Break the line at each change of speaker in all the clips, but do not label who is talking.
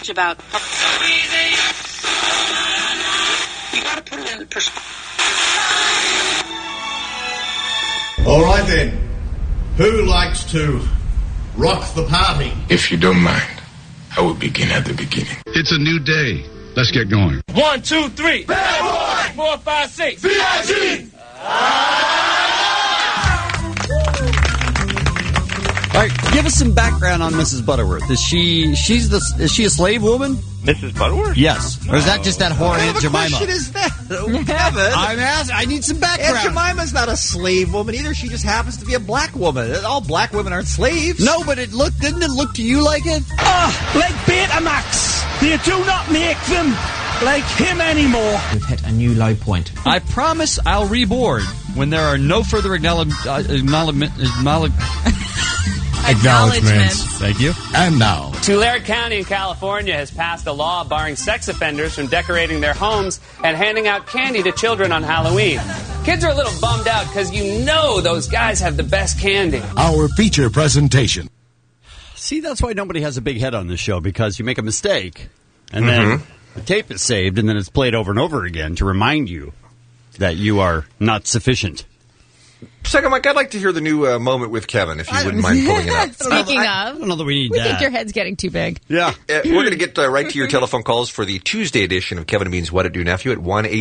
much about. You got to put it in perspective.
All right then. Who likes to rock the party?
If you don't mind, I will begin at the beginning.
It's a new day. Let's get going.
1, 2, 3.
Bad boy.
4, 5, 6.
VIG.
All right, give us some background on Mrs. Butterworth. Is she a slave woman?
Mrs. Butterworth?
Yes. Or is that just that whore Aunt Jemima?
What question is that? Kevin.
I'm asking. I need some background.
Aunt Jemima's not a slave woman either. She just happens to be a black woman. All black women aren't slaves.
No, but didn't it look to you like it?
Like Betamax. You do not make them like him anymore.
We've hit a new low point.
I promise I'll reboard when there are no further acknowledgments. Thank you.
And now,
Tulare County in California has passed a law barring sex offenders from decorating their homes and handing out candy to children on Halloween. Kids are a little bummed out because you know those guys have the best candy.
our feature presentation.
See, that's why nobody has a big head on this show, because you make a mistake, and then the tape is saved, and then it's played over and over again to remind you that you are not sufficient.
Second, Mike, I'd like to hear the new moment with Kevin, if you wouldn't mind pulling it up.
Speaking
I don't know that we need
we
that.
think your head's getting too big.
Yeah.
We're going to get right to your telephone calls for the Tuesday edition of Kevin and Bean's What It Do Nephew at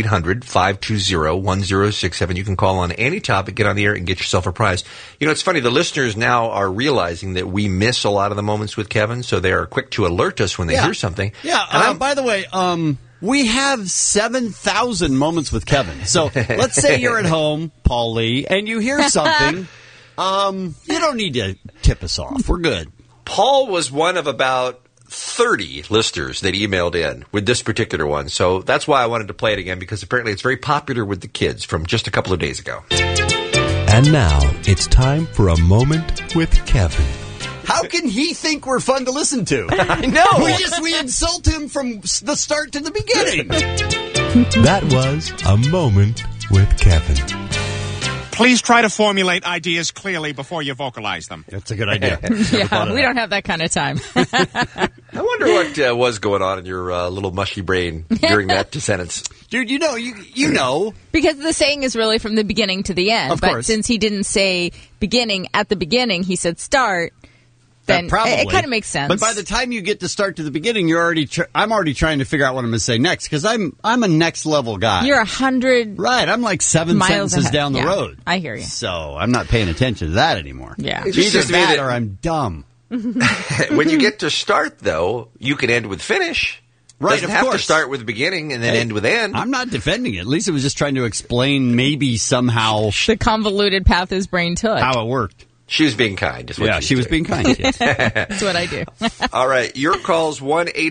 1-800-520-1067. You can call on any topic, get on the air, and get yourself a prize. You know, it's funny. The listeners now are realizing that we miss a lot of the moments with Kevin, so they are quick to alert us when they hear something.
Yeah. By the way, we have 7,000 moments with Kevin. So let's say you're at home, Paul Lee, and you hear something. You don't need to tip us off. We're good.
Paul was one of about 30 listeners that emailed in with this particular one. So that's why I wanted to play it again, because apparently it's very popular with the kids from just a couple of days ago.
And now it's time for a moment with Kevin.
How can he think we're fun to listen to?
I know.
We insult him from the start to the beginning.
That was a moment with Kevin.
Please try to formulate ideas clearly before you vocalize them.
That's a good idea.
Yeah, we don't have that kind of time.
I wonder what was going on in your little mushy brain during that sentence.
Dude, you know.
Because the saying is really from the beginning to the end.
Of
but
course.
since he didn't say beginning at the beginning, he said start. Then it kind of makes sense.
But by the time you get to start to the beginning, you're already. I'm already trying to figure out what I'm going to say next, because I'm a next level guy.
You're 100.
Right, I'm like 7
miles
sentences
ahead.
down the
Yeah,
road.
I hear you.
So I'm not paying attention to that anymore.
Yeah,
It's
either
just
that
that
or I'm dumb.
when you get to start, though, you can end with finish.
Right,
Doesn't
of
have
course.
to start with beginning and then end with end.
I'm not defending it. At least it was just trying to explain maybe somehow
the convoluted path his brain took.
how it worked.
She was being kind. Is what
Yeah, she was being kind. Yes.
That's what I do.
All right. Your call's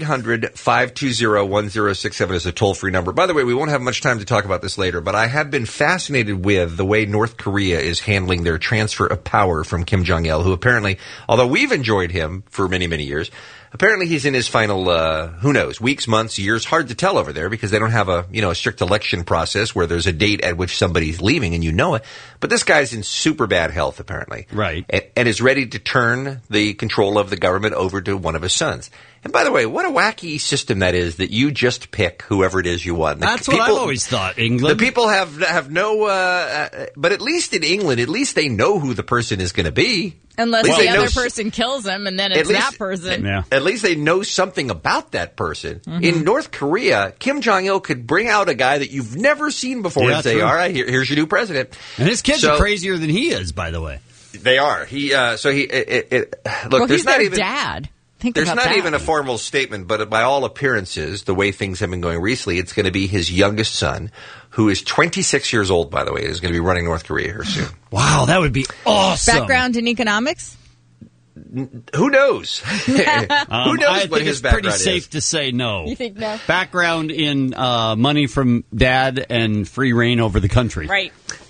1-800-520-1067 is a toll-free number. By the way, we won't have much time to talk about this later, but I have been fascinated with the way North Korea is handling their transfer of power from Kim Jong-il, who apparently, although we've enjoyed him for many, many years, apparently he's in his final, who knows, weeks, months, years. Hard to tell over there because they don't have a strict election process where there's a date at which somebody's leaving and you know it. But this guy's in super bad health, apparently.
Right.
And is ready to turn the control of the government over to one of his sons. And by the way, what a wacky system that is, that you just pick whoever it is you want.
That's what I've always thought, England.
The people have no, but at least in England, at least they know who the person is going to be.
Unless the other person kills him, and then it's that person.
Yeah.
At least they know something about that person.
Mm-hmm.
In North Korea, Kim Jong-il could bring out a guy that you've never seen before and say,
true.
all right, here's your new president.
And his kids are crazier than he is, by the way.
They are. Look,
well,
there's
he's
not
their
even
dad.
There's not even a formal statement, but by all appearances, the way things have been going recently, it's going to be his youngest son, who is 26 years old, by the way, is going to be running North Korea here soon.
Wow, that would be awesome.
Background in economics?
Who knows? Who knows
I
what
think
his
it's pretty
background is?
safe to say no.
You think no?
Background in money from dad and free reign over the country.
Right.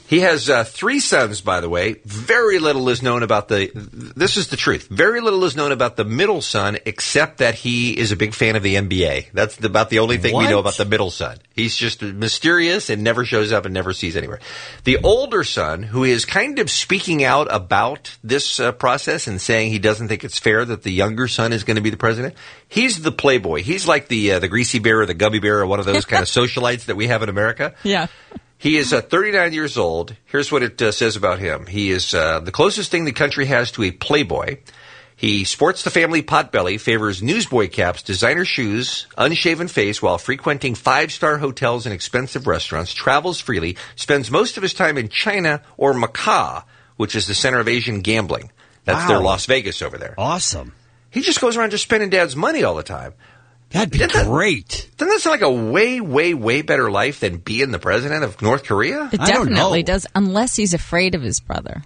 He has 3 sons, by the way. Very little is known about this is the truth. Very little is known about the middle son, except that he is a big fan of the NBA. That's about the only thing we know about the middle son. He's just mysterious and never shows up and never sees anywhere. The older son, who is kind of speaking out about this process and saying he doesn't think it's fair that the younger son is going to be the president, he's the playboy. He's like the greasy bear or the gummy bear or one of those kind of socialites that we have in America.
Yeah.
He is 39 years old. Here's what it says about him. He is the closest thing the country has to a playboy. He sports the family potbelly, favors newsboy caps, designer shoes, unshaven face while frequenting 5-star hotels and expensive restaurants, travels freely, spends most of his time in China or Macau, which is the center of Asian gambling. That's their Las Vegas over there.
Awesome.
He just goes around just spending Dad's money all the time.
That'd be great.
Doesn't that sound like a way, way, way better life than being the president of North Korea?
It definitely does, unless he's afraid of his brother.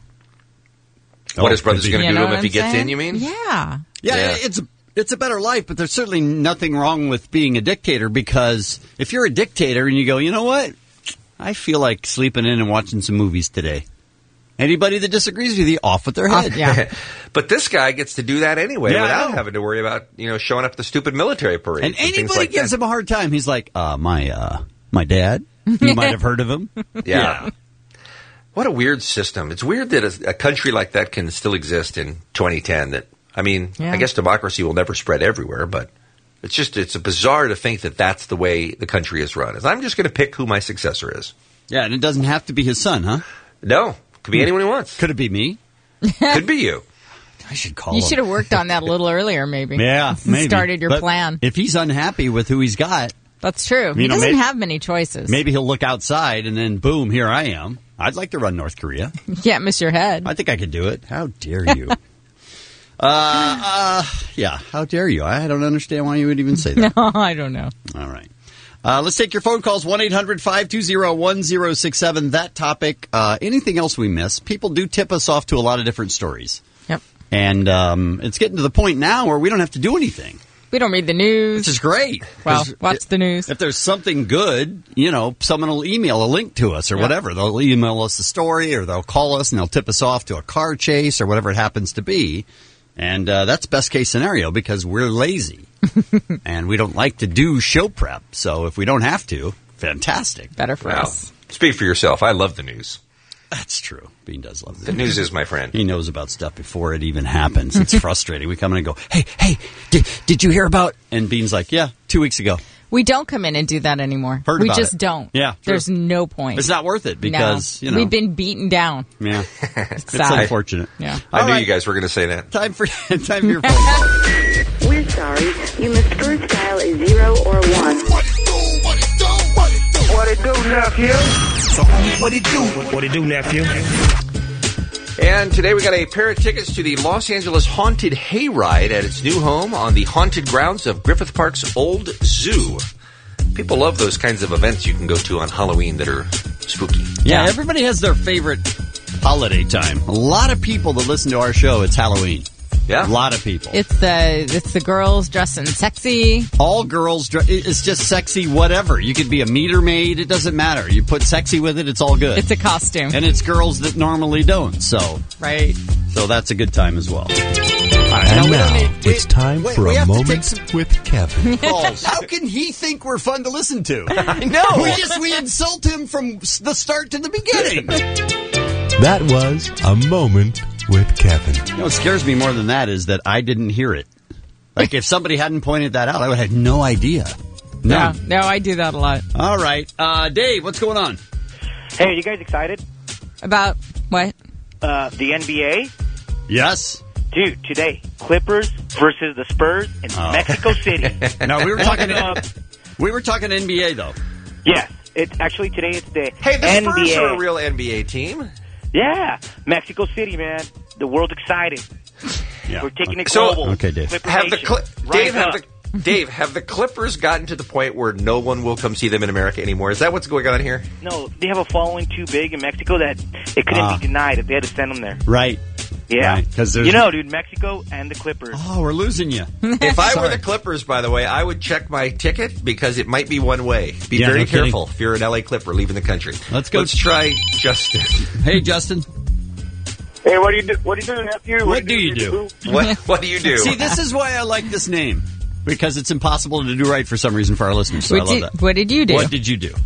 What his brother's going to do to him if he gets in, you mean?
Yeah.
Yeah, it's a better life, but there's certainly nothing wrong with being a dictator, because if you're a dictator and you go, you know what? I feel like sleeping in and watching some movies today. Anybody that disagrees with you, off with their head.
Yeah.
But this guy gets to do that anyway without having to worry about, showing up at the stupid military parade.
And anybody gives him a hard time. He's like, my dad. You might have heard of him.
Yeah. What a weird system. It's weird that a country like that can still exist in 2010. I guess democracy will never spread everywhere, but it's bizarre to think that that's the way the country is run. I'm just going to pick who my successor is.
Yeah, and it doesn't have to be his son, huh?
No. Could be anyone he wants.
Could it be me?
Could be you.
I should call him.
You should have worked on that a little earlier, maybe.
Yeah, maybe.
Started your plan.
If he's unhappy with who he's got.
That's true. He doesn't have many choices.
Maybe he'll look outside and then, boom, here I am. I'd like to run North Korea.
You can't miss your head.
I think I could do it. How dare you? Yeah, how dare you? I don't understand why you would even say that.
No, I don't know.
All right. Let's take your phone calls, 1-800-520-1067. That topic, anything else we miss. People do tip us off to a lot of different stories.
Yep.
And it's getting to the point now where we don't have to do anything.
We don't read the news.
Which is great.
Well, watch the news.
If there's something good, someone will email a link to us or whatever. They'll email us the story, or they'll call us and they'll tip us off to a car chase or whatever it happens to be. And that's best case scenario because we're lazy. And we don't like to do show prep. So if we don't have to, fantastic.
Better for us.
Speak for yourself. I love the news.
That's true. Bean does love
the news. Is my friend.
He knows about stuff before it even happens. It's frustrating. We come in and go, hey, did you hear about? And Bean's like, yeah, 2 weeks ago.
We don't come in and do that anymore. We just don't.
Yeah.
There's no point.
It's not worth it because,
we've been beaten down.
Yeah. It's unfortunate.
Yeah.
I knew you guys were going to say that.
Time for your phone call.
We're sorry. You must first dial a 0 or 1.
What it do, nephew?
So, what it do? What it do, nephew?
And today we got a pair of tickets to the Los Angeles Haunted Hayride at its new home on the haunted grounds of Griffith Park's Old Zoo. People love those kinds of events you can go to on Halloween that are spooky.
Yeah, everybody has their favorite holiday time. A lot of people that listen to our show, it's Halloween.
Yeah.
A lot of people.
It's the girls dressing sexy.
All girls, it's just sexy whatever. You could be a meter maid. It doesn't matter. You put sexy with it, it's all good.
It's a costume.
And it's girls that normally don't. So
right.
So that's a good time as well.
And now it's time for a moment with Kevin.
How can he think we're fun to listen to?
No.
We insult him from the start to the beginning.
That was a moment with Kevin.
What scares me more than that is that I didn't hear it. Like, if somebody hadn't pointed that out, I would have had no idea.
No, I do that a lot.
All right. Dave, what's going on?
Hey, are you guys excited?
About what?
The NBA?
Yes.
Dude, today, Clippers versus the Spurs in Mexico City.
No, we were talking NBA, though.
Yes. Today it's the
Hey, the
NBA.
Spurs are a real NBA team.
Yeah. Mexico City, man. The world's excited.
Yeah.
We're taking it global.
Okay, Dave.
Dave, have the Clippers gotten to the point where no one will come see them in America anymore? Is that what's going on here?
No, they have a following too big in Mexico that it couldn't be denied if they had to send them there.
Right.
Yeah.
Right, 'cause there's-
You know, dude, Mexico and the Clippers.
Oh, we're losing you.
If I were
Sorry.
the Clippers, by the way, I would check my ticket because it might be one way. Be
Yeah,
very
no kidding.
careful if you're an LA Clipper leaving the country.
Let's go.
Let's try Justin.
Hey, Justin.
Hey, what do you do? What do you do, nephew?
What do you do?
What do you do?
See, this is why I like this name. Because it's impossible to do right for some reason for our listeners. So I love that.
What did you do?
What did you do?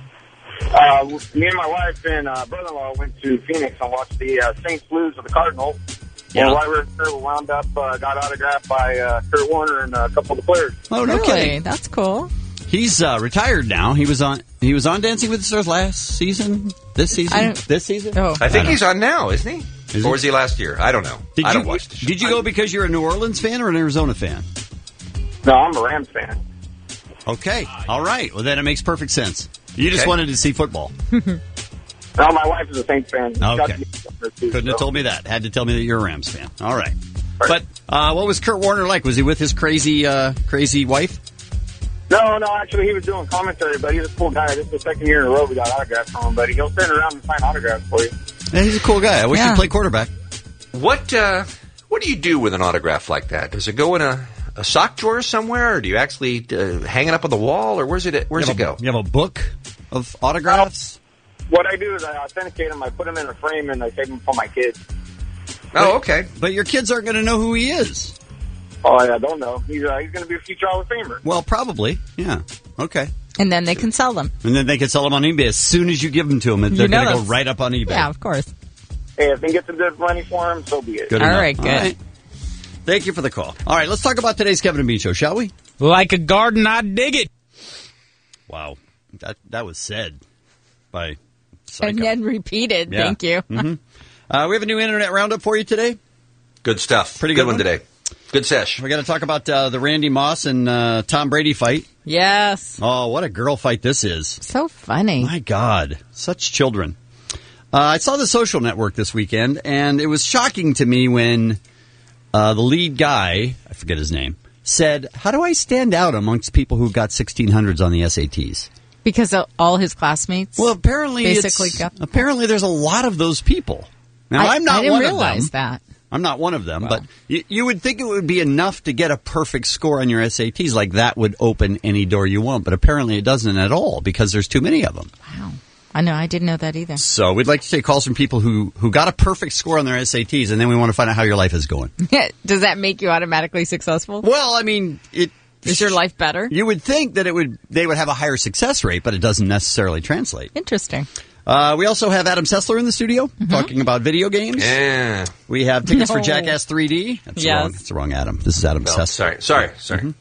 Me and my wife and brother-in-law went to Phoenix and watched the Saints lose to the Cardinals.
Yeah.
And while we were there, we wound up, got autographed by Kurt Warner and a couple of the players.
Oh, no
Really?
kidding.
That's cool.
He's retired now. He was on Dancing with the Stars last season. This season. This season.
Oh,
I think he's on now, isn't he?
Is
or
he?
was he last year? I don't know. I don't watch the show.
Did you go because you're a New Orleans fan or an Arizona fan?
No, I'm a Rams fan.
Okay. All right. Well, then it makes perfect sense. You just
Okay.
wanted to see football.
No, my wife is a Saints fan.
Okay. Couldn't have told me that. Had to tell me that you're a Rams fan. All right. But what was Kurt Warner like? Was he with his crazy wife?
No, actually, he was doing commentary, but he's a cool guy. This is the second year in a row we got autographs from him, but he'll stand around and sign autographs for you.
Yeah, he's a cool guy. I wish he'd play quarterback.
What do you do with an autograph like that? Does it go in a sock drawer somewhere, or do you actually hang it up on the wall, or where's it go?
You have a book of autographs?
What I do is I authenticate them, I put them in a frame, and I save them for my kids.
Oh, okay.
But your kids aren't going to know who he is.
Oh, I don't know. He's going to be a future Hall of Famer.
Well, probably. Yeah. Okay.
And then they can sell them.
And then they can sell them on eBay as soon as you give them to them. They're going to go right up on eBay.
Yeah, of course.
Hey, if they get some good money for him, so be it.
Good
All
enough.
right, good.
All right. Thank you for the call. All right, let's talk about today's Kevin and Bean Show, shall we?
Like a garden, I dig it.
Wow. That was said by Psycho.
And then repeated.
Yeah.
Thank you.
Mm-hmm. We have a new Internet Roundup for you today.
Good stuff.
Pretty
good
good
one
one
today. Good sesh.
We're going to talk about the Randy Moss and Tom Brady fight.
Yes.
Oh, what a girl fight this is.
So funny.
My God. Such children. I saw The Social Network this weekend, and it was shocking to me when the lead guy, I forget his name, said, how do I stand out amongst people who got 1600s on the SATs?
Because all his classmates.
Well, apparently apparently there's a lot of those people. Now, I'm not
I didn't
one
realize
of them.
that.
I'm not one of them, but you would think it would be enough to get a perfect score on your SATs. Like that would open any door you want, but apparently it doesn't at all because there's too many of them.
Wow. I know. I didn't know that either.
So we'd like to take calls from people who got a perfect score on their SATs, and then we want to find out how your life is going.
Does that make you automatically successful?
Well, I mean,
is your life better?
You would think that they would have a higher success rate, but it doesn't necessarily translate.
Interesting.
We also have Adam Sessler in the studio talking about video games.
Yeah.
We have tickets for Jackass 3D. That's wrong. That's the wrong Adam. This is Adam Sessler.
Sorry.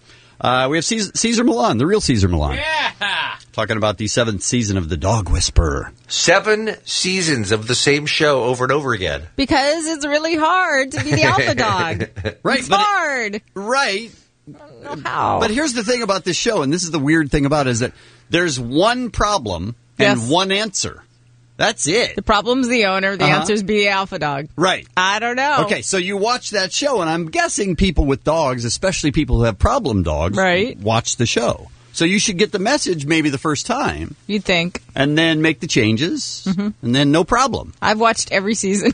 We have Caesar Milan, the real Caesar Milan. Yeah. Talking about the 7th season of The Dog Whisperer.
7 seasons of the same show over and over again.
Because it's really hard to be the alpha dog.
Right.
It's hard.
Right.
I don't know how.
But here's the thing about this show, and this is the weird thing about it, is that there's one problem and one answer. That's it.
The problem's the owner. The answer's be the alpha dog.
Right.
I don't know.
Okay, so you watch that show, and I'm guessing people with dogs, especially people who have problem dogs, watch the show. So you should get the message maybe the first time.
You'd think.
And then make the changes, and then no problem.
I've watched every season.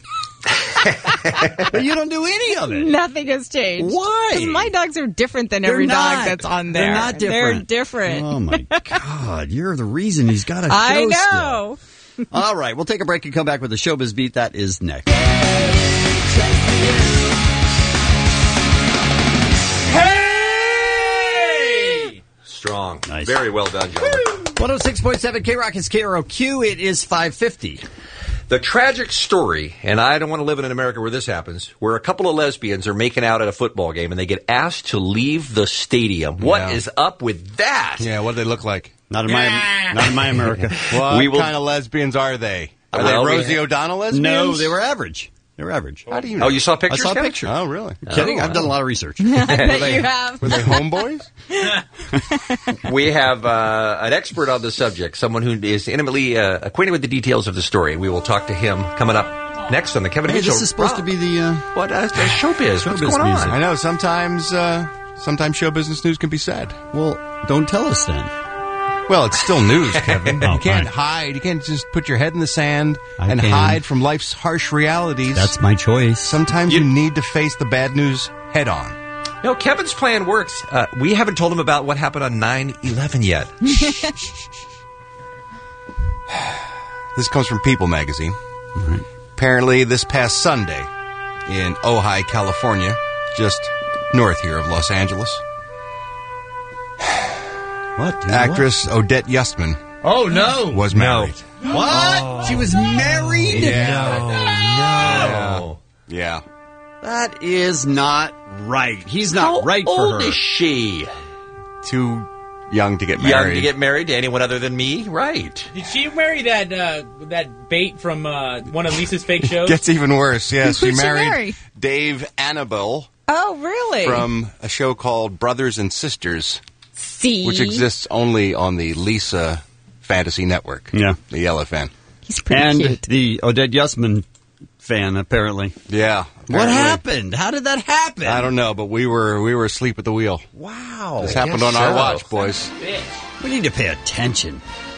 But you don't do any of it.
Nothing has changed.
Why?
Because my dogs are different than every dog that's on there.
They're not different.
They're different.
Oh, my God. You're the reason he's got a show
I know.
still. All right, we'll take a break and come back with the Showbiz Beat. That is next.
Hey! Strong.
Nice.
Very well done, gentlemen.
106.7 K-Rock is KROQ. It is 5:50.
The tragic story, and I don't want to live in an America where this happens, where a couple of lesbians are making out at a football game and they get asked to leave the stadium. What is up with that?
Yeah, what do they look like?
Not in my America.
What kind of lesbians are they? Are they Rosie O'Donnell lesbians?
No, they were average. They were average.
How do you know?
Oh, you saw pictures?
I saw
Kevin?
pictures.
Oh, really?
Kidding? I've done a lot of research.
I bet you have.
Were they homeboys?
We have an expert on the subject, someone who is intimately acquainted with the details of the story. We will talk to him coming up next on the Kevin and Bean Show.
This is supposed to be the
what showbiz? What's going
music.
on?
I know. Sometimes show business news can be sad.
Well, don't tell us then.
Well, it's still news, Kevin.
Oh,
you can't
fine.
hide. You can't just put your head in the sand
I
and
can.
hide from life's harsh realities.
That's my choice.
Sometimes you need to face the bad news head on.
No, Kevin's plan works. We haven't told him about what happened on 9/11 yet.
This comes from People magazine.
Right.
Apparently, this past Sunday in Ojai, California, just north here of Los Angeles,
What? Dude,
actress Odette Yustman
Oh, no.
was married.
What? She was married?
No.
Yeah.
That is not right. He's not right for her.
How old is she?
Too young to get
Young
married.
to get married to anyone other than me? Right.
Did she marry that bait from one of Lisa's fake shows?
Gets even worse. Yes,
Who'd
she
she
married
marry?
Dave Annabelle
Oh, really?
from a show called Brothers and Sisters,
See?
which exists only on the Lisa Fantasy Network.
Yeah.
The yellow fan.
He's pretty
And
cute.
the Odette Yustman fan, apparently.
Yeah.
What
apparently.
happened? How did that happen?
I don't know, but we were asleep at the wheel.
Wow.
This happened on our watch, boys.
We need to pay attention.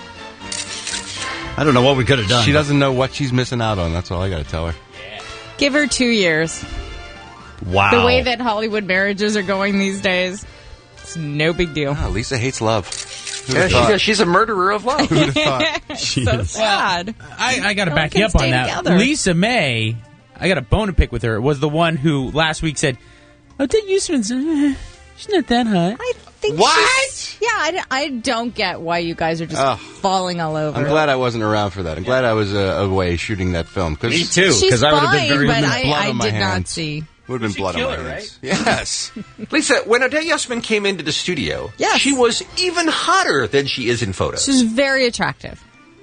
I don't know what we could have done.
She doesn't know what she's missing out on. That's all I got to tell her.
Give her 2 years.
Wow.
The way that Hollywood marriages are going these days, it's no big deal.
Oh, Lisa hates love.
Yeah, she's a murderer of love.
Who would have thought?
So sad.
I got to
No
back
one
you
can
up on
stay
that.
together.
Lisa May, I got a bone to pick with her, was the one who last week said, "Oh, Dick Usman's she's not that hot."
I think
What?
she's- Yeah, I don't get why you guys are just falling all over.
I'm glad I wasn't around for that. I'm glad I was away shooting that film.
Me too,
She's
because I would have been
fine,
very
but
blood
I
on my
did not
hands.
see.
Would have been blood on my
killer,
hands. Yes.
Lisa, when Odette Yustman came into the studio,
Yes.
she was even hotter than she is in photos.
She's very attractive.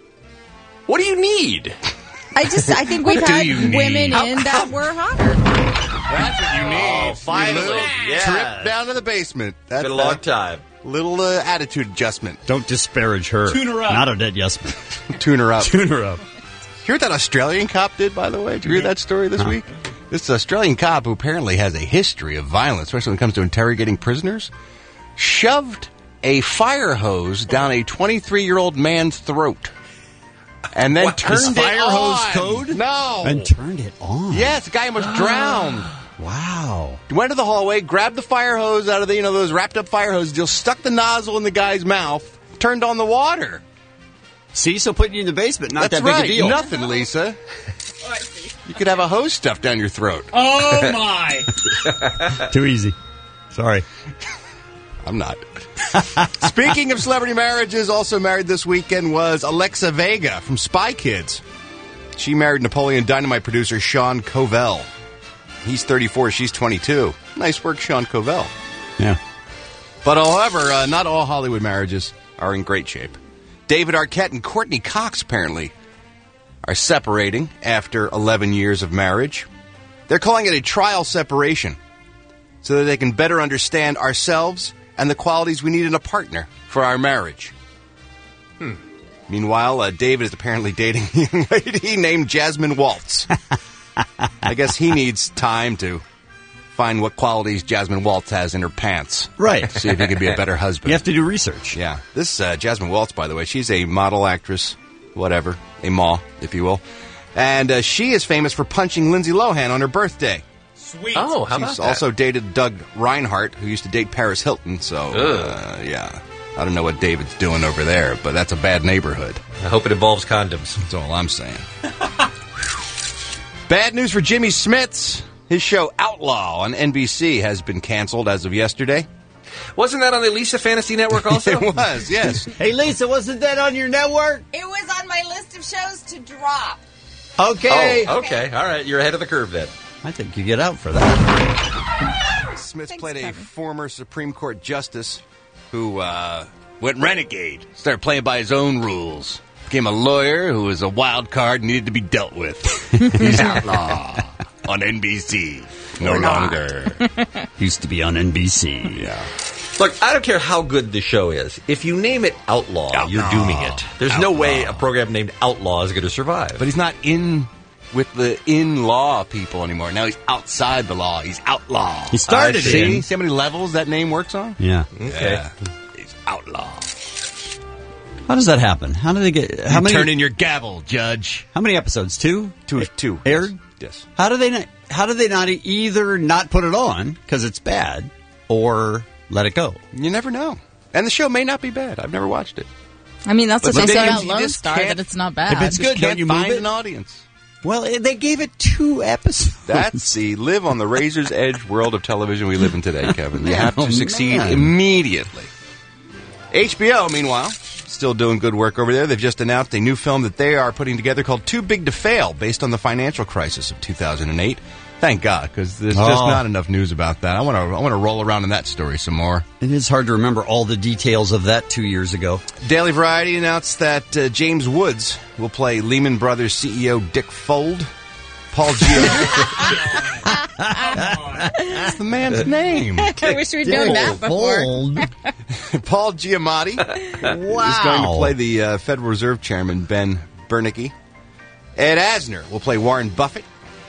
What do you need?
I think we've
What do
had
you need?
women in that were hotter.
That's what you need.
Oh, finally.
Little
Yeah.
Trip down to the basement. That's
Been a long time.
Little attitude adjustment.
Don't disparage her.
Tune her up.
Not Odette Yustman.
Tune her up.
Tune her up.
Hear what that Australian cop did, by the way? Did you hear that story this week? This Australian cop, who apparently has a history of violence, especially when it comes to interrogating prisoners, shoved a fire hose down a 23-year-old man's throat. And then turned
Is
it
fire
on.
hose code?
No.
And turned it on.
Yes, the guy almost drowned.
Wow.
Went to the hallway, grabbed the fire hose out of the, those wrapped up fire hose deals, stuck the nozzle in the guy's mouth, turned on the water.
See, so putting you in the basement, not
That's
that big
right.
a deal.
Nothing, Lisa. You could have a hose stuffed down your throat.
Oh my!
Too easy. Sorry.
I'm not. Speaking of celebrity marriages, also married this weekend was Alexa Vega from Spy Kids. She married Napoleon Dynamite producer Sean Covell. He's 34, she's 22. Nice work, Sean Covell.
Yeah.
But however, not all Hollywood marriages are in great shape. David Arquette and Courtney Cox apparently are separating after 11 years of marriage. They're calling it a trial separation so that they can better understand ourselves and the qualities we need in a partner for our marriage. Meanwhile, David is apparently dating a young lady named Jasmine Waltz. I guess he needs time to find what qualities Jasmine Waltz has in her pants.
Right.
See if he can be a better husband.
You have to do research.
Yeah. This Jasmine Waltz, by the way, she's a model, actress, whatever, a ma, if you will. And she is famous for punching Lindsay Lohan on her birthday.
Sweet.
Oh, how about
She's
that?
also dated Doug Reinhardt, who used to date Paris Hilton. So, yeah. I don't know what David's doing over there, but that's a bad neighborhood.
I hope it involves condoms.
That's all I'm saying. Bad news for Jimmy Smits. His show Outlaw on NBC has been canceled as of yesterday.
Wasn't that on the Lisa Fantasy Network also?
It was, yes.
Hey, Lisa, wasn't that on your network?
It was on my list of shows to drop.
Okay.
Oh, okay. All right. You're ahead of the curve then.
I think you get out for that.
Smits played a former Supreme Court justice who went renegade, started playing by his own rules. Became a lawyer who was a wild card and needed to be dealt with. He's Outlaw on NBC. No longer.
Used to be on NBC.
Yeah.
Look, I don't care how good the show is. If you name it Outlaw, you're dooming it. There's no way a program named Outlaw is going to survive.
But he's not in with the in-law people anymore. Now he's outside the law. He's outlaw.
He started
See
in.
how many levels that name works on?
Yeah.
Okay.
Yeah. He's outlaw.
How does that happen? How do they get? How many?
Turn in your gavel, Judge.
How many episodes? Two aired.
Yes.
How do they not either not put it on because it's bad, or let it go?
You never know. And the show may not be bad. I've never watched it.
I mean, that's what they say about
you
Lone
just
Star,
can't-
that it's not bad.
If it's good, don't you move
find
it?
an audience.
Well, they gave it 2 episodes.
That's the live on the razor's edge world of television we live in today, Kevin. You have to
Oh,
succeed
man.
immediately. HBO, meanwhile, still doing good work over there. They've just announced a new film that they are putting together called Too Big to Fail, based on the financial crisis of 2008. Thank God, because there's just not enough news about that. I want to roll around in that story some more.
It is hard to remember all the details of that 2 years ago.
Daily Variety announced that James Woods will play Lehman Brothers CEO Dick Fold. Paul Giamatti. That's the man's name.
I wish we'd known that before.
Paul Giamatti is going to play the Federal Reserve Chairman, Ben Bernanke. Ed Asner will play Warren Buffett.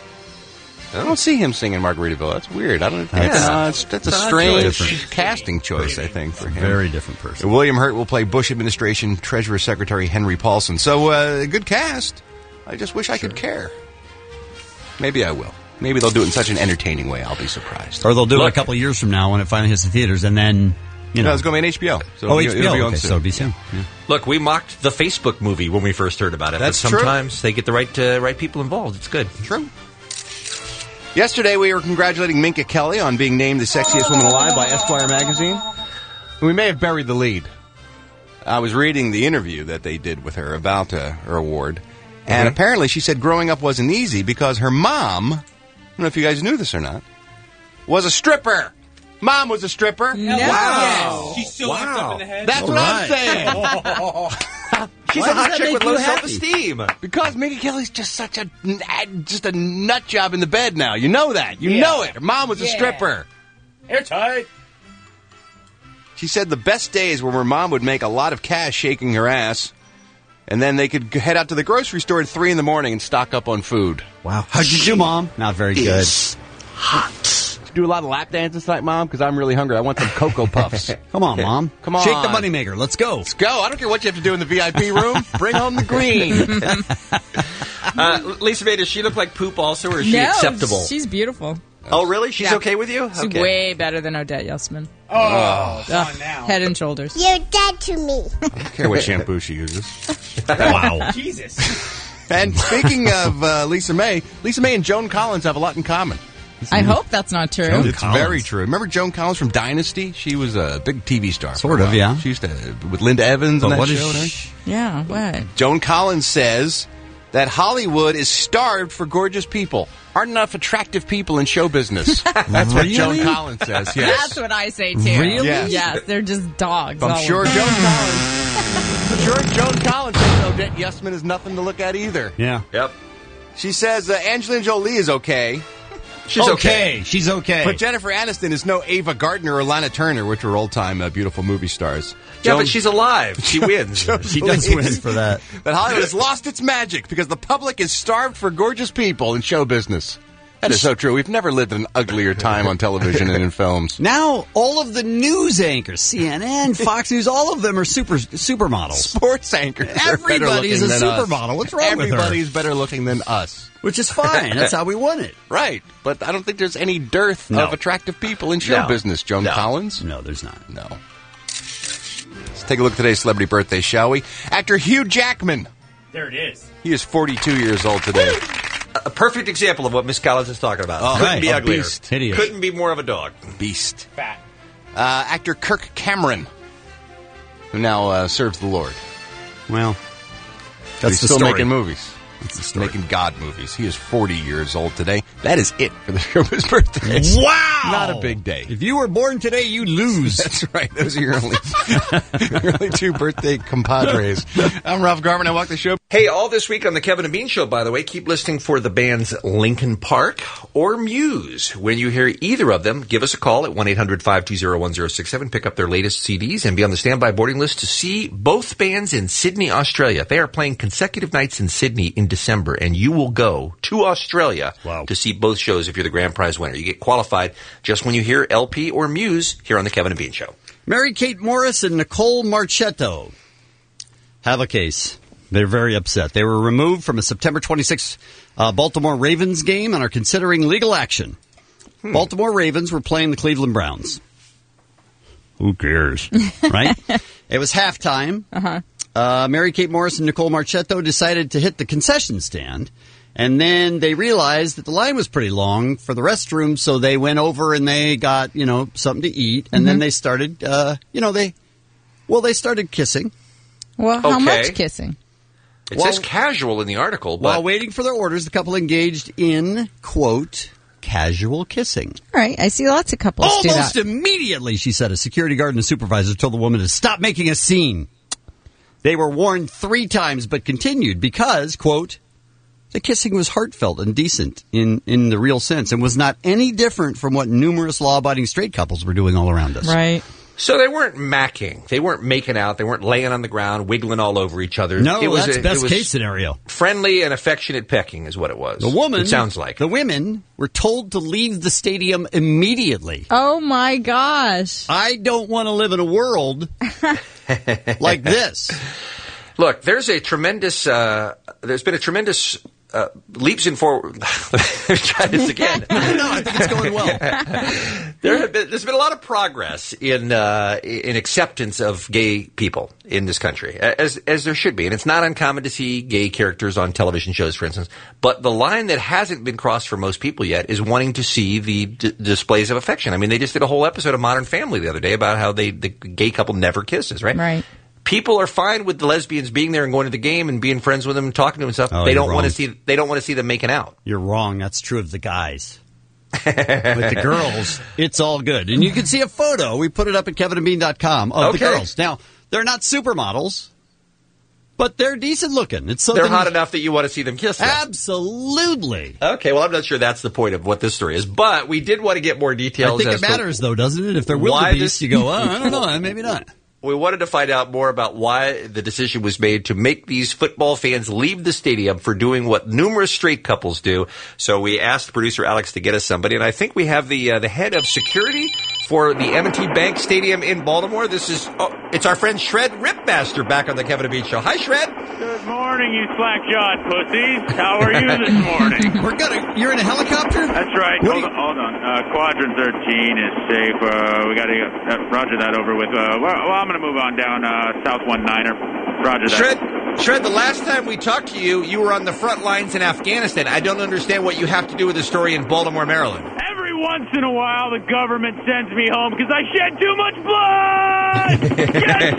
I don't see him singing Margaritaville. That's weird. I don't. That's a strange casting choice, I think, for him.
Very different person.
William Hurt will play Bush administration Treasurer Secretary Henry Paulson. So, a good cast. I just wish I could care. Maybe I will. Maybe they'll do it in such an entertaining way. I'll be surprised.
Or they'll do it a couple of years from now when it finally hits the theaters, and then
it's going to be an HBO. So
HBO.
It'll be on
Okay,
soon.
so it'll be soon. Yeah.
Look, we mocked the Facebook movie when we first heard about it.
That's
but
true.
sometimes they get the right people involved. It's good.
True. Yesterday, we were congratulating Minka Kelly on being named the sexiest woman alive by Esquire magazine. We may have buried the lead. I was reading the interview that they did with her about her award, and apparently she said growing up wasn't easy because her mom, I don't know if you guys knew this or not, was a stripper. Mom was a stripper.
No.
Wow.
She's still locked up in the head.
That's what I'm saying.
She's a hot chick with low self-esteem.
Because Minka Kelly's just such a nut job in the bed now. You know that. You know it. Her mom was a stripper.
Airtight.
She said the best days were where mom would make a lot of cash shaking her ass, and then they could head out to the grocery store at 3 in the morning and stock up on food.
Wow. How'd you do, Mom? Not very good.
Do a lot of lap dances tonight, Mom, because I'm really hungry. I want some Cocoa Puffs.
Come on, Mom.
Come on.
Shake the moneymaker. Let's go.
Let's go. I don't care what you have to do in the VIP room. Bring home the green.
Lisa May, does she look like poop also, or is she
No,
acceptable?
she's beautiful.
Oh, really? She's
Yeah.
okay with you?
She's
Okay.
way better than Odette Yesman.
Oh, come on now.
Head and shoulders.
You're dead to me.
I don't care what shampoo she uses.
Wow.
Jesus.
And speaking of Lisa May and Joan Collins have a lot in common.
I hope that's not true.
It's very true. Remember Joan Collins from Dynasty? She was a big TV star.
Sort of, yeah.
She used to, with Linda Evans on
But
that
what
show.
is she?
Yeah, what?
Joan Collins says that Hollywood is starved for gorgeous people. Aren't enough attractive people in show business. That's what Joan Collins says, yes.
That's what I say, too.
Really?
Yes.
Yes, they're just dogs. all
I'm
of
sure
them.
Joan Collins thinks Odette Yesman is nothing to look at either.
Yeah.
Yep.
She says Angelina Jolie is okay.
She's okay.
She's okay.
But Jennifer Aniston is no Ava Gardner or Lana Turner, which are old-time beautiful movie stars.
Yeah, but she's alive. She wins.
she does win for that.
But Hollywood has lost its magic because the public is starved for gorgeous people in show business. That is so true. We've never lived in an uglier time on television and in films.
Now, all of the news anchors, CNN, Fox News, all of them are supermodels.
Sports anchors.
Everybody's a supermodel. What's wrong with her?
Everybody's better looking than us.
Which is fine. That's how we won it.
Right. But I don't think there's any dearth of attractive people in show business, Joan Collins.
No, there's not.
No. Let's take a look at today's celebrity birthday, shall we? Actor Hugh Jackman.
There it is.
He is 42 years old today.
A perfect example of what Miss Collins is talking about.
Oh,
Couldn't be
a
uglier.
beast.
Hideous.
Couldn't be more of a dog.
Beast.
Fat.
Actor Kirk Cameron, who now serves the Lord.
Well,
But
that's
he's
the
still
story.
making movies. He's making God movies. He is 40 years old today. That is it for the showbiz birthdays.
Wow!
Not a big day.
If you were born today, you lose.
That's right. Those are your only two birthday compadres. I'm Ralph Garman. I walk the show.
Hey, all this week on the Kevin and Bean Show, by the way, keep listening for the bands Linkin Park or Muse. When you hear either of them, give us a call at 1-800-520-1067. Pick up their latest CDs and be on the standby boarding list to see both bands in Sydney, Australia. They are playing consecutive nights in Sydney in December, and you will go to Australia to see both shows if you're the grand prize winner. You get qualified just when you hear LP or Muse here on the Kevin and Bean Show.
Mary-Kate Morris and Nicole Marchetto. have a case. They're very upset. They were removed from a September 26th Baltimore Ravens game and are considering legal action. Baltimore Ravens were playing the Cleveland Browns. Who cares, right? It was halftime. Mary-Kate Morris and Nicole Marchetto decided to hit the concession stand, and then they realized that the line was pretty long for the restroom, so they went over and they got, something to eat, and then they started, they started kissing.
Well, how much kissing?
It says casual in the article. But
while waiting for their orders, the couple engaged in, quote, casual kissing.
All right, I see lots of couples do that.
Almost immediately, she said. A security guard and a supervisor told the woman to stop making a scene. They were warned 3 times, but continued because, quote, the kissing was heartfelt and decent in the real sense and was not any different from what numerous law-abiding straight couples were doing all around us.
Right.
So they weren't macking. They weren't making out. They weren't laying on the ground, wiggling all over each other.
No, that's best case scenario.
Friendly and affectionate pecking is what it was. It sounds like.
The women were told to leave the stadium immediately.
Oh, my gosh.
I don't want to live in a world like this.
Look, there's been a tremendous leaps in forward. Let me try this again.
No, I think it's going well.
There's been a lot of progress in acceptance of gay people in this country, as there should be. And it's not uncommon to see gay characters on television shows, for instance. But the line that hasn't been crossed for most people yet is wanting to see the displays of affection. I mean, they just did a whole episode of Modern Family the other day about how the gay couple never kisses, right?
Right.
People are fine with the lesbians being there and going to the game and being friends with them and talking to them and stuff.
Oh,
they don't want to see them making out.
You're wrong. That's true of the guys. With the girls, it's all good. And you can see a photo. We put it up at kevinandbean.com of the girls. Now, they're not supermodels, but they're decent looking. It's something.
They're hot enough that you want to see them kiss them.
Absolutely.
Okay, well, I'm not sure that's the point of what this story is, but we did want to get more details.
I think it matters, though, doesn't it? If they're wildebeest, you go, I don't know, maybe not.
We wanted to find out more about why the decision was made to make these football fans leave the stadium for doing what numerous straight couples do. So we asked producer Alex to get us somebody, and I think we have the head of security for the M&T Bank Stadium in Baltimore. It's our friend Shred Ripmaster back on the Kevin and Bean Show. Hi, Shred.
Good morning, you slack-jawed pussies. How are you this morning?
We're good. You're in a helicopter?
That's right. Hold on. Quadrant 13 is safe. We got to roger that over with. I'm going to move on down South 19er. Roger that.
Shred, the last time we talked to you, you were on the front lines in Afghanistan. I don't understand what you have to do with the story in Baltimore, Maryland.
Every once in a while, the government sends me home because I shed too much blood! Get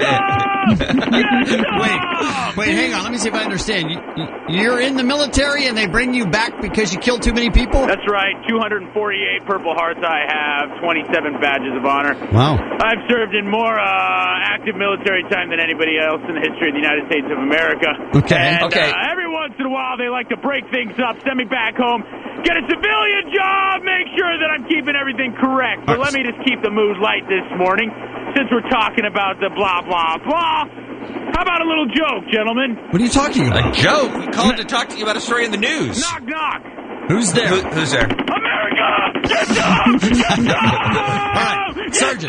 some!
Wait, hang on. Let me see if I understand. You're in the military and they bring you back because you killed too many people?
That's right. 248 Purple Hearts I have, 27 badges of honor.
Wow.
I've served in more active military time than anybody else in the history of the United States of America.
Okay.
And, every once in a while, they like to break things up, send me back home, get a civilian job, make sure that I'm keeping everything correct. But let me just keep the mood light this morning, since we're talking about the blah, blah, blah. How about a little joke, gentlemen?
What are you talking about?
A joke? We called to talk to you about a story in the news.
Knock, knock.
Who's there?
Who's there?
America! Get some! Get some!
All right,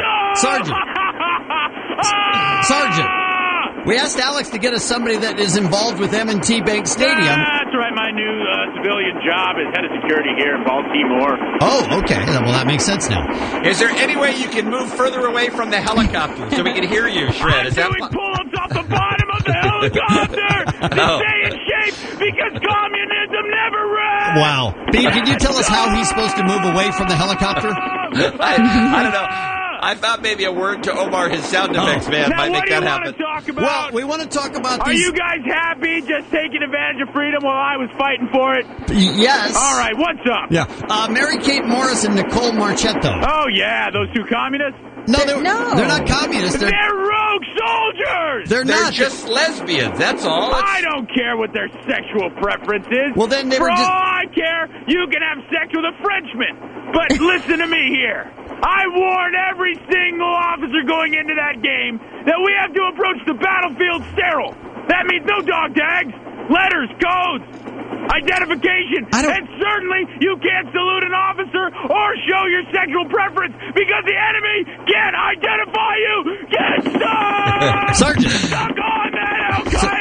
Sergeant. We asked Alex to get us somebody that is involved with M&T Bank Stadium.
That's right. My new civilian job is head of security here in Baltimore.
Oh, okay. Well, that makes sense now.
Is there any way you can move further away from the helicopter so we can hear you, Shred?
I'm doing pull-ups off the bottom of the helicopter to stay in shape because communism never rests.
Wow. Bean, can you tell us how he's supposed to move away from the helicopter?
I don't know. I thought maybe a word to Omar, his sound effects man, might make that happen.
Talk about?
Well, we want to talk about
Are
these...
you guys happy just taking advantage of freedom while I was fighting for it?
Yes.
All right, what's up?
Yeah. Mary-Kate Morris and Nicole Marchetto.
Oh, yeah, those two communists?
No, they're not communists.
They're rogue soldiers!
They're not.
Just lesbians, that's all.
I don't care what their sexual preference is.
Well, then they
For
were just...
all I care, you can have sex with a Frenchman. But listen to me here. I warned every single officer going into that game that we have to approach the battlefield sterile. That means no dog tags, letters, codes, identification, and certainly you can't salute an officer or show your sexual preference because the enemy can't identify you. Get some!
Sergeant!
Suck on that, Al-Qaeda!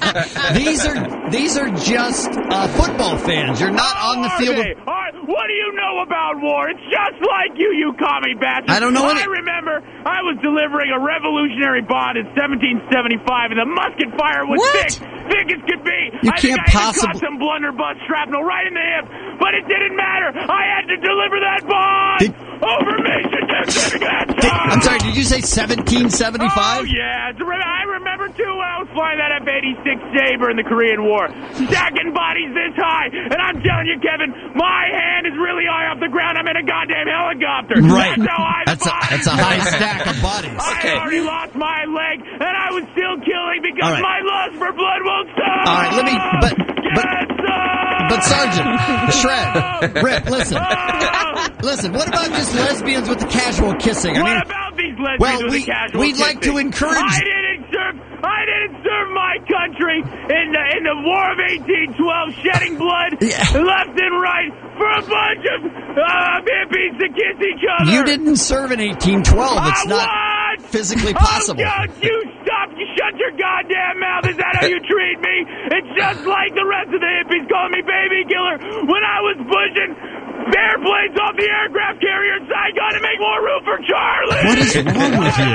These are just football fans. You're not on the field.
What do you know about war? It's just like you commie bastard.
I don't know
I remember I was delivering a Revolutionary bond in 1775, and the musket fire was thick as could be.
You
I
can't
think I
possibly
even caught some blunderbuss shrapnel right in the hip, but it didn't matter. I had to deliver that bond over
I'm sorry, did you say 1775?
Oh, yeah. I remember, too, when I was flying that F-86 Sabre in the Korean War. Stacking bodies this high. And I'm telling you, Kevin, my hand is really high off the ground. I'm in a goddamn helicopter.
Right.
That's how I
That's a high stack of bodies.
I already lost my leg, and I was still killing because
All right.
my lust for blood won't stop.
All right, let me... But Sergeant, Shred, Rip, listen, what about just lesbians with the casual kissing?
What about these lesbians with the casual
we'd like to
kissing?
encourage...
I didn't serve my country in the War of 1812, shedding blood left and right for a bunch of hippies to kiss each other.
You didn't serve in 1812. It's not physically possible.
Oh, don't you stop. You shut your goddamn mouth. Is that how you treat me? It's just like the rest of the hippies calling me baby killer when I was pushing airplanes off the aircraft carrier in Saigon to make more room for Charlie.
What is wrong with you?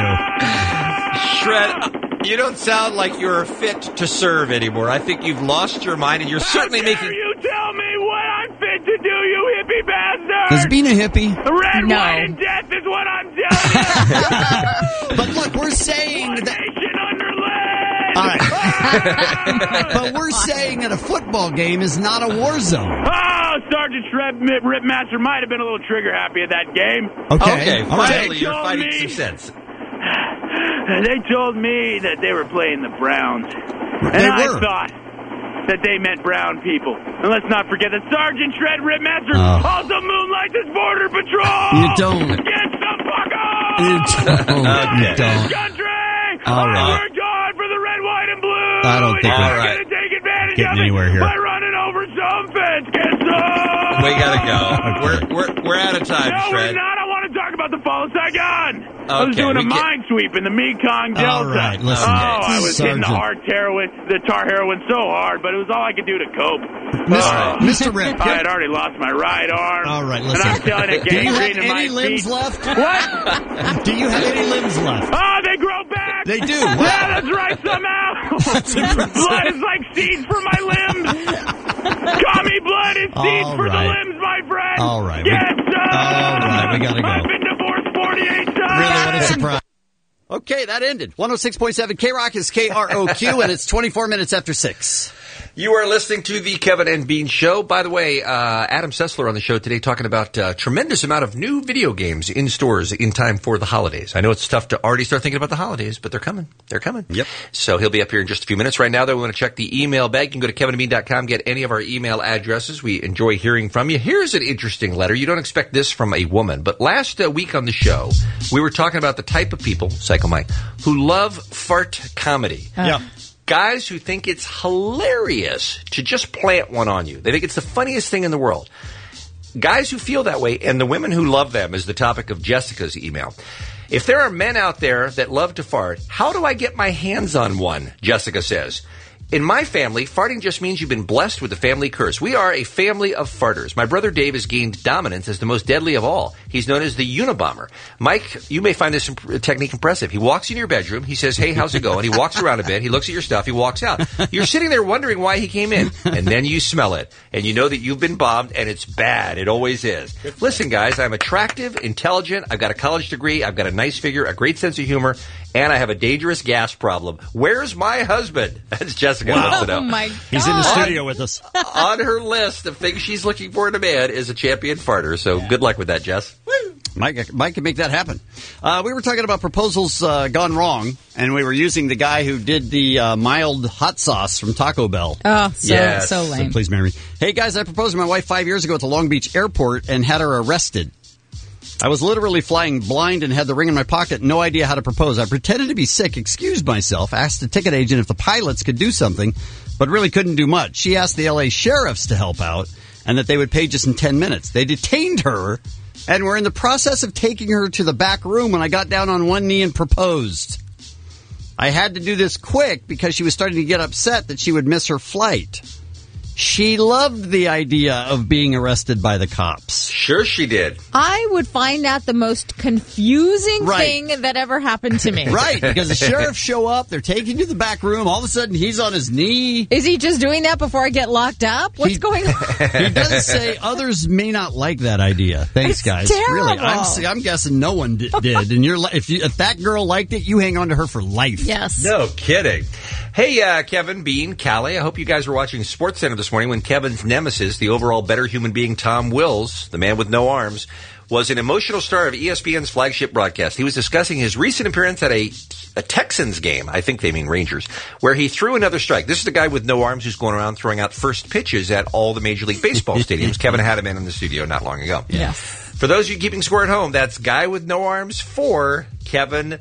Shred, you don't sound like you're fit to serve anymore. I think you've lost your mind, and you're certainly making...
you tell me what I'm fit to do, you hippie bastard!
Does being a hippie...
Red, white, and death is what I'm telling you!
But look, we're saying that...
Nation under lead!
All right. But we're saying that a football game is not a war zone.
Oh, Sergeant Shred Ripmaster might have been a little trigger happy at that game.
Okay,
finally you're fighting some sense.
They told me that they were playing the Browns. And I thought that they meant brown people. And let's not forget that Sergeant Shred Ripmaster also moonlights as Border Patrol!
You don't.
Get the fuck off!
You don't.
Country!
All right.
I worked hard for the red, white, and blue!
I don't think
we're
we're
going to take advantage
getting
of it
anywhere here.
by running over some fence. Get some!
We gotta go. We're out of time,
No,
Shred.
we're not. I want to talk about the fall of Saigon. I was
Okay,
doing a
we get-
mine sweep in the Mekong Delta.
All right, listen,
I was hitting the
Sergeant.
tar heroin so hard, but it was all I could do to cope.
Mr. Rip.
I had already lost my right arm.
All right,
And
listen.
I'm telling you,
Do you have
gangrene in my
any limbs
feet.
left?
What?
Do you have any limbs left?
Oh, they grow back.
They do.
Yeah, that's right, somehow. Blood is like seeds for my limbs. Commie blood is seeds
All
for
right.
the limbs, my friend.
All right.
Get some.
All right, we gotta go.
I've been divorced 48 times.
Really, what a surprise. Okay, that ended. 106.7 K-Rock is KROQ, and it's 24 minutes after 6.
You are listening to the Kevin and Bean Show. By the way, Adam Sessler on the show today talking about a tremendous amount of new video games in stores in time for the holidays. I know it's tough to already start thinking about the holidays, but they're coming. They're coming.
Yep.
So he'll be up here in just a few minutes. Right now, though, we want to check the email bag. You can go to kevinandbean.com, get any of our email addresses. We enjoy hearing from you. Here's an interesting letter. You don't expect this from a woman, but last week on the show, we were talking about the type of people, Psycho Mike, who love fart comedy.
Yeah.
Guys who think it's hilarious to just plant one on you. They think it's the funniest thing in the world. Guys who feel that way, and the women who love them is the topic of Jessica's email. If there are men out there that love to fart, how do I get my hands on one? Jessica says. In my family, farting just means you've been blessed with a family curse. We are a family of farters. My brother Dave has gained dominance as the most deadly of all. He's known as the Unabomber. Mike, you may find this technique impressive. He walks in your bedroom. He says, hey, how's it going? He walks around a bit. He looks at your stuff. He walks out. You're sitting there wondering why he came in. And then you smell it. And you know that you've been bombed, and it's bad. It always is. Listen, guys, I'm attractive, intelligent. I've got a college degree. I've got a nice figure, a great sense of humor, and I have a dangerous gas problem. Where's my husband? That's Jessica. Wants to know.
Oh, my God.
He's in the studio with us.
On her list of things she's looking for in a man is a champion farter. So good luck with that, Jess.
Mike can make that happen. We were talking about proposals gone wrong, and we were using the guy who did the mild hot sauce from Taco Bell.
Oh, so lame.
So please marry me. Hey, guys, I proposed to my wife 5 years ago at the Long Beach airport and had her arrested. I was literally flying blind and had the ring in my pocket, no idea how to propose. I pretended to be sick, excused myself, asked the ticket agent if the pilots could do something, but really couldn't do much. She asked the LA sheriffs to help out and that they would pay just in 10 minutes. They detained her and were in the process of taking her to the back room when I got down on one knee and proposed. I had to do this quick because she was starting to get upset that she would miss her flight. She loved the idea of being arrested by the cops.
Sure she did.
I would find that the most confusing
Right.
thing that ever happened to me.
Right, because the sheriffs show up, they're taking you to the back room, all of a sudden he's on his knee.
Is he just doing that before I get locked up? What's going on?
He does say others may not like that idea. Thanks, guys. Really, I'm guessing no one did. And if that girl liked it, you hang on to her for life.
Yes.
No kidding. Hey, Kevin, Bean, Callie, I hope you guys were watching SportsCenter this morning when Kevin's nemesis, the overall better human being Tom Wills, the man with no arms, was an emotional star of ESPN's flagship broadcast. He was discussing his recent appearance at a Texans game, I think they mean Rangers, where he threw another strike. This is the guy with no arms who's going around throwing out first pitches at all the Major League Baseball stadiums. Kevin had him in the studio not long ago.
Yeah.
For those of you keeping score at home, that's Guy with No Arms 4, Kevin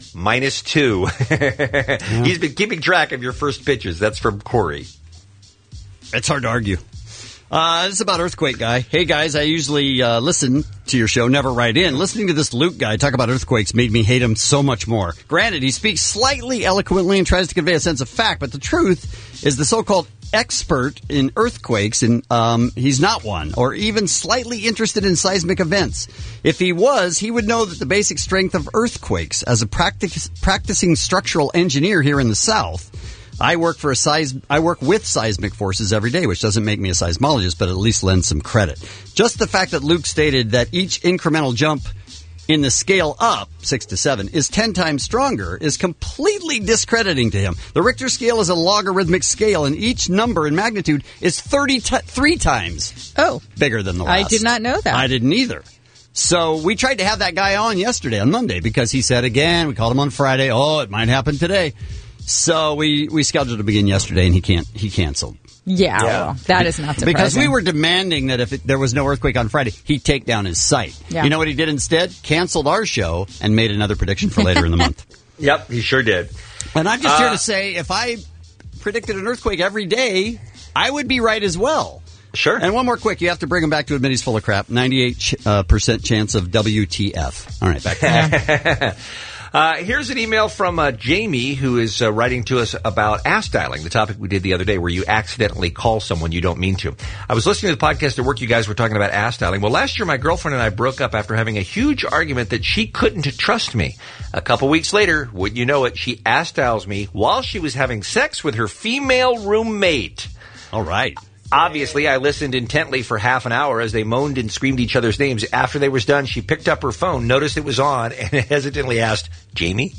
-2. He's been keeping track of your first pitches. That's from Corey.
It's hard to argue. This is about Earthquake Guy. Hey, guys, I usually listen to your show, never write in. Listening to this Luke guy talk about earthquakes made me hate him so much more. Granted, he speaks slightly eloquently and tries to convey a sense of fact, but the truth is the so-called expert in earthquakes, and he's not one, or even slightly interested in seismic events. If he was, he would know that the basic strength of earthquakes. As a practicing structural engineer here in the South, I work with seismic forces every day, which doesn't make me a seismologist, but at least lends some credit. Just the fact that Luke stated that each incremental jump in the scale up, 6 to 7, is 10 times stronger is completely discrediting to him. The Richter scale is a logarithmic scale, and each number in magnitude is 33 times bigger than the last.
I did not know that.
I didn't either. So we tried to have that guy on yesterday, on Monday, because he said again, we called him on Friday, it might happen today. So we scheduled to begin yesterday, and he canceled.
Yeah, well, that is not surprising.
Because we were demanding that if there was no earthquake on Friday, he'd take down his site.
Yeah.
You know what he did instead? Canceled our show and made another prediction for later in the month.
Yep, he sure did.
And I'm just here to say, if I predicted an earthquake every day, I would be right as well.
Sure.
And one more quick, you have to bring him back to admit he's full of crap. 98% chance of WTF. All right, back to you.
Here's an email from Jamie, who is writing to us about ass dialing, the topic we did the other day, where you accidentally call someone you don't mean to. I was listening to the podcast at work. You guys were talking about ass dialing. Well, last year, my girlfriend and I broke up after having a huge argument that she couldn't trust me. A couple weeks later, wouldn't you know it, she ass dials me while she was having sex with her female roommate.
All right.
Obviously, I listened intently for half an hour as they moaned and screamed each other's names. After they was done, she picked up her phone, noticed it was on, and hesitantly asked, Jamie?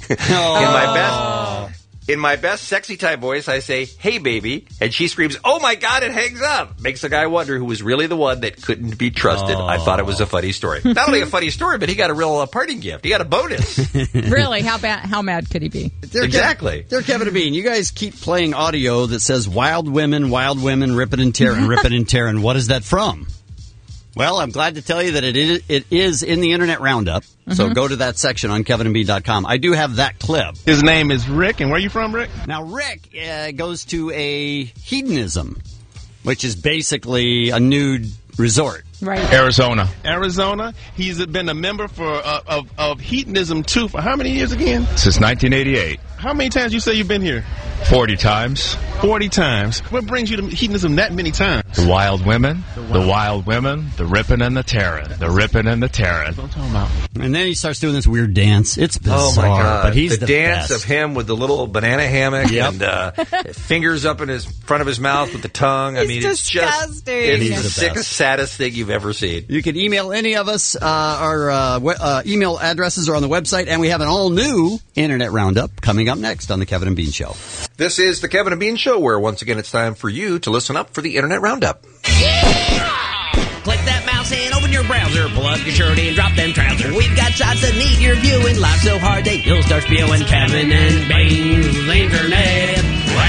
In my best sexy type voice, I say, hey, baby. And she screams, oh, my God, it hangs up. Makes the guy wonder who was really the one that couldn't be trusted. I thought it was a funny story. Not only a funny story, but he got a real parting gift. He got a bonus.
Really? How mad could he be?
Exactly.
Dear Kevin and Bean, you guys keep playing audio that says wild women, ripping and tearing, ripping and tearing. What is that from? Well, I'm glad to tell you that it is in the Internet Roundup. So go to that section on kevinandbean.com. I do have that clip.
His name is Rick, and where are you from, Rick?
Now, Rick goes to a hedonism, which is basically a nude resort.
Right.
Arizona. He's been a member of Hedonism 2 for how many years again?
Since 1988.
How many times you say you've been here?
40 times.
40 times. What brings you to hedonism that many times?
The wild women, the ripping and the tearing, the ripping and the tearing.
What I'm talking about.
And then he starts doing this weird dance. It's bizarre,
oh my God.
But he's
the
the
dance
best.
of him with the little banana hammock and fingers up in his front of his mouth with the tongue. I mean, it's just
He's
the sickest, saddest thing you've ever seen.
You can email any of us. Our email addresses are on the website, and we have an all-new Internet Roundup coming up next on The Kevin and Bean Show.
This is The Kevin and Bean Show, where once again it's time for you to listen up for the Internet Roundup.
Click that mouse and open your browser. Pull up your shirt and drop them trousers. We've got sites that need your viewing. Live so hard that you'll start spewing. Kevin and Bean's Internet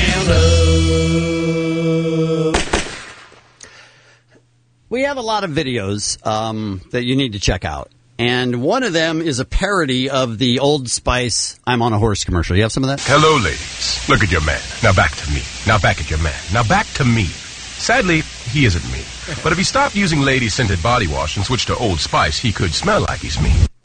Roundup.
We have a lot of videos that you need to check out. And one of them is a parody of the Old Spice I'm on a Horse commercial. You have some of that?
Hello, ladies. Look at your man. Now back to me. Now back at your man. Now back to me. Sadly, he isn't me. But if he stopped using lady-scented body wash and switched to Old Spice, he could smell like he's me.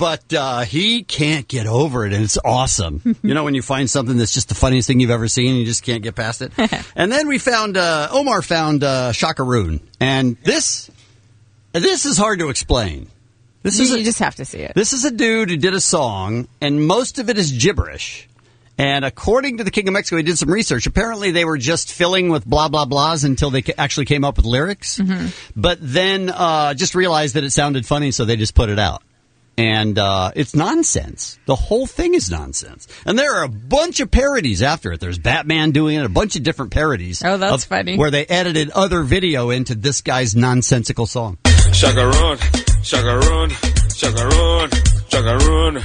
But he can't get over it, and it's awesome. You know, when you find something that's just the funniest thing you've ever seen, and you just can't get past it. And then we found Omar found Shakaroon, and this is hard to explain. You
just have to see it.
This is a dude who did a song, and most of it is gibberish. And according to the King of Mexico, he did some research. Apparently, they were just filling with blah, blah, blahs until they actually came up with lyrics. Mm-hmm. But then just realized that it sounded funny, so they just put it out. And it's nonsense. The whole thing is nonsense. And there are a bunch of parodies after it. There's Batman doing it, a bunch of different parodies.
Oh, that's funny.
Where they edited other video into this guy's nonsensical song.
Shakaroon, Shakaroon, Shakaroon, Shakaroon.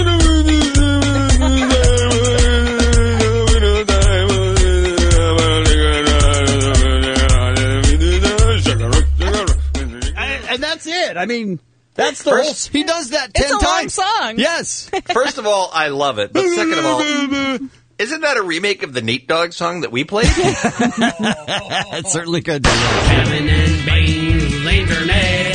And that's it. I mean, that's the whole... He does that 10 times.
It's a long song.
Yes.
First of all, I love it. But second of all, isn't that a remake of the Neat Dog song that we played?
It certainly could be.
Kevin and Bean's Internet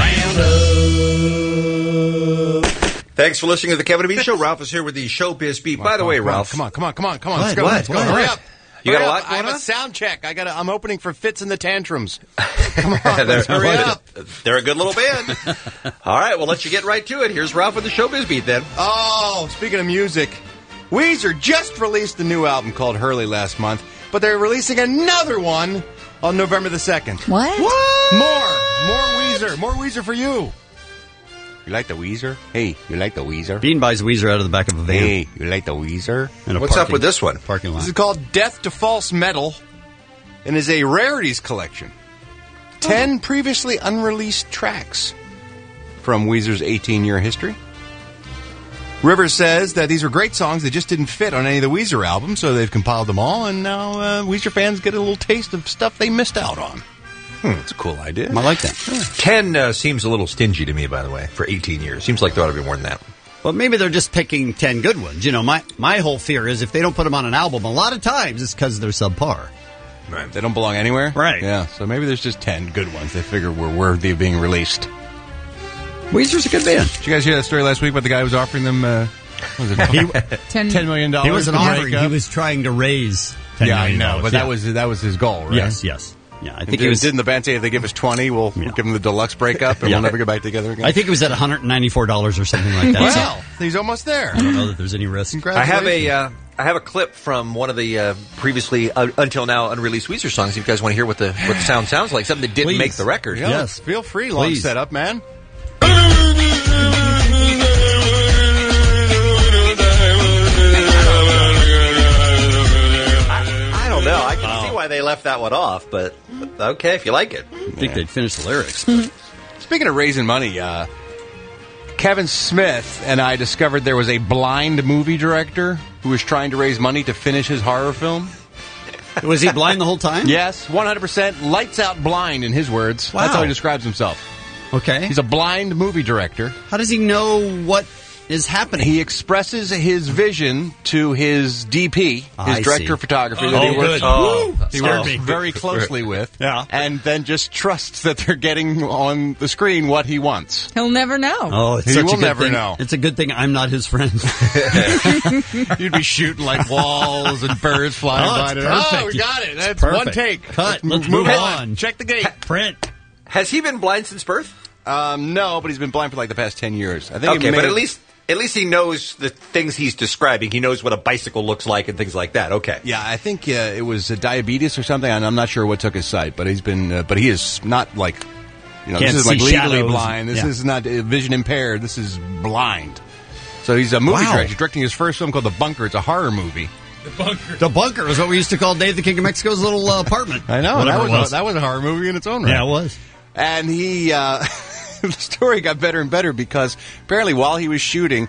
Roundup.
Thanks for listening to the Kevin and Bean Show. Ralph is here with the Showbiz Beat. By the way, Ralph.
Come on.
What?
Let's go. Let's go. Hurry up.
You got a lot
I
going
have
on?
a sound check. I'm opening for Fits and the Tantrums. Come on, let's hurry up.
They're a good little band. All right, we'll let you get right to it. Here's Ralph with the Showbiz Beat then.
Oh, speaking of music, Weezer just released a new album called Hurley last month, but they're releasing another one on November the 2nd.
What?
More Weezer for you. You like the Weezer? Hey, you like the Weezer?
Bean buys Weezer out of the back of a van.
Hey, you like the Weezer?
What's up with this one?
Parking lot.
This is called Death to False Metal and is a rarities collection. 10 previously unreleased tracks from Weezer's 18-year history. Rivers says that these were great songs that just didn't fit on any of the Weezer albums, so they've compiled them all, and now Weezer fans get a little taste of stuff they missed out on. It's a cool idea.
I like that.
10 seems a little stingy to me, by the way, for 18 years. Seems like there ought to be more than that.
Well, maybe they're just picking 10 good ones. You know, my whole fear is if they don't put them on an album, a lot of times it's because they're subpar.
Right. They don't belong anywhere?
Right.
Yeah, so maybe there's just 10 good ones they figure were worthy of being released.
Weezer's a good band.
Did you guys hear that story last week about the guy who was offering them what was it, $10 million?
He wasn't offering. He was trying to raise $10 million.
I know, but that was his goal, right?
Yes. Yeah, I think
didn't the band say if they give us 20, we'll give them the deluxe breakup and we'll never get back together again?
I think it was at $194 or something like that.
Well, he's almost there.
I don't know that there's any risk.
I have a clip from one of the previously until now unreleased Weezer songs. If you guys want to hear what the sound sounds like, something that didn't make the record.
Yes, feel free. Long setup, man.
I don't know. I can see why they left that one off, but okay, if you like it.
I think they'd finish the lyrics.
Speaking of raising money, Kevin Smith and I discovered there was a blind movie director who was trying to raise money to finish his horror film.
Was he blind the whole time?
Yes, 100% lights out blind, in his words.
Wow.
That's how he describes himself.
Okay.
He's a blind movie director.
How does he know what is happening?
He expresses his vision to his DP, his director of photography, that he works very closely with, and then just trusts that they're getting on the screen what he wants.
He'll never know.
Oh,
he will never know.
It's a good thing I'm not his friend.
You'd be shooting like walls and birds flying by.
Perfect.
We got it. That's
perfect.
one take.
Cut. Let's move on.
Check the gate.
Print.
Has he been blind since birth?
No, but he's been blind for like the past 10 years. I think.
Okay, but at least he knows the things he's describing. He knows what a bicycle looks like and things like that. Okay.
Yeah, I think it was diabetes or something. I'm not sure what took his sight, but he's been. But he is not like, this is like legally blind. This is not vision impaired. This is blind. So he's a movie director. He's directing his first film called The Bunker. It's a horror movie.
The Bunker is what we used to call Dave the King of Mexico's little apartment.
I know. That was a horror movie in its own right.
Yeah, it was.
And he. The story got better and better because apparently while he was shooting,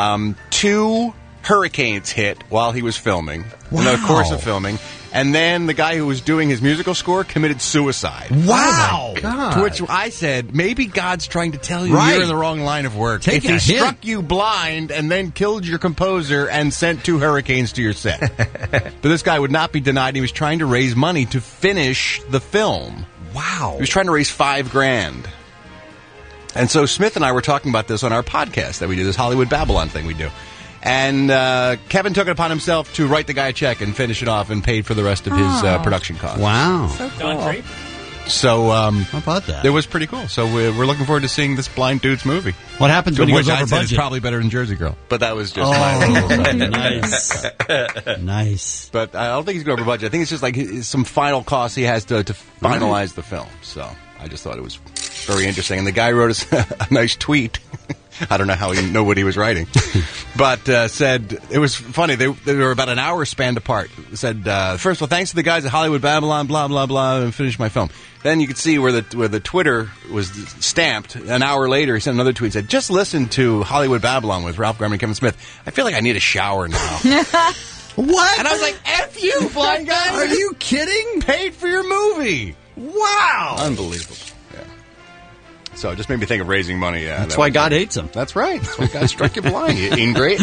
2 hurricanes hit while he was filming, in the course of filming, and then the guy who was doing his musical score committed suicide.
Wow!
Oh God. To which I said, maybe God's trying to tell you you're in the wrong line of work. If he struck you blind and then killed your composer and sent 2 hurricanes to your set. But this guy would not be denied. He was trying to raise money to finish the film.
Wow.
He was trying to raise $5,000. And so Smith and I were talking about this on our podcast that we do, this Hollywood Babylon thing we do. And Kevin took it upon himself to write the guy a check and finish it off and paid for the rest of his production costs.
Wow.
So cool.
So,
how about that?
It was pretty cool. So we're looking forward to seeing this blind dude's movie.
What happens when he goes over
It's
budget?
probably better than Jersey Girl. But that was just my little
nice. Nice.
But I don't think he's going over budget. I think it's just like some final costs he has to finalize the film. So I just thought it was very interesting. And the guy wrote us a nice tweet. I don't know how he knew what he was writing. But said, it was funny, they were about an hour spanned apart. Said, first of all, thanks to the guys at Hollywood Babylon, blah, blah, blah, and finished my film. Then you could see where the Twitter was stamped. An hour later, he sent another tweet, said, just listen to Hollywood Babylon with Ralph Garman and Kevin Smith. I feel like I need a shower now.
What?
And I was like, F you, blind guy.
Are you kidding?
Paid for your movie.
Wow.
Unbelievable. So it just made me think of raising money. Yeah,
That's why God hates him.
That's right. That's why God struck you blind, you ingrate.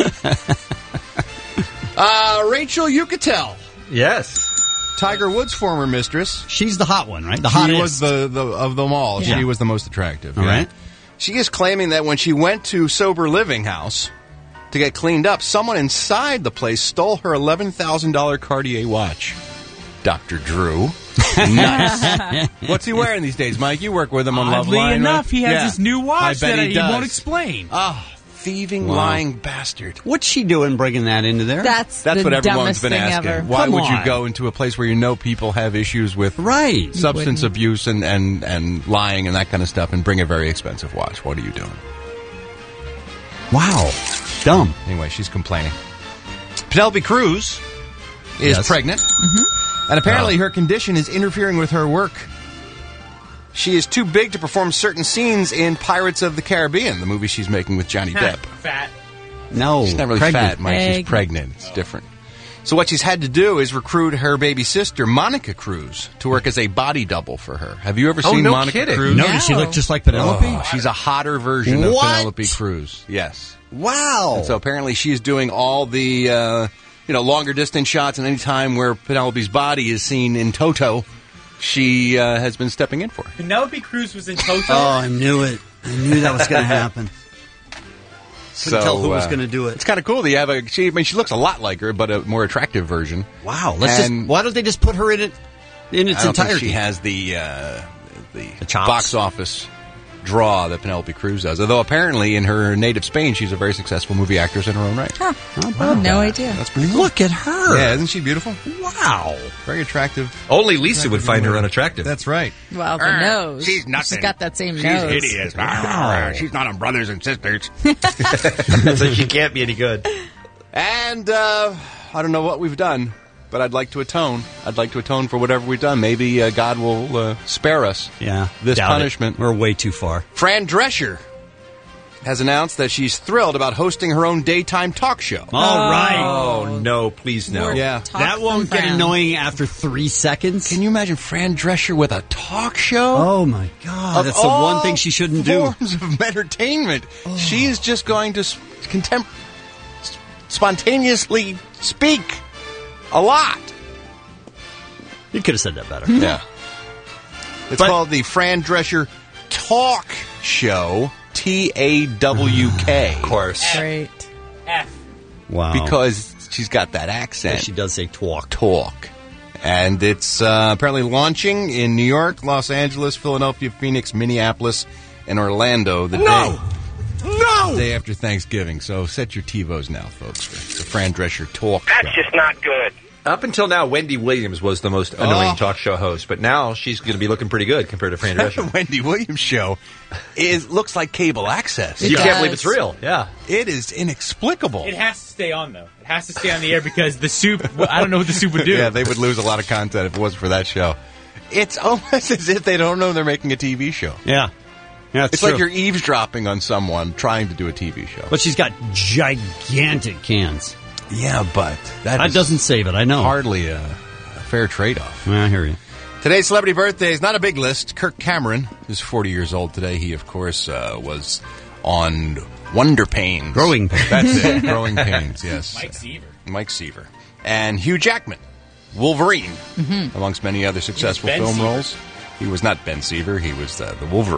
Rachel Yucatel.
Yes.
Tiger Woods' former mistress.
She's the hot one, right? The
She
hottest.
was the of them all.
Yeah.
She was the most attractive.
All right.
She is claiming that when she went to Sober Living House to get cleaned up, someone inside the place stole her $11,000 Cartier watch. Dr. Drew. Nice. What's he wearing these days, Mike? You work with him on Love
Oddly
Line.
enough,
right?
he has
Yeah.
this new watch
I bet
that
he
he won't
does.
explain.
Oh, thieving,
Wow.
lying bastard.
What's she doing bringing that into there?
That's
what
the
everyone's
dumbest
been
thing
asking.
ever.
Why
Come
would you
on.
go into a place where you know people have issues with substance abuse and lying and that kind of stuff and bring a very expensive watch? What are you doing?
Wow. Dumb.
Anyway, she's complaining. Penelope Cruz is
Yes.
pregnant. And apparently her condition is interfering with her work. She is too big to perform certain scenes in Pirates of the Caribbean, the movie she's making with Johnny Depp.
Fat.
No.
She's not really
pregnant.
fat, Mike. She's pregnant. It's different. So what she's had to do is recruit her baby sister, Monica Cruz, to work as a body double for her. Have you ever
Oh,
seen
no
Monica
kidding.
Cruz?
No, does she look just like Penelope?
Oh, she's a hotter version of
What?
Penelope Cruz. Yes.
Wow.
And so apparently she's doing all the longer distance shots, and any time where Penelope's body is seen in toto, she has been stepping in for her.
Penelope Cruz was in Toto.
Oh, I knew it. I knew that was going to happen. Couldn't tell who was going to do it.
It's kind of cool that you have she looks a lot like her, but a more attractive version.
Wow. Why don't they just put her in it in its
I don't think
entirety?
she has the
chops.
box office draw that Penelope Cruz does. Although apparently in her native Spain, she's a very successful movie actress in her own right.
Huh. I had no idea.
That's pretty cool.
Look at her.
Yeah, isn't she beautiful?
Wow.
Very attractive.
Only Lisa would find her unattractive.
That's right.
Well, the nose.
She's nothing.
She's got that same
She's
nose.
hideous. She's not on Brothers and Sisters.
So she can't be any good.
And I don't know what we've done, but I'd like to atone. I'd like to atone for whatever we've done. Maybe God will spare us this
doubt
punishment.
it. We're way too far.
Fran Drescher has announced that she's thrilled about hosting her own daytime talk show.
All right.
Oh, no, please no.
Yeah.
That won't get annoying after 3 seconds.
Can you imagine Fran Drescher with a talk show?
Oh, my God.
Of
That's the
all
one thing she shouldn't do.
forms of entertainment. She is just going to spontaneously speak a lot.
You could have said that better.
Yeah. It's called the Fran Drescher Talk Show. TAWK.
Of course.
Great.
Wow.
Because she's got that accent.
Yeah, she does say talk.
Talk. And it's apparently launching in New York, Los Angeles, Philadelphia, Phoenix, Minneapolis, and Orlando the day after Thanksgiving. So set your TiVos now, folks, for the Fran Drescher Talk
That's
Show.
just not good.
Up until now, Wendy Williams was the most annoying talk show host, but now she's going to be looking pretty good compared to Fran Drescher.
The Wendy Williams show looks like cable access.
You can't believe it's real. Yeah.
It is inexplicable.
It has to stay on, though. It has to stay on the air because the soup, I don't know what the soup would do.
Yeah, they would lose a lot of content if it wasn't for that show. It's almost as if they don't know they're making a TV show.
Yeah. Yeah,
It's like you're eavesdropping on someone trying to do a TV show.
But she's got gigantic cans.
Yeah, but
that doesn't save it, I know.
Hardly a fair trade-off.
Yeah, I hear you.
Today's celebrity birthday is not a big list. Kirk Cameron is 40 years old today. He, of course, was on Wonder Pains.
Growing Pains.
That's it. Growing Pains, yes.
Mike Seaver.
And Hugh Jackman, Wolverine, amongst many other successful
Ben
film
Seaver.
roles. He was not Ben Seaver. He was the Wolverine.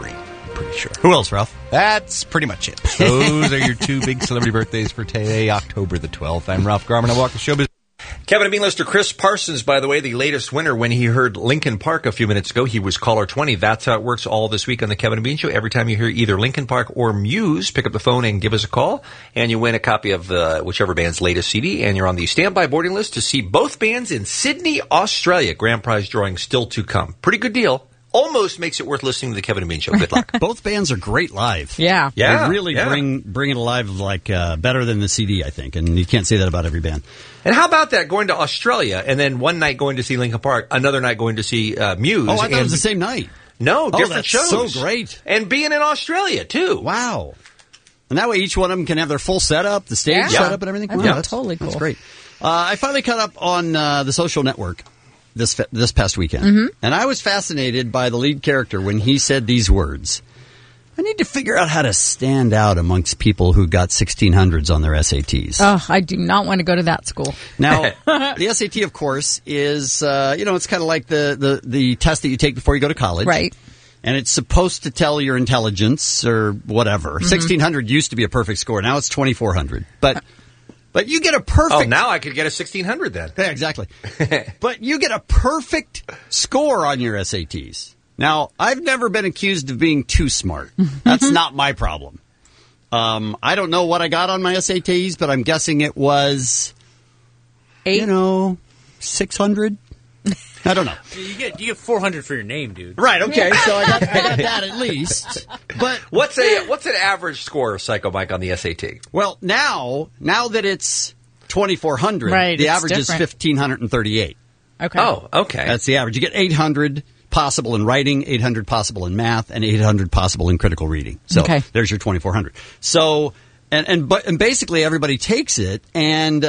I'm pretty sure.
Who else, Ralph?
That's pretty much it. Those are your two big celebrity birthdays for today, October the 12th. I'm Ralph Garman. I walk the showbiz.
Kevin and Bean listener Chris Parsons, by the way, the latest winner when he heard Linkin Park a few minutes ago. He was caller 20. That's how it works all this week on the Kevin and Bean Show. Every time you hear either Linkin Park or Muse, pick up the phone and give us a call, and you win a copy of whichever band's latest CD, and you're on the standby boarding list to see both bands in Sydney, Australia. Grand prize drawing still to come. Pretty good deal. Almost makes it worth listening to the Kevin and Bean Show. Good luck.
Both bands are great live.
Yeah.
Yeah.
They really bring it alive like better than the CD, I think. And you can't say that about every band.
And how about that, going to Australia, and then one night going to see Linkin Park, another night going to see Muse.
Oh, I thought it was the same night.
No, different
that's
shows.
So great.
And being in Australia, too.
Wow. And that way each one of them can have their full setup, the stage setup and everything.
Wow, that's totally cool.
That's great. I finally caught up on The Social Network this past weekend. And I was fascinated by the lead character when he said these words. I need to figure out how to stand out amongst people who got 1600s on their SATs.
Oh, I do not want to go to that school.
Now, the SAT, of course, is, it's kind of like the test that you take before you go to college.
Right.
And it's supposed to tell your intelligence or whatever. 1600 used to be a perfect score. Now it's 2400. But you get a perfect...
Oh, now I could get a 1600 then.
Yeah, exactly. But you get a perfect score on your SATs. Now, I've never been accused of being too smart. That's not my problem. I don't know what I got on my SATs, but I'm guessing it was...
8?
600? I don't know.
You get 400 for your name, dude.
Right, okay, so I got that at least. But
what's an average score, Psycho Mike, on the SAT?
Well, now that it's 2400,
right,
the
it's
average is
different.
1538.
Okay.
Oh, okay.
That's the average. You get 800 possible in writing, 800 possible in math, and 800 possible in critical reading. So there's your 2400. So and basically everybody takes it, and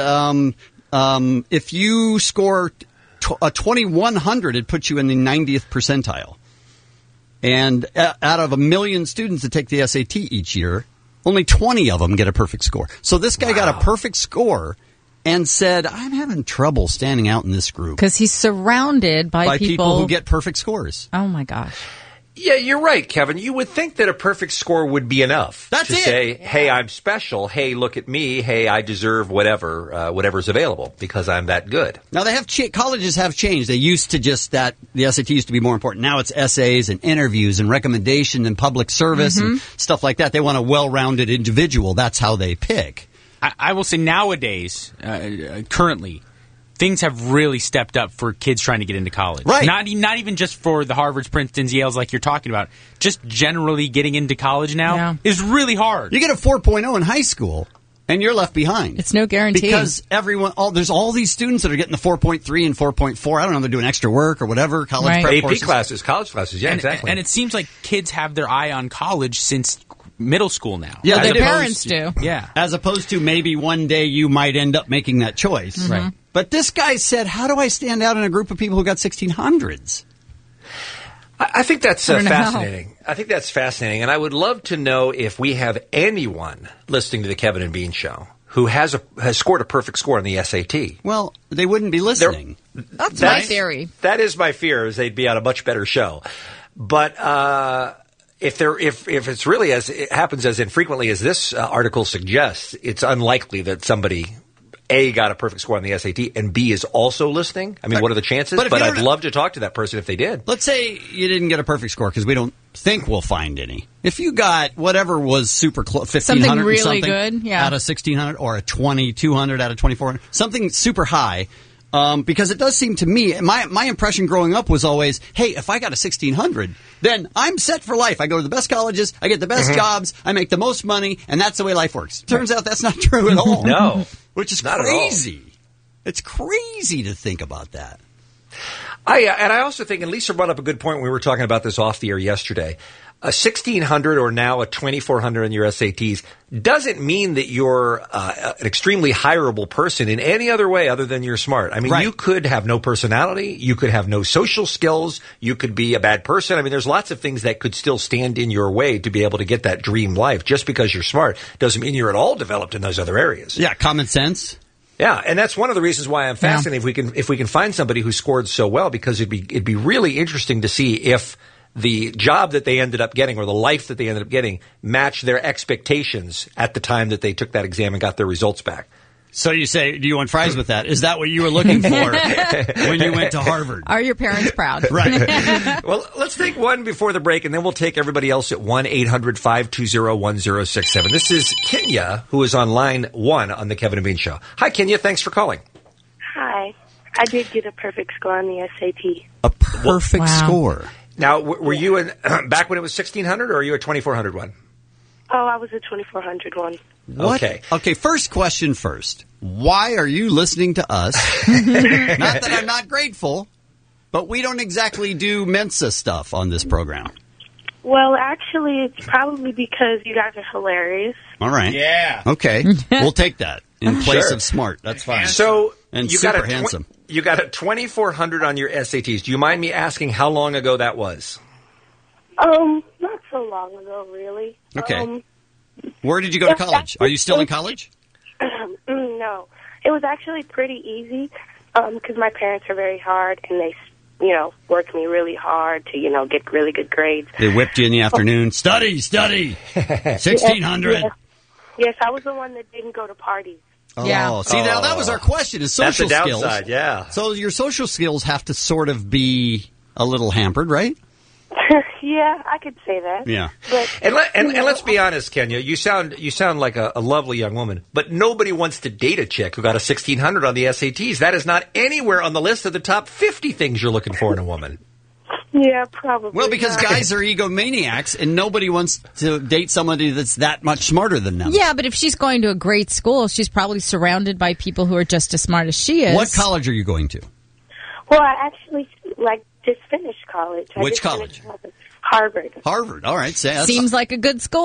if you score a 2100, it puts you in the 90th percentile. And out of 1 million students that take the SAT each year, only 20 of them get a perfect score. So this guy got a perfect score and said, I'm having trouble standing out in this group.
Because he's surrounded by
people who get perfect scores.
Oh, my gosh.
Yeah, you're right, Kevin. You would think that a perfect score would be enough.
That's
to say, hey, I'm special. Hey, look at me. Hey, I deserve whatever's available because I'm that good.
Now, they have colleges have changed. They used to just the SAT used to be more important. Now it's essays and interviews and recommendation and public service and stuff like that. They want a well-rounded individual. That's how they pick.
I will say nowadays, currently, things have really stepped up for kids trying to get into college.
Right.
Not even just for the Harvards, Princetons, Yales like you're talking about. Just generally getting into college now is really hard.
You get a 4.0 in high school, and you're left behind.
It's no guarantee.
Because there's all these students that are getting the 4.3 and 4.4. I don't know, they're doing extra work or whatever, college prep
AP
courses.
classes, college classes, yeah, exactly.
And it seems like kids have their eye on college since middle school now.
Yeah,
their parents do.
Yeah.
As opposed to maybe one day you might end up making that choice.
Right.
But this guy said, how do I stand out in a group of people who got 1600s?
I think that's fascinating. I think that's fascinating. And I would love to know if we have anyone listening to the Kevin and Bean Show who has scored a perfect score on the SAT.
Well, they wouldn't be listening.
That's my theory.
That is my fear, is they'd be on a much better show. But if it's really as it happens as infrequently as this article suggests, it's unlikely that somebody A, got a perfect score on the SAT, and B, is also listening. I mean, what are the chances? But I'd love to talk to that person if they did.
Let's say you didn't get a perfect score because we don't think we'll find any. If you got whatever was super close, 1500
something really
something
good, yeah,
out of 1600, or a 2200 out of 2400, something super high. Because it does seem to me, my impression growing up was always, hey, if I got a 1600, then I'm set for life. I go to the best colleges, I get the best jobs, I make the most money, and that's the way life works. Turns out that's not true at all.
No.
Which is
not
crazy. It's crazy to think about that.
And I also think, and Lisa brought up a good point when we were talking about this off the air yesterday, a 1600 or now a 2400 in your SATs doesn't mean that you're an extremely hireable person in any other way other than you're smart. I mean, you could have no personality. You could have no social skills. You could be a bad person. I mean, there's lots of things that could still stand in your way to be able to get that dream life. Just because you're smart doesn't mean you're at all developed in those other areas.
Yeah, common sense.
Yeah, and that's one of the reasons why I'm fascinated if we can find somebody who scored so well, because it'd be really interesting to see if the job that they ended up getting or the life that they ended up getting matched their expectations at the time that they took that exam and got their results back.
So you say, do you want fries with that? Is that what you were looking for when you went to Harvard?
Are your parents proud?
Right.
Well, let's take one before the break, and then we'll take everybody else at 1-800-520-1067. This is Kenya, who is on line 1 on the Kevin and Bean Show. Hi, Kenya. Thanks for calling.
Hi. I did get a perfect score on the SAT.
A perfect score.
Now, were you in back when it was 1,600, or are you a 2,400 one?
Oh, I was a 2,400 one.
What? Okay, first question first. Why are you listening to us? Not that I'm not grateful, but we don't exactly do Mensa stuff on this program.
Well, actually, it's probably because you guys are hilarious.
All right.
Yeah.
Okay. We'll take that in place
Sure.
of smart. That's fine.
So,
and
you
super
got
handsome.
You got a 2,400 on your SATs. Do you mind me asking how long ago that was?
Not so long ago, really.
Okay. Where did you go to college? Are you still in college?
No. It was actually pretty easy because my parents are very hard and they, worked me really hard to, get really good grades.
They whipped you in the afternoon. Study. 1,600.
Yes, I was the one that didn't go to parties.
Oh, see, now that was our question, is social
That's the
skills.
downside, yeah.
So your social skills have to sort of be a little hampered, right?
Yeah, I could say that.
Yeah.
But,
And let's be honest, Kenya. You sound like a lovely young woman, but nobody wants to date a chick who got a 1,600 on the SATs. That is not anywhere on the list of the top 50 things you're looking for in a woman.
Yeah, probably.
Well, because
not.
guys are egomaniacs, and nobody wants to date somebody that's that much smarter than them.
Yeah, but if she's going to a great school, she's probably surrounded by people who are just as smart as she is.
What college are you going to?
Well, I actually, just finished college.
Which
just
college?
finished Harvard.
Harvard. All right.
Seems like a good school.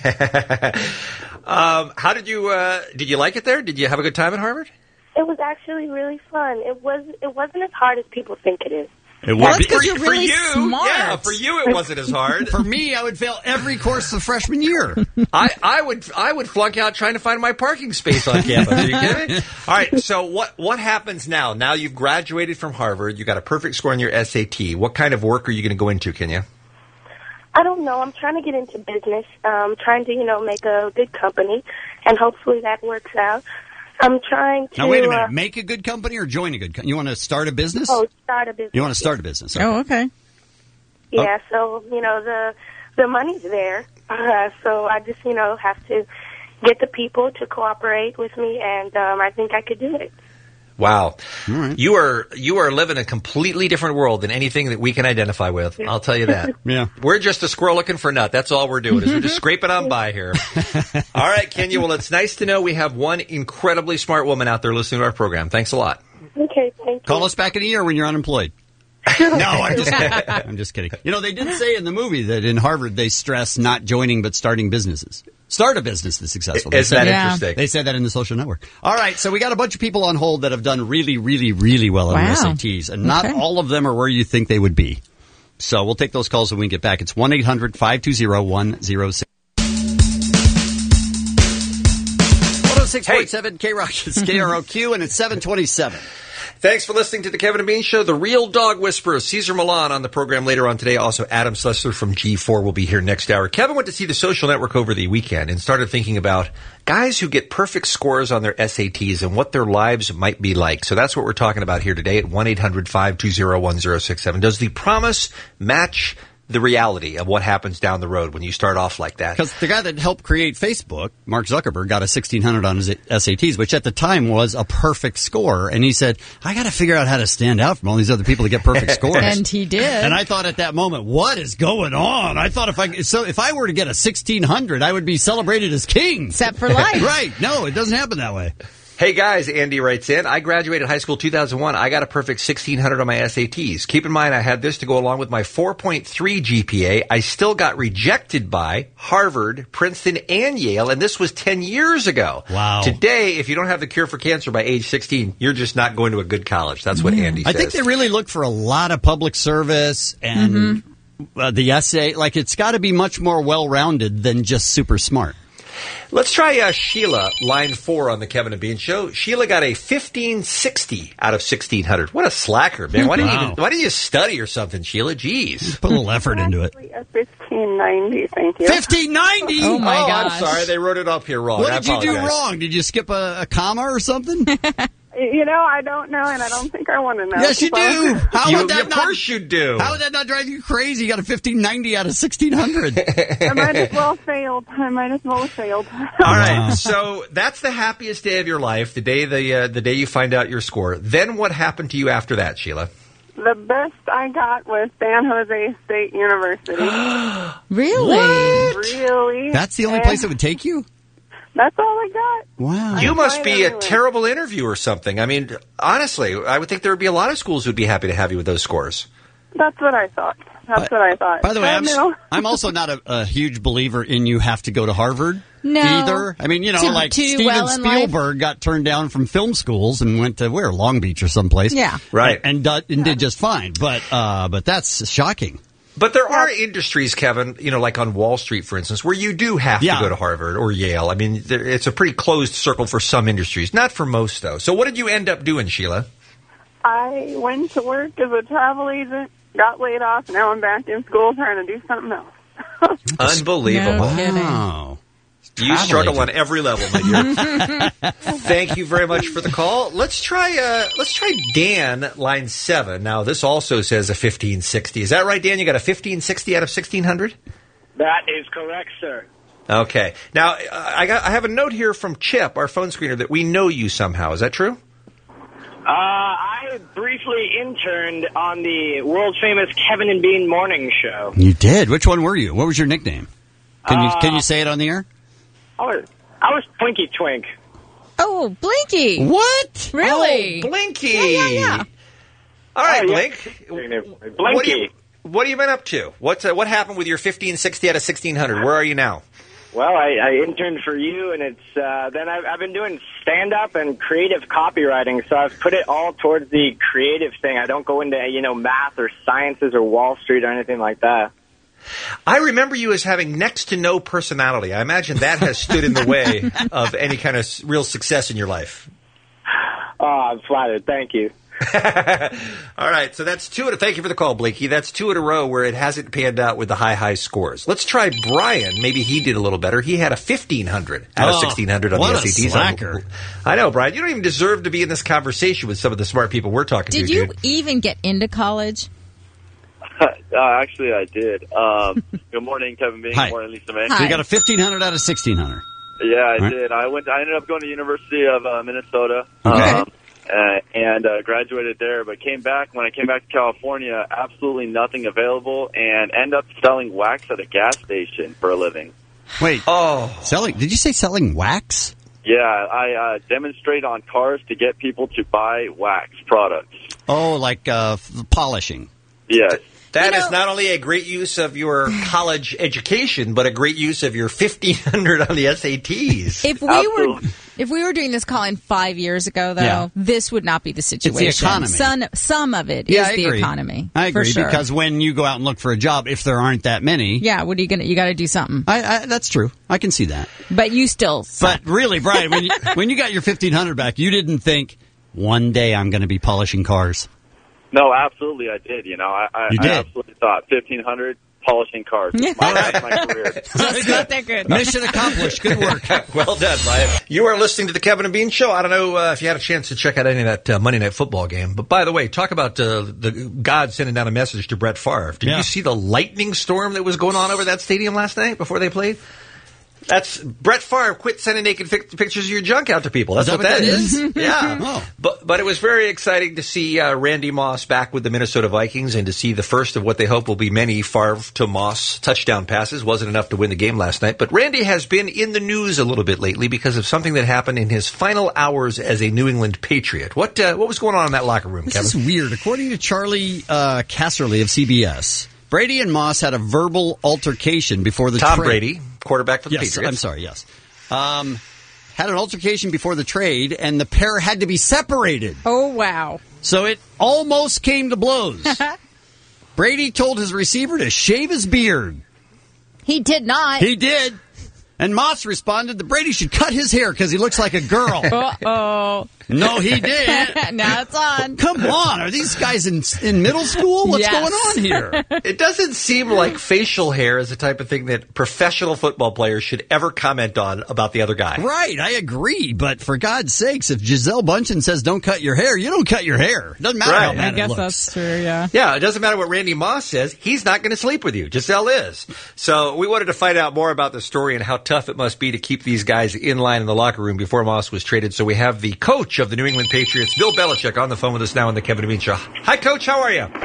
How did you like it there? Did you have a good time at Harvard?
It was actually really fun. It wasn't as hard as people think it is.
It
Well, that's 'cause you're
for
really
you,
smart.
yeah, for you it wasn't as hard.
For me, I would fail every course the freshman year.
I would flunk out trying to find my parking space on campus. Are you kidding me? All right. So what happens now? Now you've graduated from Harvard. You got a perfect score on your SAT. What kind of work are you going to go into, Kenya?
I don't know. I'm trying to get into business. Trying to, make a good company, and hopefully that works out. I'm trying to...
Now, wait a minute. Make a good company or join a good company? You want to start a business?
Oh, start a business.
You want to start a business?
Oh, okay.
Yeah, so, the money's there. So I just, have to get the people to cooperate with me, and I think I could do it.
Wow. You are living a completely different world than anything that we can identify with. I'll tell you that.
Yeah.
We're just a squirrel looking for a nut. That's all we're doing is we're just scraping on by here. All right, Kenya. Well, it's nice to know we have one incredibly smart woman out there listening to our program. Thanks a lot.
Okay, thank you.
Call us back in a year when you're unemployed. No, I'm just kidding. I'm just kidding. They did say in the movie that in Harvard they stress not joining but starting businesses. Start a business that's successful.
Is that interesting?
They said that in The Social Network. All right, so we got a bunch of people on hold that have done really, really, really well on their SATs, and not all of them are where you think they would be. So we'll take those calls when we get back. It's 1-800-520-1067. 106.7 K-Rock. It's KROQ, and it's 727.
Thanks for listening to the Kevin and Bean Show. The Real Dog Whisperer, Cesar Millan, on the program later on today. Also, Adam Slessler from G4 will be here next hour. Kevin went to see The Social Network over the weekend and started thinking about guys who get perfect scores on their SATs and what their lives might be like. So that's what we're talking about here today at 1-800-520-1067. Does the promise match the reality of what happens down the road when you start off like that?
Because the guy that helped create Facebook, Mark Zuckerberg, got a 1,600 on his SATs, which at the time was a perfect score. And he said, I got to figure out how to stand out from all these other people to get perfect scores.
And he did.
And I thought at that moment, what is going on? I thought if I were to get a 1,600, I would be celebrated as king.
Set for life.
Right. No, it doesn't happen that way.
Hey guys, Andy writes in, I graduated high school 2001. I got a perfect 1,600 on my SATs. Keep in mind, I had this to go along with my 4.3 GPA. I still got rejected by Harvard, Princeton, and Yale, and this was 10 years ago.
Wow.
Today, if you don't have the cure for cancer by age 16, you're just not going to a good college. That's what Andy says.
I think they really look for a lot of public service and the essay. Like, it's got to be much more well-rounded than just super smart.
Let's try Sheila, line 4 on the Kevin and Bean Show. Sheila got a 1560 out of 1600. What a slacker, man. Why didn't you study or something, Sheila? Jeez.
Put a little effort into it.
A 1590, thank you.
1590?
Oh, my gosh.
I'm sorry. They wrote it up here wrong.
What did you do wrong? Did you skip a comma or something?
I don't know, and I don't think I want to know.
Yes, you do.
Of course you do.
How would that not drive you crazy? You got a 1590 out of 1600.
I might as well have failed.
All right, so that's the happiest day of your life, the day you find out your score. Then what happened to you after that, Sheila?
The best I got was San Jose State University.
Really?
What?
Really?
That's the only place that would take you?
That's all I got.
Wow.
You must be a terrible interview or something. I mean, honestly, I would think there would be a lot of schools who would be happy to have you with those scores.
That's what I thought.
By the way, I'm also not a huge believer in you have to go to Harvard either. I mean, like Steven Spielberg got turned down from film schools and went to Long Beach or someplace.
Yeah.
Right.
And did just fine. But that's shocking.
But there are industries, Kevin, like on Wall Street, for instance, where you do have to go to Harvard or Yale. I mean, it's a pretty closed circle for some industries. Not for most, though. So what did you end up doing, Sheila?
I went to work as a travel agent, got laid off. Now I'm back in school trying to do something else.
Unbelievable.
Wow.
You struggle on every level, my dear. Thank you very much for the call. Let's try Dan, line 7. Now, this also says a 1560. Is that right, Dan? You got a 1560 out of 1600?
That is correct, sir.
Okay. Now, I have a note here from Chip, our phone screener, that we know you somehow. Is that true?
I briefly interned on the world-famous Kevin and Bean morning show.
You did? Which one were you? What was your nickname? Can you say it on the air?
I was Blinky Twink.
Oh, Blinky.
What?
Really?
Oh, Blinky.
Yeah.
All right, Blink.
Blinky.
What have you been up to? What happened with your 1560 out of 1600? Where are you now?
Well, I interned for you, and it's then I've been doing stand-up and creative copywriting, so I've put it all towards the creative thing. I don't go into, math or sciences or Wall Street or anything like that.
I remember you as having next to no personality. I imagine that has stood in the way of any kind of real success in your life.
Oh, I'm flattered. Thank you.
All right, so that's two. Thank you for the call, Blakey. That's 2 in a row where it hasn't panned out with the high scores. Let's try Brian. Maybe he did a little better. He had a 1500 out of 1600 on the SATs.
Slacker.
I know, Brian. You don't even deserve to be in this conversation with some of the smart people we're talking to.
Did you even get into college?
Actually, I did. Good morning, Kevin Bean. Good morning, Lisa May.
So you got a 1500 out of 1600.
Yeah, I did. I ended up going to University of Minnesota.
Okay.
And graduated there, but when I came back to California, absolutely nothing available, and ended up selling wax at a gas station for a living.
Wait. Did you say selling wax?
Yeah, I demonstrate on cars to get people to buy wax products.
Oh, like polishing.
Yes.
That is not only a great use of your college education, but a great use of your 1500 on the SATs.
If we were doing this call-in 5 years ago, though, this would not be the situation.
It's the economy.
Some of it is the economy.
I agree,
for sure.
because when you go out and look for a job, if there aren't that many,
what are you gonna? You got to do something.
That's true. I can see that.
But you still suck.
But really, Brian, when you got your 1500 back, you didn't think one day I'm going to be polishing cars.
No, absolutely, I did. I absolutely thought 1500 polishing cars. That's my career.
Just not that good.
Mission accomplished. Good work.
Well done, Brian. You are listening to the Kevin and Bean Show. I don't know if you had a chance to check out any of that Monday Night Football game. But by the way, talk about the God sending down a message to Brett Favre. Did you see the lightning storm that was going on over that stadium last night before they played? That's Brett Favre. Quit sending naked pictures of your junk out to people. That's what that is. Yeah.
Oh.
But it was very exciting to see Randy Moss back with the Minnesota Vikings and to see the first of what they hope will be many Favre to Moss touchdown passes. Wasn't enough to win the game last night. But Randy has been in the news a little bit lately because of something that happened in his final hours as a New England Patriot. What was going on in that locker room, Kevin?
This is weird. According to Charlie Casserly of CBS, Brady and Moss had a verbal altercation before the
Tom Brady, quarterback for the Patriots.
I'm sorry, yes. Had an altercation before the trade, and the pair had to be separated.
Oh, wow.
So it almost came to blows. Brady told his receiver to shave his beard.
He did not.
He did. And Moss responded that Brady should cut his hair because he looks like a girl.
Uh-oh.
No, he didn't.
Now it's on.
Come on. Are these guys in middle school? What's going on here?
It doesn't seem like facial hair is the type of thing that professional football players should ever comment on about the other guy.
Right, I agree. But for God's sakes, if Gisele Bündchen says don't cut your hair, you don't cut your hair. It doesn't matter how bad
I guess
it looks.
that's true, yeah.
Yeah, it doesn't matter what Randy Moss says. He's not going to sleep with you. Gisele is. So we wanted to find out more about the story and how tough it must be to keep these guys in line in the locker room before Moss was traded. So we have the coach of the New England Patriots, Bill Belichick, on the phone with us now on the Kevin and Bean Show. Hi, Coach. How are you?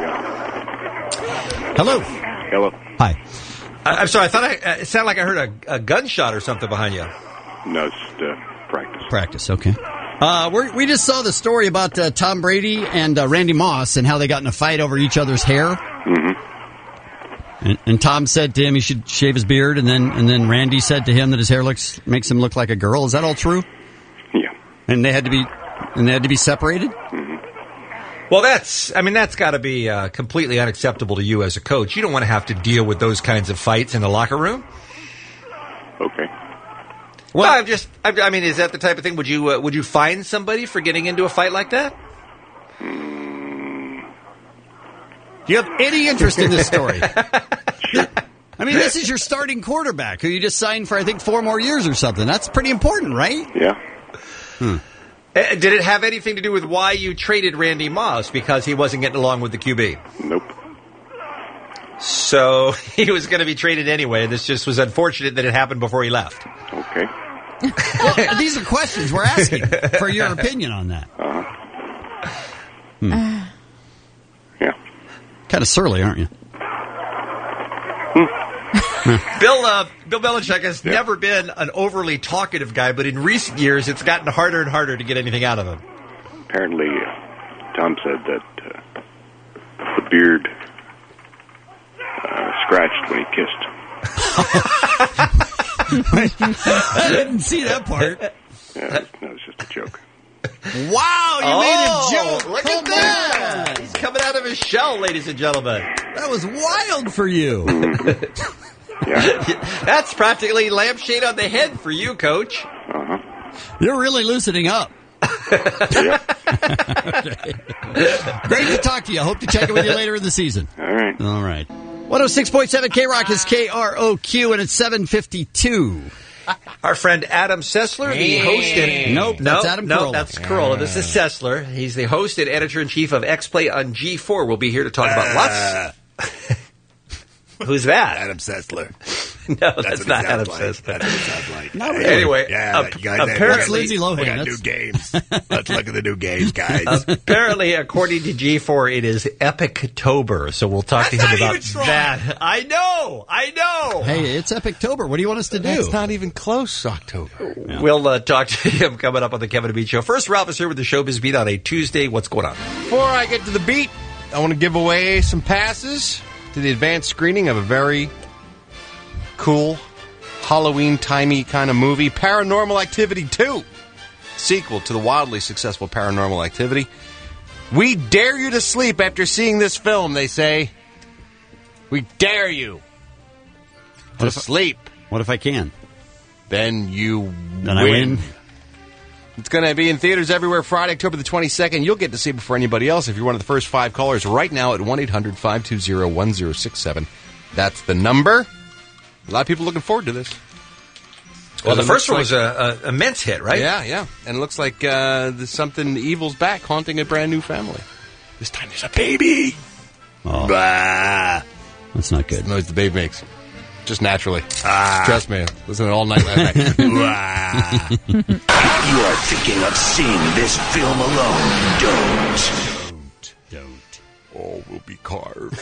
Hello.
Hello.
Hi.
I'm sorry. I thought it sounded like I heard a gunshot or something behind you.
No, it's practice.
Practice, okay. We just saw the story about Tom Brady and Randy Moss and how they got in a fight over each other's hair.
Mm-hmm.
And Tom said to him he should shave his beard, and then Randy said to him that his hair makes him look like a girl. Is that all true?
Yeah.
And they had to be separated?
Mm-hmm.
Well, that's got to be completely unacceptable to you as a coach. You don't want to have to deal with those kinds of fights in the locker room.
Okay.
Well, is that the type of thing? Would you fine somebody for getting into a fight like that?
Do you have any interest in this story? I mean, this is your starting quarterback who you just signed for, I think, 4 more years or something. That's pretty important, right?
Yeah.
Did it have anything to do with why you traded Randy Moss? Because he wasn't getting along with the QB?
Nope.
So he was going to be traded anyway. This just was unfortunate that it happened before he left.
Okay.
Well, these are questions we're asking for your opinion on that.
Yeah.
Kind of surly, aren't you?
Bill Belichick has never been an overly talkative guy, but in recent years, it's gotten harder and harder to get anything out of him.
Apparently, Tom said that the beard scratched when he kissed.
I didn't see that part.
Yeah, that was just a joke.
Wow, you made a joke.
Look at that. He's coming out of his shell, ladies and gentlemen.
That was wild for you.
Yeah.
That's practically lampshade on the head for you, Coach.
Uh-huh.
You're really loosening up.
Yeah.
Okay. Great to talk to you. I hope to check in with you later in the season.
All right.
All right. 106.7 K-Rock is KROQ, and it's 7:52.
Our friend Adam Sessler, the host and...
Nope, that's Adam Carolla.
That's Carolla. This is Sessler. He's the host and editor-in-chief of X-Play on G4. We'll be here to talk about lots... Who's that?
Adam Sessler.
No, that's not Adam Sessler.
That's what it sounds like.
Not really.
Anyway,
That's Lindsay Lohan.
We got new games. Let's look at the new games, guys.
Apparently, according to G4, it is Epic-tober, so we'll talk to him about that. I know!
Hey, it's Epic-tober. What do you want us to do?
It's not even close, October.
Yeah. We'll talk to him coming up on the Kevin and Bean Show. First, Ralph is here with the Showbiz Beat on a Tuesday. What's going on?
Before I get to the beat, I want to give away some passes to the advanced screening of a very cool Halloween-timey kind of movie, Paranormal Activity 2, sequel to the wildly successful Paranormal Activity. We dare you to sleep after seeing this film, they say. We dare you to sleep.
What if I can?
Then you
Then I win.
It's going to be in theaters everywhere Friday, October the 22nd. You'll get to see it before anybody else if you're one of the first 5 callers right now at 1-800-520-1067. That's the number. A lot of people looking forward to this.
Well, the first one was an immense hit, right?
Yeah. And it looks like there's something evil's back, haunting a brand new family. This time there's a baby.
Oh.
Bah.
That's not good.
That's the noise the baby makes. Just naturally. Trust me. Listen to it all night last night.
If you are thinking of seeing this film alone, don't.
All will be carved.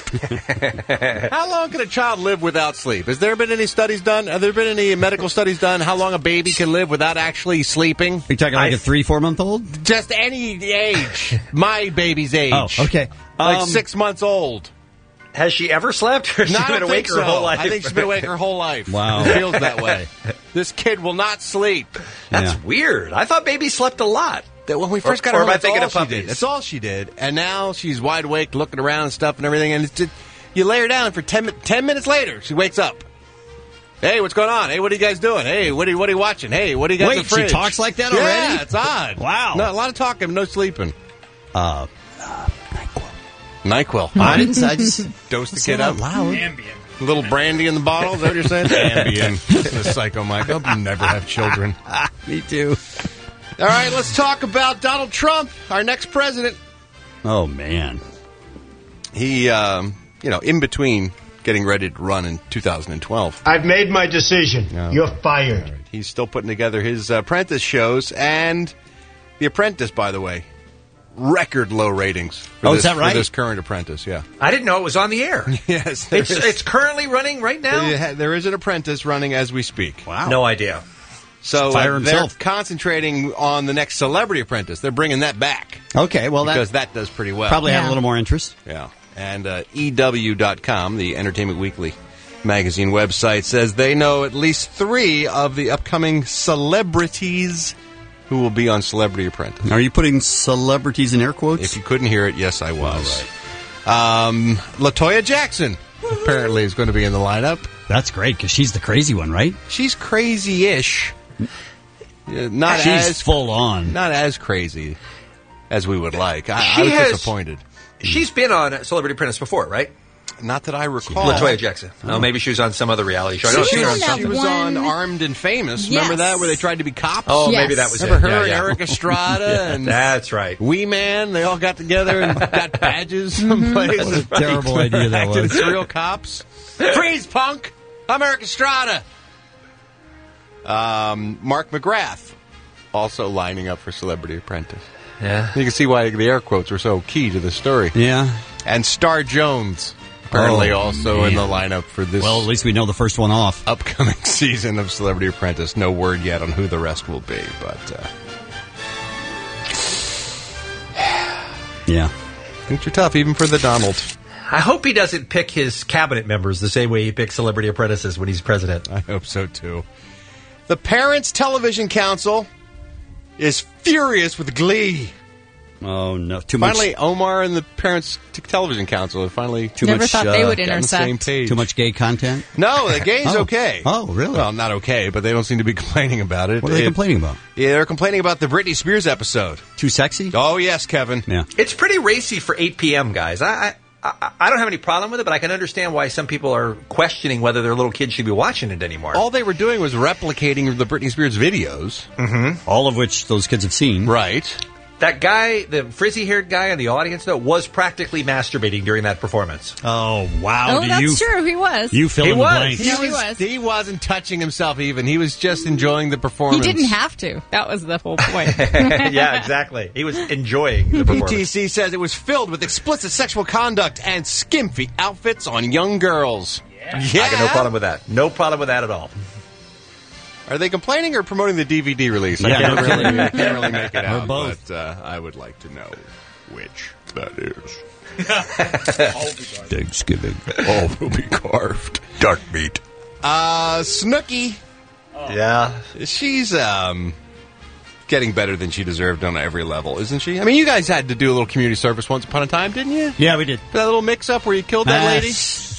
How long can a child live without sleep? Has there been any studies done? Have there been any medical studies done? How long a baby can live without actually sleeping?
Are you talking like a 3-4 month old?
Just any age. My baby's age.
Oh, okay.
Like 6 months old.
Has she ever slept, or has she been awake her whole life?
I think she's been awake her whole life.
Wow.
It feels that way. This kid will not sleep.
That's weird. I thought babies slept a lot.
When we first got her home,
that's all she did.
That's all she did. And now she's wide awake, looking around and stuff and everything. And it's just, you lay her down for 10 minutes later, she wakes up. Hey, what's going on? Hey, what are you guys doing? Hey, what are you watching? Hey, what do you got in the
Wait,
fridge?
she talks like that already?
Yeah, it's odd.
Wow.
No, a lot of talking, no sleeping. NyQuil.
I didn't. I just
dose the
say
kid
it
up.
out loud.
Ambien.
A little brandy in the bottle. Is that what you're saying? Ambien. The Psycho Mike. I hope you never have children.
Me too.
All right, let's talk about Donald Trump, our next president.
Oh man,
he, in between getting ready to run in 2012.
I've made my decision. You're fired.
Right. He's still putting together his Apprentice shows, and The Apprentice, by the way, record low ratings. For
is that right?
For this current Apprentice, yeah.
I didn't know it was on the air.
Yes.
It's currently running right now?
There is an Apprentice running as we speak.
Wow. No idea.
So
Fire
they're
himself.
concentrating on the next Celebrity Apprentice. They're bringing that back.
Okay, well,
because that does pretty well.
Probably had a little more interest.
Yeah. And EW.com, the Entertainment Weekly magazine website, says they know at least 3 of the upcoming celebrities who will be on Celebrity Apprentice.
Are you putting celebrities in air quotes?
If you couldn't hear it, yes, I was. LaToya Jackson apparently is going to be in the lineup.
That's great, because she's the crazy one, right?
She's crazy-ish.
She's full on.
Not as crazy as we would like. I was disappointed.
She's been on Celebrity Apprentice before, right?
Not that I recall.
LaToya Jackson. Oh, maybe she was on some other reality show. I know
She was on Armed and Famous.
Yes.
Remember that, where they tried to be cops?
Oh, maybe that was
Remember
it.
her,
Yeah.
Eric Estrada, and
that's right.
Wee Man. They all got together and got badges someplace.
That's a terrible idea that
Acted
was.
as real cops. Freeze, punk! I'm Eric Estrada. Mark McGrath also lining up for Celebrity Apprentice.
Yeah.
You can see why the air quotes were so key to the story.
Yeah.
And Star Jones apparently also in the lineup for this.
Well, at least we know the first one off.
Upcoming season of Celebrity Apprentice. No word yet on who the rest will be, but
yeah,
things are tough even for the Donald.
I hope he doesn't pick his cabinet members the same way he picks Celebrity Apprentices when he's president.
I hope so too. The Parents Television Council is furious with glee.
Oh no!
Finally, Omar and the Parents Television Council have finally
Never thought they would
gotten
intersect.
the same page.
Too much gay content?
No, the gay's okay.
Oh, really?
Well, not okay, but they don't seem to be complaining about it.
What are they complaining about?
Yeah, they're complaining about the Britney Spears episode.
Too sexy?
Oh, yes, Kevin.
Yeah.
It's pretty racy for 8 p.m., guys. I don't have any problem with it, but I can understand why some people are questioning whether their little kids should be watching it anymore.
All they were doing was replicating the Britney Spears videos.
Mm-hmm.
All of which those kids have seen.
Right.
That guy, the frizzy-haired guy in the audience, though, was practically masturbating during that performance.
Oh, wow.
Oh, that's true. He was.
You fill in the blanks.
He was.
He wasn't touching himself even. He was just enjoying the performance.
He didn't have to. That was the whole point.
Yeah, exactly. He was enjoying the performance.
PTC says it was filled with explicit sexual conduct and skimpy outfits on young girls. Yeah.
I got no problem with that. No problem with that at all.
Are they complaining or promoting the DVD release?
Yeah,
I can't really make it out.
Or both.
But I would like to know which that is.
Thanksgiving.
All will be carved. Dark meat. Snooki.
Yeah.
She's getting better than she deserved on every level, isn't she? I mean, you guys had to do a little community service once upon a time, didn't you?
Yeah, we did.
That little mix-up where you killed that lady?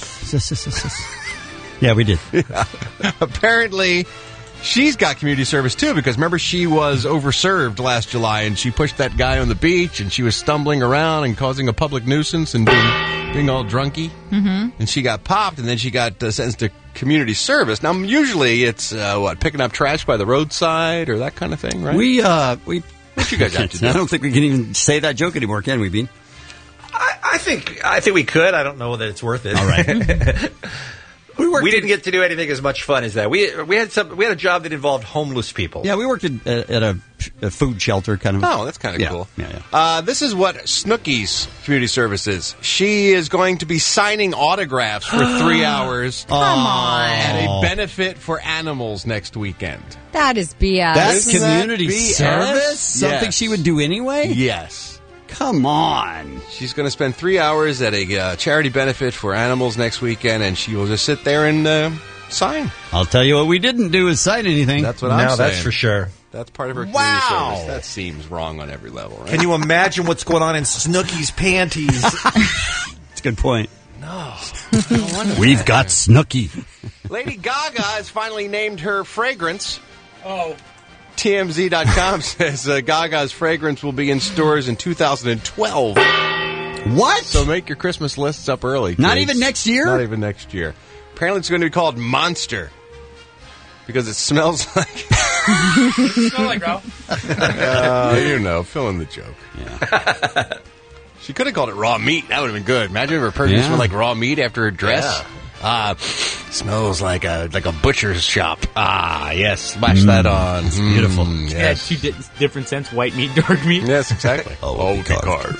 Yeah, we did.
Yeah. Apparently, she's got community service, too, because remember, she was overserved last July, and she pushed that guy on the beach, and she was stumbling around and causing a public nuisance and being all drunky.
Mm-hmm.
And she got popped, and then she got sentenced to community service. Now, usually it's, picking up trash by the roadside or that kind of thing, right?
What
you guys have to do?
I don't think we can even say that joke anymore, can we, Bean?
I think we could. I don't know that it's worth it.
All right.
We didn't get to do anything as much fun as that. We had a job that involved homeless people.
Yeah, we worked at a food shelter kind of.
Oh, that's kind of cool.
Yeah.
This is what Snooki's community service is. She is going to be signing autographs for 3 hours.
Come on.
At a benefit for animals next weekend.
That is BS.
That's
Isn't
community
that BS?
service? Something
Yes.
she would do anyway?
Yes.
Come on.
She's going to spend 3 hours at a charity benefit for animals next weekend, and she will just sit there and sign.
I'll tell you what we didn't do is sign anything.
That's what I'm saying.
That's for sure.
That's part of her community service. That seems wrong on every level, right?
Can you imagine what's going on in Snooki's panties?
That's a good point.
No.
We've got Snooki.
Lady Gaga has finally named her fragrance.
Oh.
TMZ.com says Gaga's fragrance will be in stores in 2012.
What?
So make your Christmas lists up early.
Not
kids.
even next year?
Not even next year. Apparently it's going to be called Monster because it smells like...
Smell like, bro.
Fill in the joke. Yeah. She could have called it raw meat. That would have been good. Imagine if her perfume smelled like raw meat after her dress. Yeah. Smells like a butcher's shop. Ah, yes. Splash that on.
It's beautiful.
Yes. Yeah, 2 different scents, white meat, dark meat.
Yes, exactly. Oh, card.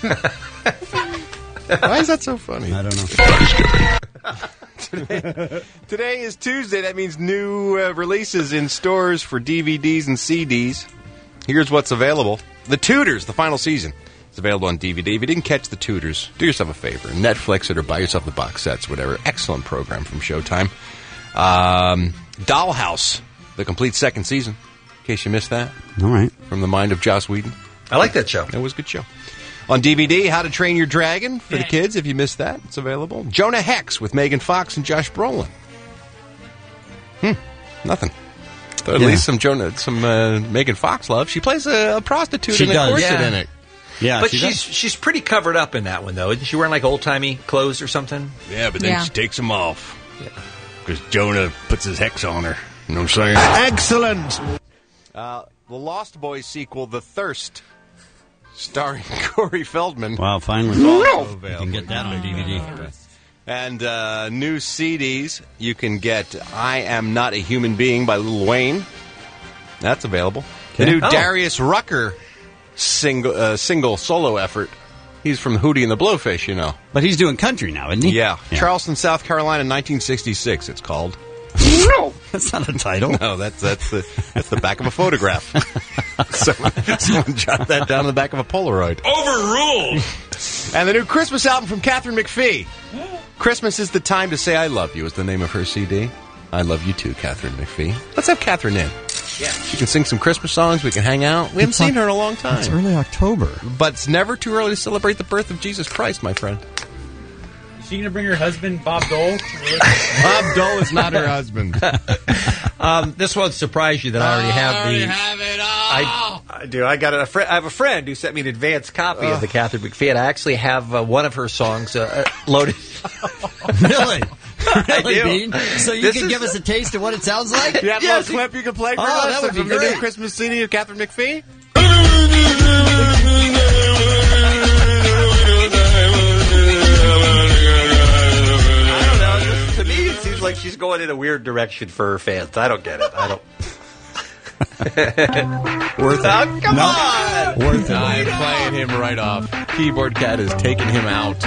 Why is that so funny?
I don't
know. Today is Tuesday. That means new releases in stores for DVDs and CDs. Here's what's available. The Tudors, the final season. It's available on DVD. If you didn't catch The Tudors, do yourself a favor. Netflix it or buy yourself the box sets, whatever. Excellent program from Showtime. Dollhouse, the complete second season, in case you missed that.
All right.
From the mind of Joss Whedon.
I like that show.
It was a good show. On DVD, How to Train Your Dragon for the kids. If you missed that, it's available. Jonah Hex with Megan Fox and Josh Brolin. Nothing. At least some Megan Fox love. She plays a prostitute
She
in a
does.
corset in it.
Yeah,
but she's pretty covered up in that one, though. Isn't she wearing like old-timey clothes or something?
Yeah, but then she takes them off. Because Jonah puts his hex on her. You know what I'm saying?
Excellent.
The Lost Boys sequel, The Thirst, starring Corey Feldman.
Wow, finally.
No!
You can get that on DVD.
And new CDs. You can get I Am Not a Human Being by Lil Wayne. That's available. The new Darius Rucker single solo effort. He's from Hootie and the Blowfish, you know.
But he's doing country now, isn't he?
Yeah. Charleston, South Carolina, 1966, it's called.
No! That's not a title.
No, that's the back of a photograph. Someone jot that down on the back of a Polaroid.
Overruled!
And the new Christmas album from Catherine McPhee. Christmas is the Time to Say I Love You is the name of her CD. I love you too, Catherine McPhee. Let's have Catherine in. Yeah. She can sing some Christmas songs. We can hang out. We haven't seen her in a long time.
It's early October.
But it's never too early to celebrate the birth of Jesus Christ, my friend.
Is she going to bring her husband, Bob Dole?
Bob Dole is not her husband.
This won't surprise you that I already have the...
have it all.
I do. I got I have a friend who sent me an advanced copy of the Catherine McPhee, and I actually have one of her songs loaded.
Really?
I do.
Bean? So you can give us a taste of what it sounds like?
You have a little clip you can play for us?
That would be
from the
great.
new Christmas CD of Catherine McPhee?
To me, it seems like she's going in a weird direction for her fans. I don't get it. I don't.
Worth it.
Oh, come on!
Worth it.
I'm playing him right off. Keyboard Cat is taking him out.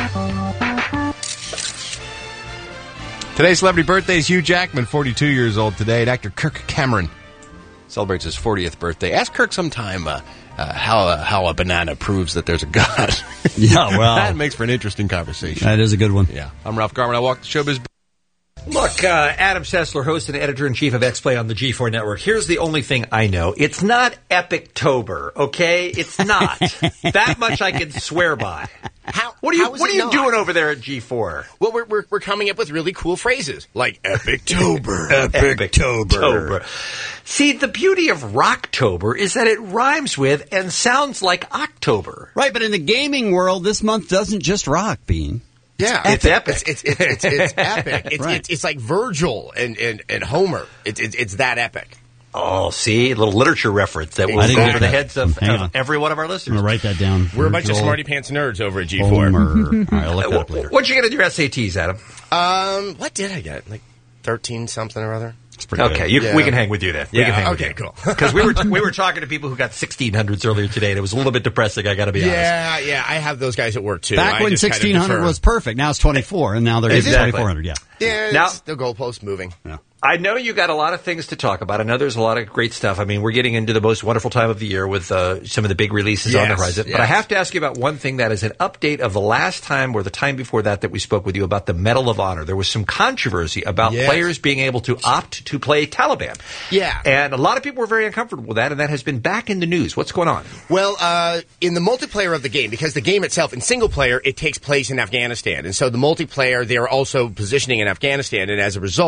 Today's celebrity birthday is Hugh Jackman, 42 years old today. And actor Kirk Cameron celebrates his 40th birthday. Ask Kirk sometime how a banana proves that there's a God.
Yeah, well.
That makes for an interesting conversation.
That is a good one.
Yeah. I'm Ralph Garman. I walk the showbiz.
Look, Adam Sessler, host and editor-in-chief of X-Play on the G4 Network. Here's the only thing I know. It's not Epic-tober, okay? It's not. That much I can swear by. What are you doing over there at G4?
Well, we're coming up with really cool phrases like Epic-tober.
Epic-tober. See, the beauty of Rocktober is that it rhymes with and sounds like October.
Right, but in the gaming world, this month doesn't just rock, Bean.
Yeah,
it's epic.
It's epic. It's like Virgil and Homer. It's that epic.
Oh, see, a little literature reference that will go over the heads of every one of our listeners.
I'm going to write that down.
We're a bunch of smarty pants nerds over at G4.
All right, I'll look that up later.
What'd you get in your SATs, Adam?
What did I get? Like 13 something or other.
Okay, we can hang with you then.
Okay, cool.
Because we were talking to people who got 1600s earlier today, and it was a little bit depressing. I got to be honest.
Yeah. I have those guys at work too.
Back when 1600 was perfect, now it's 24, and now they're 2400. Yeah.
Yeah.
Now
the goalpost moving.
Yeah.
I know you got a lot of things to talk about. I know there's a lot of great stuff. I mean, we're getting into the most wonderful time of the year with some of the big releases on the horizon. But I have to ask you about one thing that is an update of the last time or the time before that we spoke with you about the Medal of Honor. There was some controversy about players being able to opt to play Taliban.
Yeah.
And a lot of people were very uncomfortable with that, and that has been back in the news. What's going on?
Well, in the multiplayer of the game, because the game itself, in single player, it takes place in Afghanistan. And so the multiplayer, they're also positioning in Afghanistan. And as a result,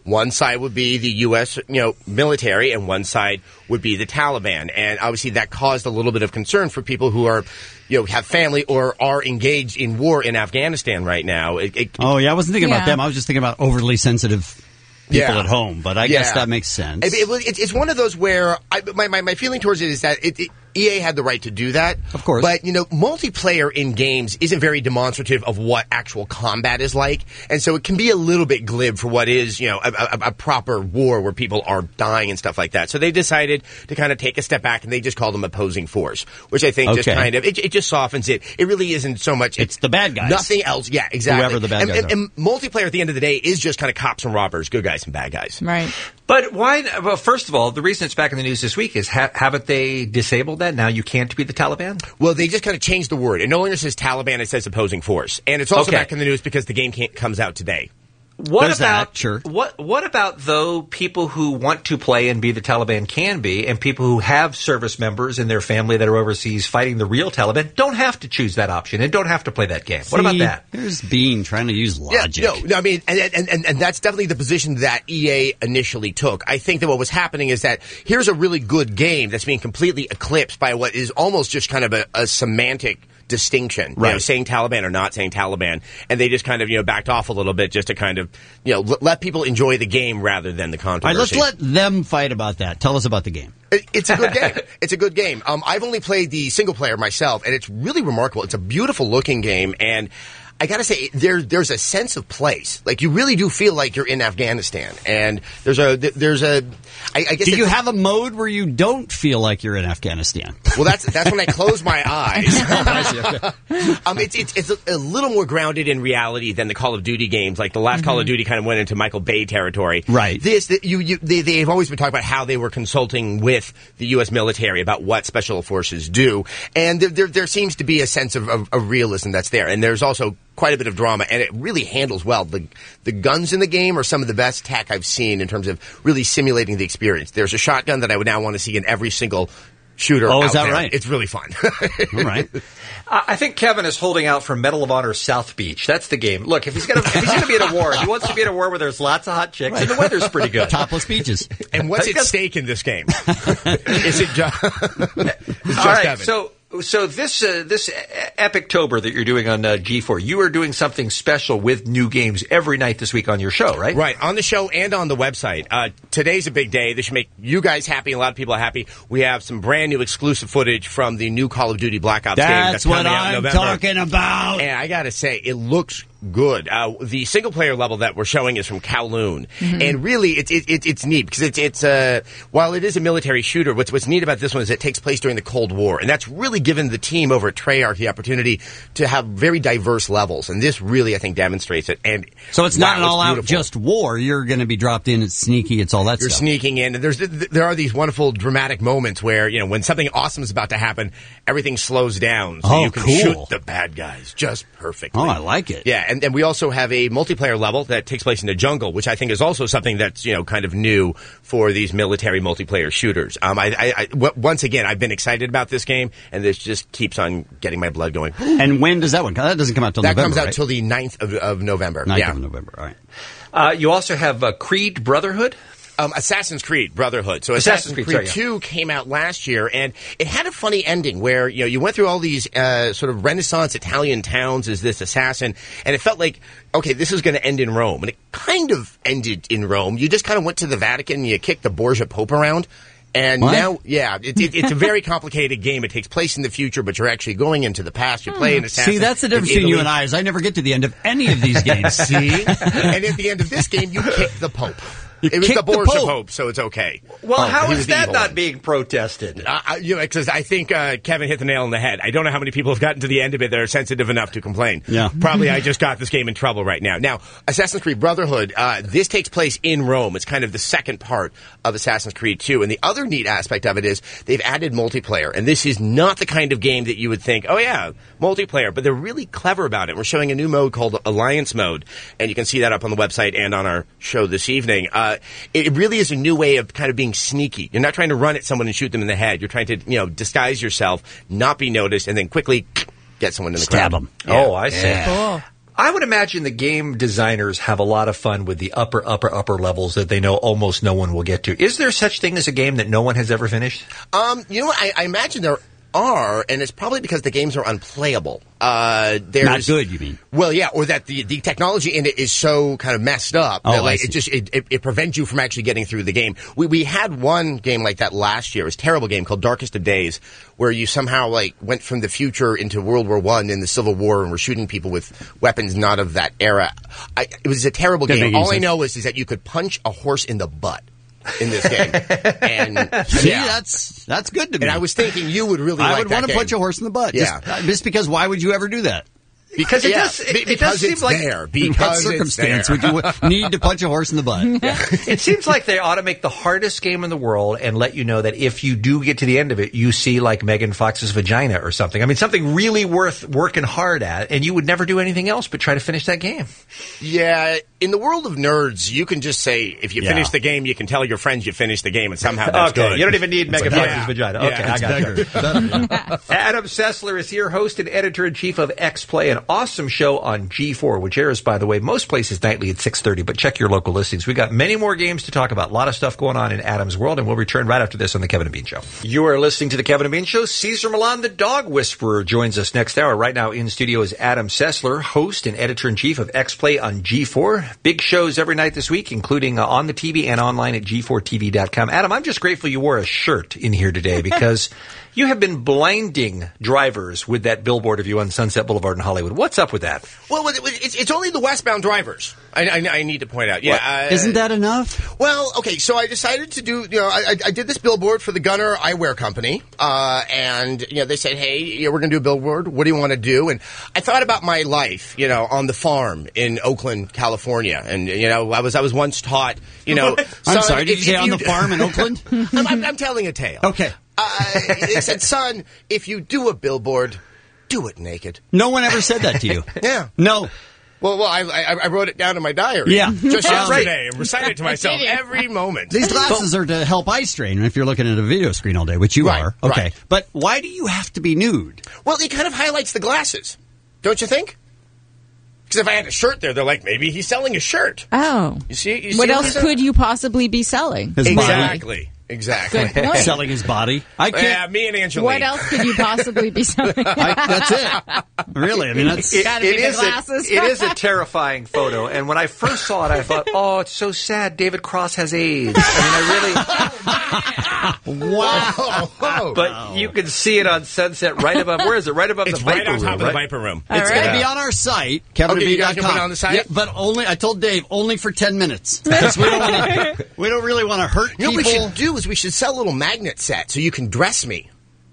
One side would be the U.S. Military, and one side would be the Taliban. And obviously that caused a little bit of concern for people who are, have family or are engaged in war in Afghanistan right now.
I wasn't thinking about them. I was just thinking about overly sensitive people at home, but I guess that makes sense.
It's one of those where my feeling towards it is that EA had the right to do that.
Of course.
But, multiplayer in games isn't very demonstrative of what actual combat is like. And so it can be a little bit glib for what is, a proper war where people are dying and stuff like that. So they decided to kind of take a step back, and they just called them opposing force, which I think just kind of, it just softens it. It really isn't so much.
It's the bad guys.
Nothing else. Yeah, exactly.
Whoever the bad guys are.
And multiplayer at the end of the day is just kind of cops and robbers, good guys and bad guys.
Right.
But why? Well, first of all, the reason it's back in the news this week is haven't they disabled that? Now you can't be the Taliban?
Well, they just kind of changed the word. It no longer says Taliban, it says opposing force. And it's also back in the news because the game comes out today.
What about, though, people who want to play and be the Taliban can be, and people who have service members in their family that are overseas fighting the real Taliban don't have to choose that option and don't have to play that game? What about that?
There's Bean trying to use logic.
No, I mean, and that's definitely the position that EA initially took. I think that what was happening is that here's a really good game that's being completely eclipsed by what is almost just kind of a semantic distinction, saying Taliban or not saying Taliban, and they just kind of backed off a little bit just to kind of let people enjoy the game rather than the controversy.
All right, let's let them fight about that. Tell us about the game.
It's a good game. It's a good game. I've only played the single player myself, and it's really remarkable. It's a beautiful looking game, and I gotta say, there's a sense of place. Like, you really do feel like you're in Afghanistan. And there's a, I guess.
Do you have a mode where you don't feel like you're in Afghanistan?
Well, that's when I close my eyes. It's a little more grounded in reality than the Call of Duty games. Like, the last Call of Duty kind of went into Michael Bay territory.
Right.
They've always been talking about how they were consulting with the U.S. military about what special forces do. And there seems to be a sense of realism that's there. And there's also quite a bit of drama, and it really handles well. The guns in the game are some of the best tech I've seen in terms of really simulating the experience. There's a shotgun that I would now want to see in every single shooter out there.
Is that right?
It's really fun.
All right.
I think Kevin is holding out for Medal of Honor South Beach. That's the game. Look, if he's going to be in a war, he wants to be in a war where there's lots of hot chicks and the weather's pretty good.
Topless beaches.
And what's at stake in this game? Is it just
all right, Evan? So this Epictober that you're doing on G4, you are doing something special with new games every night this week on your show, right?
Right, on the show and on the website. Today's a big day. This should make you guys happy, and a lot of people are happy. We have some brand new exclusive footage from the new Call of Duty Black Ops game.
That's what I'm talking about.
And I gotta say, it looks good. The single player level that we're showing is from Kowloon, and really it's neat because it's while it is a military shooter, what's neat about this one is it takes place during the Cold War, and that's really given the team over at Treyarch the opportunity to have very diverse levels, and this really, I think, demonstrates it. And
so it's not an all-out just war. You're going to be dropped in. It's sneaky. It's all that
You're
stuff.
sneaking in. And there are these wonderful dramatic moments where when something awesome is about to happen, everything slows down so you can shoot the bad guys just perfectly.
Oh, I like it.
Yeah, and we also have a multiplayer level that takes place in the jungle, which I think is also something that's kind of new for these military multiplayer shooters. Once again, I've been excited about this game, and this just keeps on getting my blood going.
And when does that one come? That doesn't come out till November,
That comes out
right?
till the 9th of November.
9th
yeah.
of November, all right.
You also have Creed Brotherhood?
Assassin's Creed Brotherhood. So Assassin's Creed 2 came out last year, and it had a funny ending where you went through all these sort of Renaissance Italian towns as this assassin, and it felt like, okay, this is going to end in Rome, and it kind of ended in Rome. You just kind of went to the Vatican and you kicked the Borgia Pope around. And now, it's a very complicated game. It takes place in the future, but you're actually going into the past. You play an assassin.
See, that's the difference between you and I, is I never get to the end of any of these games.
See? And at the end of this game, you kick the Pope. It was the Borgia Pope, so it's okay.
Well, how is that not being protested?
Because I think Kevin hit the nail on the head. I don't know how many people have gotten to the end of it that are sensitive enough to complain.
Yeah.
Probably I just got this game in trouble right now. Now, Assassin's Creed Brotherhood, this takes place in Rome. It's kind of the second part of Assassin's Creed 2. And the other neat aspect of it is they've added multiplayer. And this is not the kind of game that you would think, oh yeah, multiplayer. But they're really clever about it. We're showing a new mode called Alliance Mode. And you can see that up on the website and on our show this evening. It really is a new way of kind of being sneaky. You're not trying to run at someone and shoot them in the head. You're trying to, disguise yourself, not be noticed, and then quickly get someone in the crowd.
Stab them.
Yeah. Oh, I see.
Yeah.
Cool.
I would imagine the game designers have a lot of fun with the upper levels that they know almost no one will get to. Is there such thing as a game that no one has ever finished?
You know what? I imagine there are, and it's probably because the games are unplayable.
Not good, you mean?
Well, yeah, or that the technology in it is so kind of messed up that like it prevents you from actually getting through the game. We had one game like that last year. It was a terrible game called Darkest of Days, where you somehow like went from the future into World War I in the Civil War and were shooting people with weapons not of that era. It was a terrible game. All I know is that you could punch a horse in the butt in this game. And
see, that's good to me.
And I was thinking you would really like that
I would want to punch a horse in the butt.
Yeah.
Just because why would you ever do that?
Because it does seem
it's
like
there.
In what circumstance would you need to punch a horse in the butt?
It seems like they ought to make the hardest game in the world and let you know that if you do get to the end of it, you see like Megan Fox's vagina or something. I mean, something really worth working hard at, and you would never do anything else but try to finish that game.
Yeah, in the world of nerds, you can just say, if you finish the game, you can tell your friends you finished the game, and somehow that's good.
You don't even need Megan Fox's vagina. Okay,
Yeah,
I got you. Adam Sessler is here, host and editor-in-chief of X-Play, an awesome show on G4, which airs, by the way, most places nightly at 6:30, but check your local listings. We've got many more games to talk about. A lot of stuff going on in Adam's world, and we'll return right after this on The Kevin and Bean Show. You are listening to The Kevin and Bean Show. Cesar Millan, the dog whisperer, joins us next hour. Right now in studio is Adam Sessler, host and editor-in-chief of X-Play on G4. Big shows every night this week, including on the TV and online at G4TV.com. Adam, I'm just grateful you wore a shirt in here today because you have been blinding drivers with that billboard of you on Sunset Boulevard in Hollywood. What's up with that?
Well, it's only the westbound drivers. I need to point out. Yeah,
isn't that enough?
Well, okay. So I decided to do. I did this billboard for the Gunner Eyewear Company, and they said, "Hey, we're going to do a billboard. What do you want to do?" And I thought about my life, on the farm in Oakland, California, and I was once taught,
I'm sorry. Did you say on the farm in Oakland?
I'm telling a tale.
Okay.
They said, son, if you do a billboard, do it naked.
No one ever said that to you.
Yeah.
No.
Well, I wrote it down in my diary.
Yeah.
Just yesterday and recite it to myself every moment.
These glasses are to help eye strain if you're looking at a video screen all day, which you are. Okay.
Right.
But why do you have to be nude?
Well, it kind of highlights the glasses, don't you think? Because if I had a shirt there, they're like, maybe he's selling a shirt.
Oh.
You see
what else could you possibly be selling?
His
Exactly. Exactly.
Good point.
Selling his body. I can't.
Yeah, me and Angeline.
What else could you possibly be selling?
That's it. Really? I mean, that's
it is a terrifying photo. And when I first saw it, I thought, oh, it's so sad. David Cross has AIDS. I mean, I really.
Wow.
But you can see it on Sunset right above. Where is it? Right above
it's
the Viper
right on top
room,
of the Viper room.
It's going to be on our site, KevinandBean.com.
You guys can put it on the site?
Yeah, but only, I told Dave, only for 10 minutes. Because we don't really want to hurt people.
What we should do is we should sell a little magnet set so you can dress me.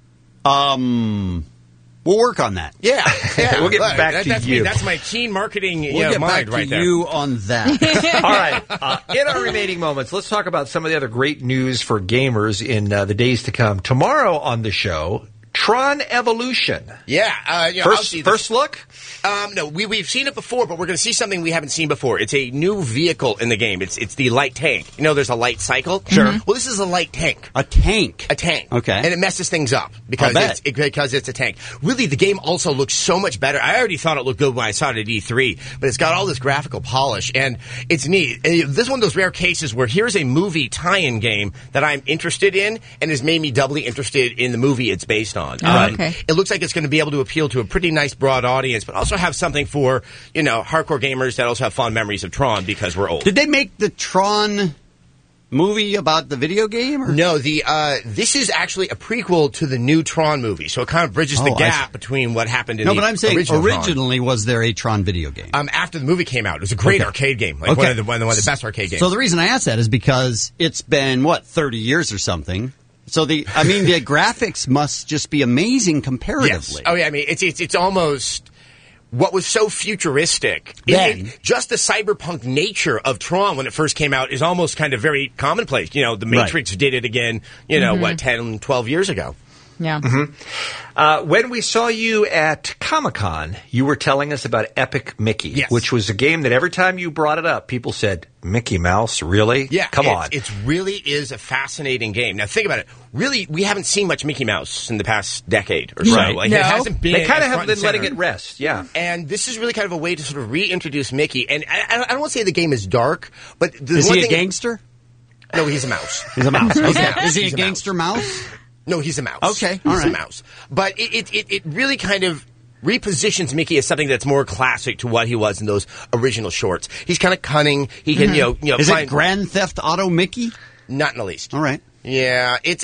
We'll work on that.
Yeah.
We'll get back to you.
That's my keen marketing
we'll get
mind
back
right
to
there.
you on that.
All right. In our remaining moments, let's talk about some of the other great news for gamers in the days to come. Tomorrow on the show, Tron Evolution.
Yeah.
First look?
No, we've seen it before, but we're going to see something we haven't seen before. It's a new vehicle in the game. It's the light tank. There's a light cycle.
Sure.
Well, this is a light tank.
A tank.
A tank.
Okay.
And it messes things up because it's a tank. Really, the game also looks so much better. I already thought it looked good when I saw it at E3, but it's got all this graphical polish, and it's neat. This is one of those rare cases where here's a movie tie-in game that I'm interested in and has made me doubly interested in the movie it's based on.
Okay.
It looks like it's going to be able to appeal to a pretty nice broad audience, but also have something for, hardcore gamers that also have fond memories of Tron because we're old.
Did they make the Tron movie about the video game? Or?
No, this is actually a prequel to the new Tron movie, so it kind of bridges the gap between what happened in the
but I'm saying originally
Tron.
Was there a Tron video game?
After the movie came out, it was a great arcade game, one of the best arcade games.
So the reason I asked that is because it's been 30 years or something. So the graphics must just be amazing comparatively.
Yes. Oh yeah, I mean it's almost what was so futuristic. Just the cyberpunk nature of Tron when it first came out is almost kind of very commonplace. The Matrix did it again, 10, 12 years ago.
Yeah.
When we saw you at Comic-Con, you were telling us about Epic Mickey, which was a game that every time you brought it up, people said, Mickey Mouse, really?
Yeah.
Come on.
It really is a fascinating game. Now, think about it. Really, we haven't seen much Mickey Mouse in the past decade or so.
Right.
Like, it hasn't been.
They kind of
front
have been
and
letting
center.
it rest, yeah.
And this is really kind of a way to sort of reintroduce Mickey. And I don't want to say the game is dark, but
Is he a gangster?
No, he's a mouse.
He's a mouse.
He's
Okay.
a mouse.
Is he a
He's
gangster mouse?
No, he's a mouse.
Okay,
He's
all right.
a mouse. But it really kind of repositions Mickey as something that's more classic to what he was in those original shorts. He's kind of cunning. He can, you know,
Is
find
it Grand Theft Auto Mickey?
Not in the least.
All right.
Yeah, it's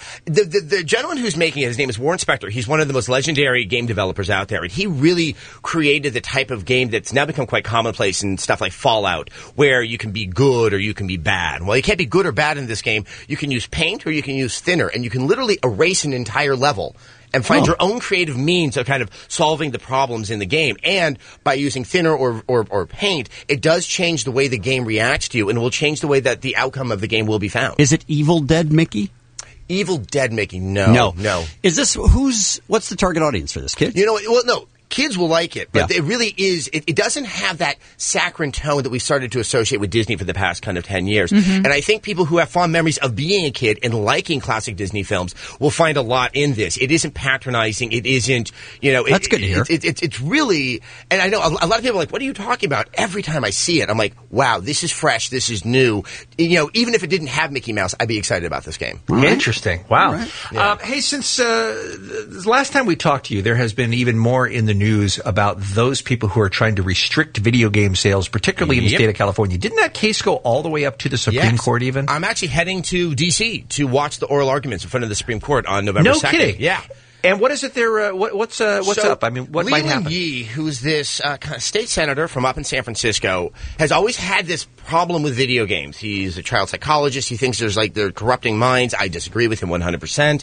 the gentleman who's making it. His name is Warren Spector. He's one of the most legendary game developers out there, and he really created the type of game that's now become quite commonplace in stuff like Fallout, where you can be good or you can be bad. Well, you can't be good or bad in this game. You can use paint or you can use thinner, and you can literally erase an entire level and find your own creative means of kind of solving the problems in the game. And by using thinner or paint, it does change the way the game reacts to you, and it will change the way that the outcome of the game will be found.
Is it Evil Dead Mickey?
Evil Dead Mickey? No.
Is this what's the target audience for this, kid?
You know, well, no. Kids will like it, but it really is. It doesn't have that saccharine tone that we started to associate with Disney for the past kind of 10 years. And I think people who have fond memories of being a kid and liking classic Disney films will find a lot in this. It isn't patronizing. It isn't, you know.
That's good to hear.
It's really, and I know a lot of people are like, what are you talking about? Every time I see it, I'm like, wow, this is fresh. This is new. You know, even if it didn't have Mickey Mouse, I'd be excited about this game.
Interesting. Wow.
Right. Yeah.
Hey, since the last time we talked to you, there has been even more in the news about those people who are trying to restrict video game sales, particularly in the state of California. Didn't that case go all the way up to the Supreme Court even?
I'm actually heading to D.C. to watch the oral arguments in front of the Supreme Court on November 2nd.
No kidding.
Yeah.
And what is it there? What's up? I mean, what might happen?
Leland Yee, who's this kind of state senator from up in San Francisco, has always had this problem with video games. He's a child psychologist. He thinks they're corrupting minds. I disagree with him 100%.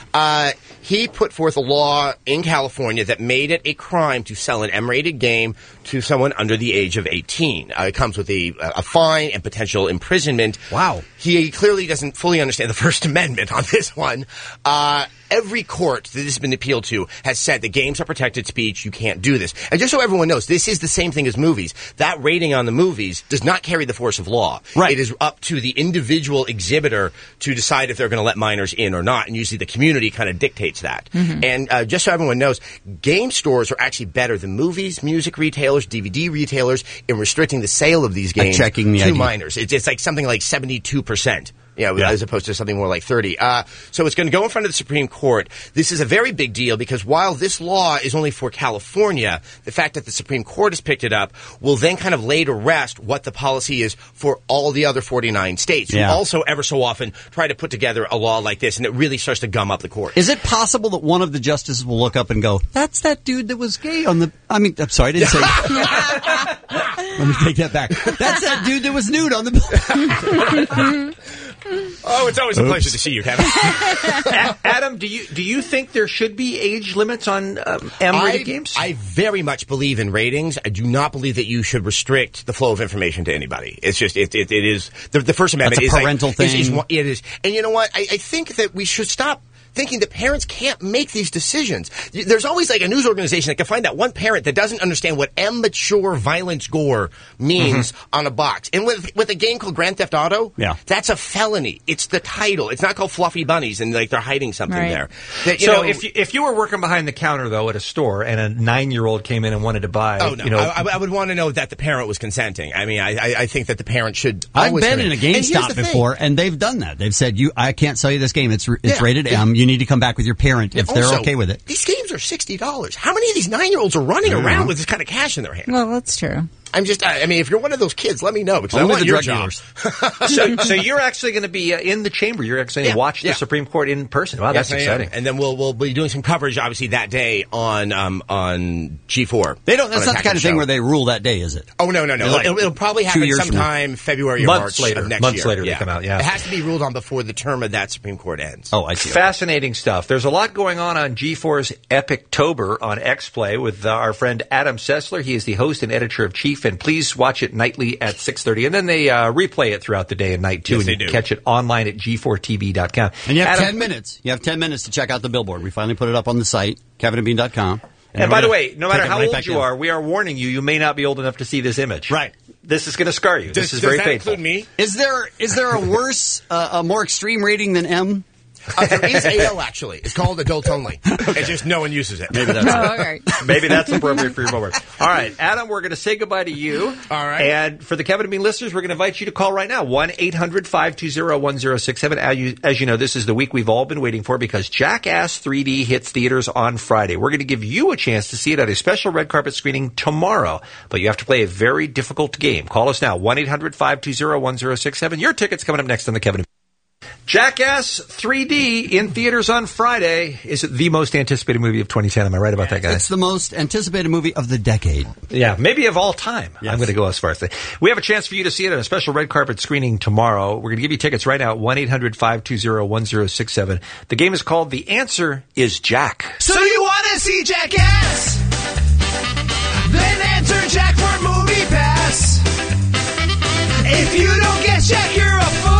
He put forth a law in California that made it a crime to sell an M-rated game to someone under the age of 18. It comes with a fine and potential imprisonment.
Wow.
He clearly doesn't fully understand the First Amendment on this one. Every court that this has been appealed to has said the games are protected speech. You can't do this. And just so everyone knows, this is the same thing as movies. That rating on the movies does not carry the force of law.
Right.
It is up to the individual exhibitor to decide if they're going to let minors in or not. And usually the community kind of dictates that. And just so everyone knows, game stores are actually better than movies, music retailers, DVD retailers in restricting the sale of these games to minors. It's like something like 72%. As opposed to something more like 30. So it's going to go in front of the Supreme Court. This is a very big deal because while this law is only for California, the fact that the Supreme Court has picked it up will then kind of lay to rest what the policy is for all the other 49 states who also ever so often try to put together a law like this, and it really starts to gum up the court.
Is it possible that one of the justices will look up and go, that's that dude that was gay on the... I mean, I'm sorry, I didn't say... Let me take that back. That's that dude that was nude on the...
Oh, it's always a pleasure to see you, Kevin.
Adam, do you think there should be age limits on M-rated games?
I very much believe in ratings. I do not believe that you should restrict the flow of information to anybody. It's just it is the First Amendment.
That's a parental thing.
It is, and you know what? I think that we should stop thinking that parents can't make these decisions. There's always like a news organization that can find that one parent that doesn't understand what immature violence gore means on a box. And with a game called Grand Theft Auto, that's a felony. It's the title. It's not called Fluffy Bunnies, and like they're hiding something there.
If you were working behind the counter though at a store and a 9-year-old came in and wanted to buy,
I would want to know that the parent was consenting. I mean, I think that the parent should.
I've been in a GameStop before, and they've done that. They've said, I can't sell you this game. It's rated M. You need to come back with your parent if they're okay with it.
These games are $60. How many of these 9-year-olds are running around with this kind of cash in their hand?
Well, that's true.
I mean, if you're one of those kids, let me know because I want your job.
So you're actually going to be in the chamber. You're actually going to watch the Supreme Court in person. Wow, that's exciting.
And then we'll be doing some coverage, obviously, that day on G4.
That's not the kind of thing where they rule that day, is it?
Oh no. It'll probably happen sometime February or March of next year.
Months later, they come out. Yeah,
it has to be ruled on before the term of that Supreme Court ends.
Oh, I see.
Fascinating stuff. There's a lot going on G4's Epictober on X-Play with our friend Adam Sessler. He is the host and editor of chief safe, and please watch it nightly at 6:30. And then they replay it throughout the day and night, too.
Yes,
and
they
you
do.
can catch it online at g4tv.com.
And you have
Adam,
10 minutes. You have 10 minutes to check out the billboard. We finally put it up on the site, kevinandbean.com.
And by the way, no matter how old you are, we are warning you, you may not be old enough to see this image.
Right.
This is going to scar you. This is very painful.
Me?
Is there a worse, a more extreme rating than M?
There is AL, actually. It's called adult only. It's just no one uses it.
Maybe that's
right.
Maybe that's appropriate for your moment. All right, Adam, we're going to say goodbye to you.
All right.
And for the Kevin and Bean listeners, we're going to invite you to call right now, 1-800-520-1067. As you know, this is the week we've all been waiting for because Jackass 3D hits theaters on Friday. We're going to give you a chance to see it at a special red carpet screening tomorrow. But you have to play a very difficult game. Call us now, 1-800-520-1067. Your ticket's coming up next on the Kevin and Bean. Jackass 3D in theaters on Friday. Is it the most anticipated movie of 2010? Am I right about that, guys?
It's the most anticipated movie of the decade.
Yeah, maybe of all time. Yes. I'm going to go as far as say. We have a chance for you to see it at a special red carpet screening tomorrow. We're going to give you tickets right now at 1-800-520-1067. The game is called The Answer is Jack.
So you want to see Jackass? Then enter Jack for Movie Pass. If you don't get Jack, you're a fool.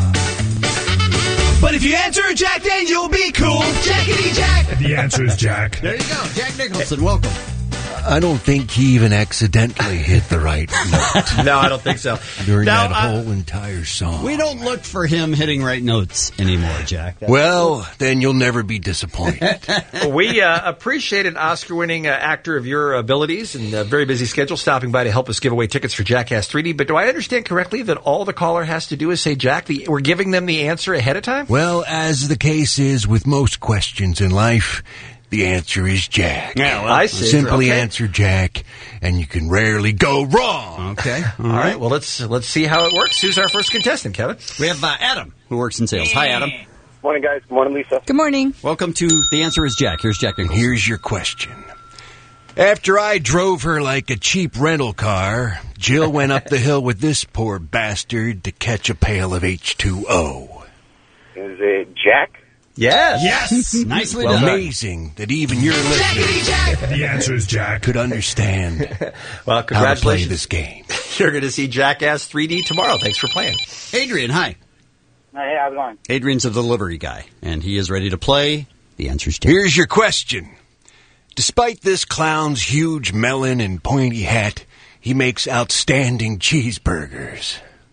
But if you enter Jack, then you'll be cool. Jackity Jack.
The Answer is Jack.
There you go. Jack Nicholson, welcome.
I don't think he even accidentally hit the right note.
No, I don't think so.
During
Now,
that whole entire song.
We don't look for him hitting right notes anymore, Jack.
Well, then you'll never be disappointed.
We appreciate an Oscar-winning actor of your abilities and a very busy schedule stopping by to help us give away tickets for Jackass 3D. But do I understand correctly that all the caller has to do is say Jack? We're giving them the answer ahead of time?
Well, as the case is with most questions in life, the answer is Jack.
Yeah, well, I see.
Simply
Okay.
answer Jack, and you can rarely go wrong.
Okay.
All right. Well, let's see how it works. Who's our first contestant, Kevin?
We have Adam, who works in sales. Hi, Adam.
Morning, guys. Good morning, Lisa.
Good morning.
Welcome to The Answer is Jack. Here's Jack Nicholson.
Here's your question. After I drove her like a cheap rental car, Jill went up the hill with this poor bastard to catch a pail of H2O.
Is it Jack?
Yes.
Yes. Nicely
Well,
done.
amazing that even your listeners
The Answer is Jack.
could understand
Well,
how to play
congratulations.
this game.
You're going to see Jackass 3D tomorrow. Thanks for playing.
Adrian, hi.
Hey, how's it going?
Adrian's a delivery guy, and he is ready to play. The Answer is Jack.
Here's your question. Despite this clown's huge melon and pointy hat, he makes outstanding cheeseburgers.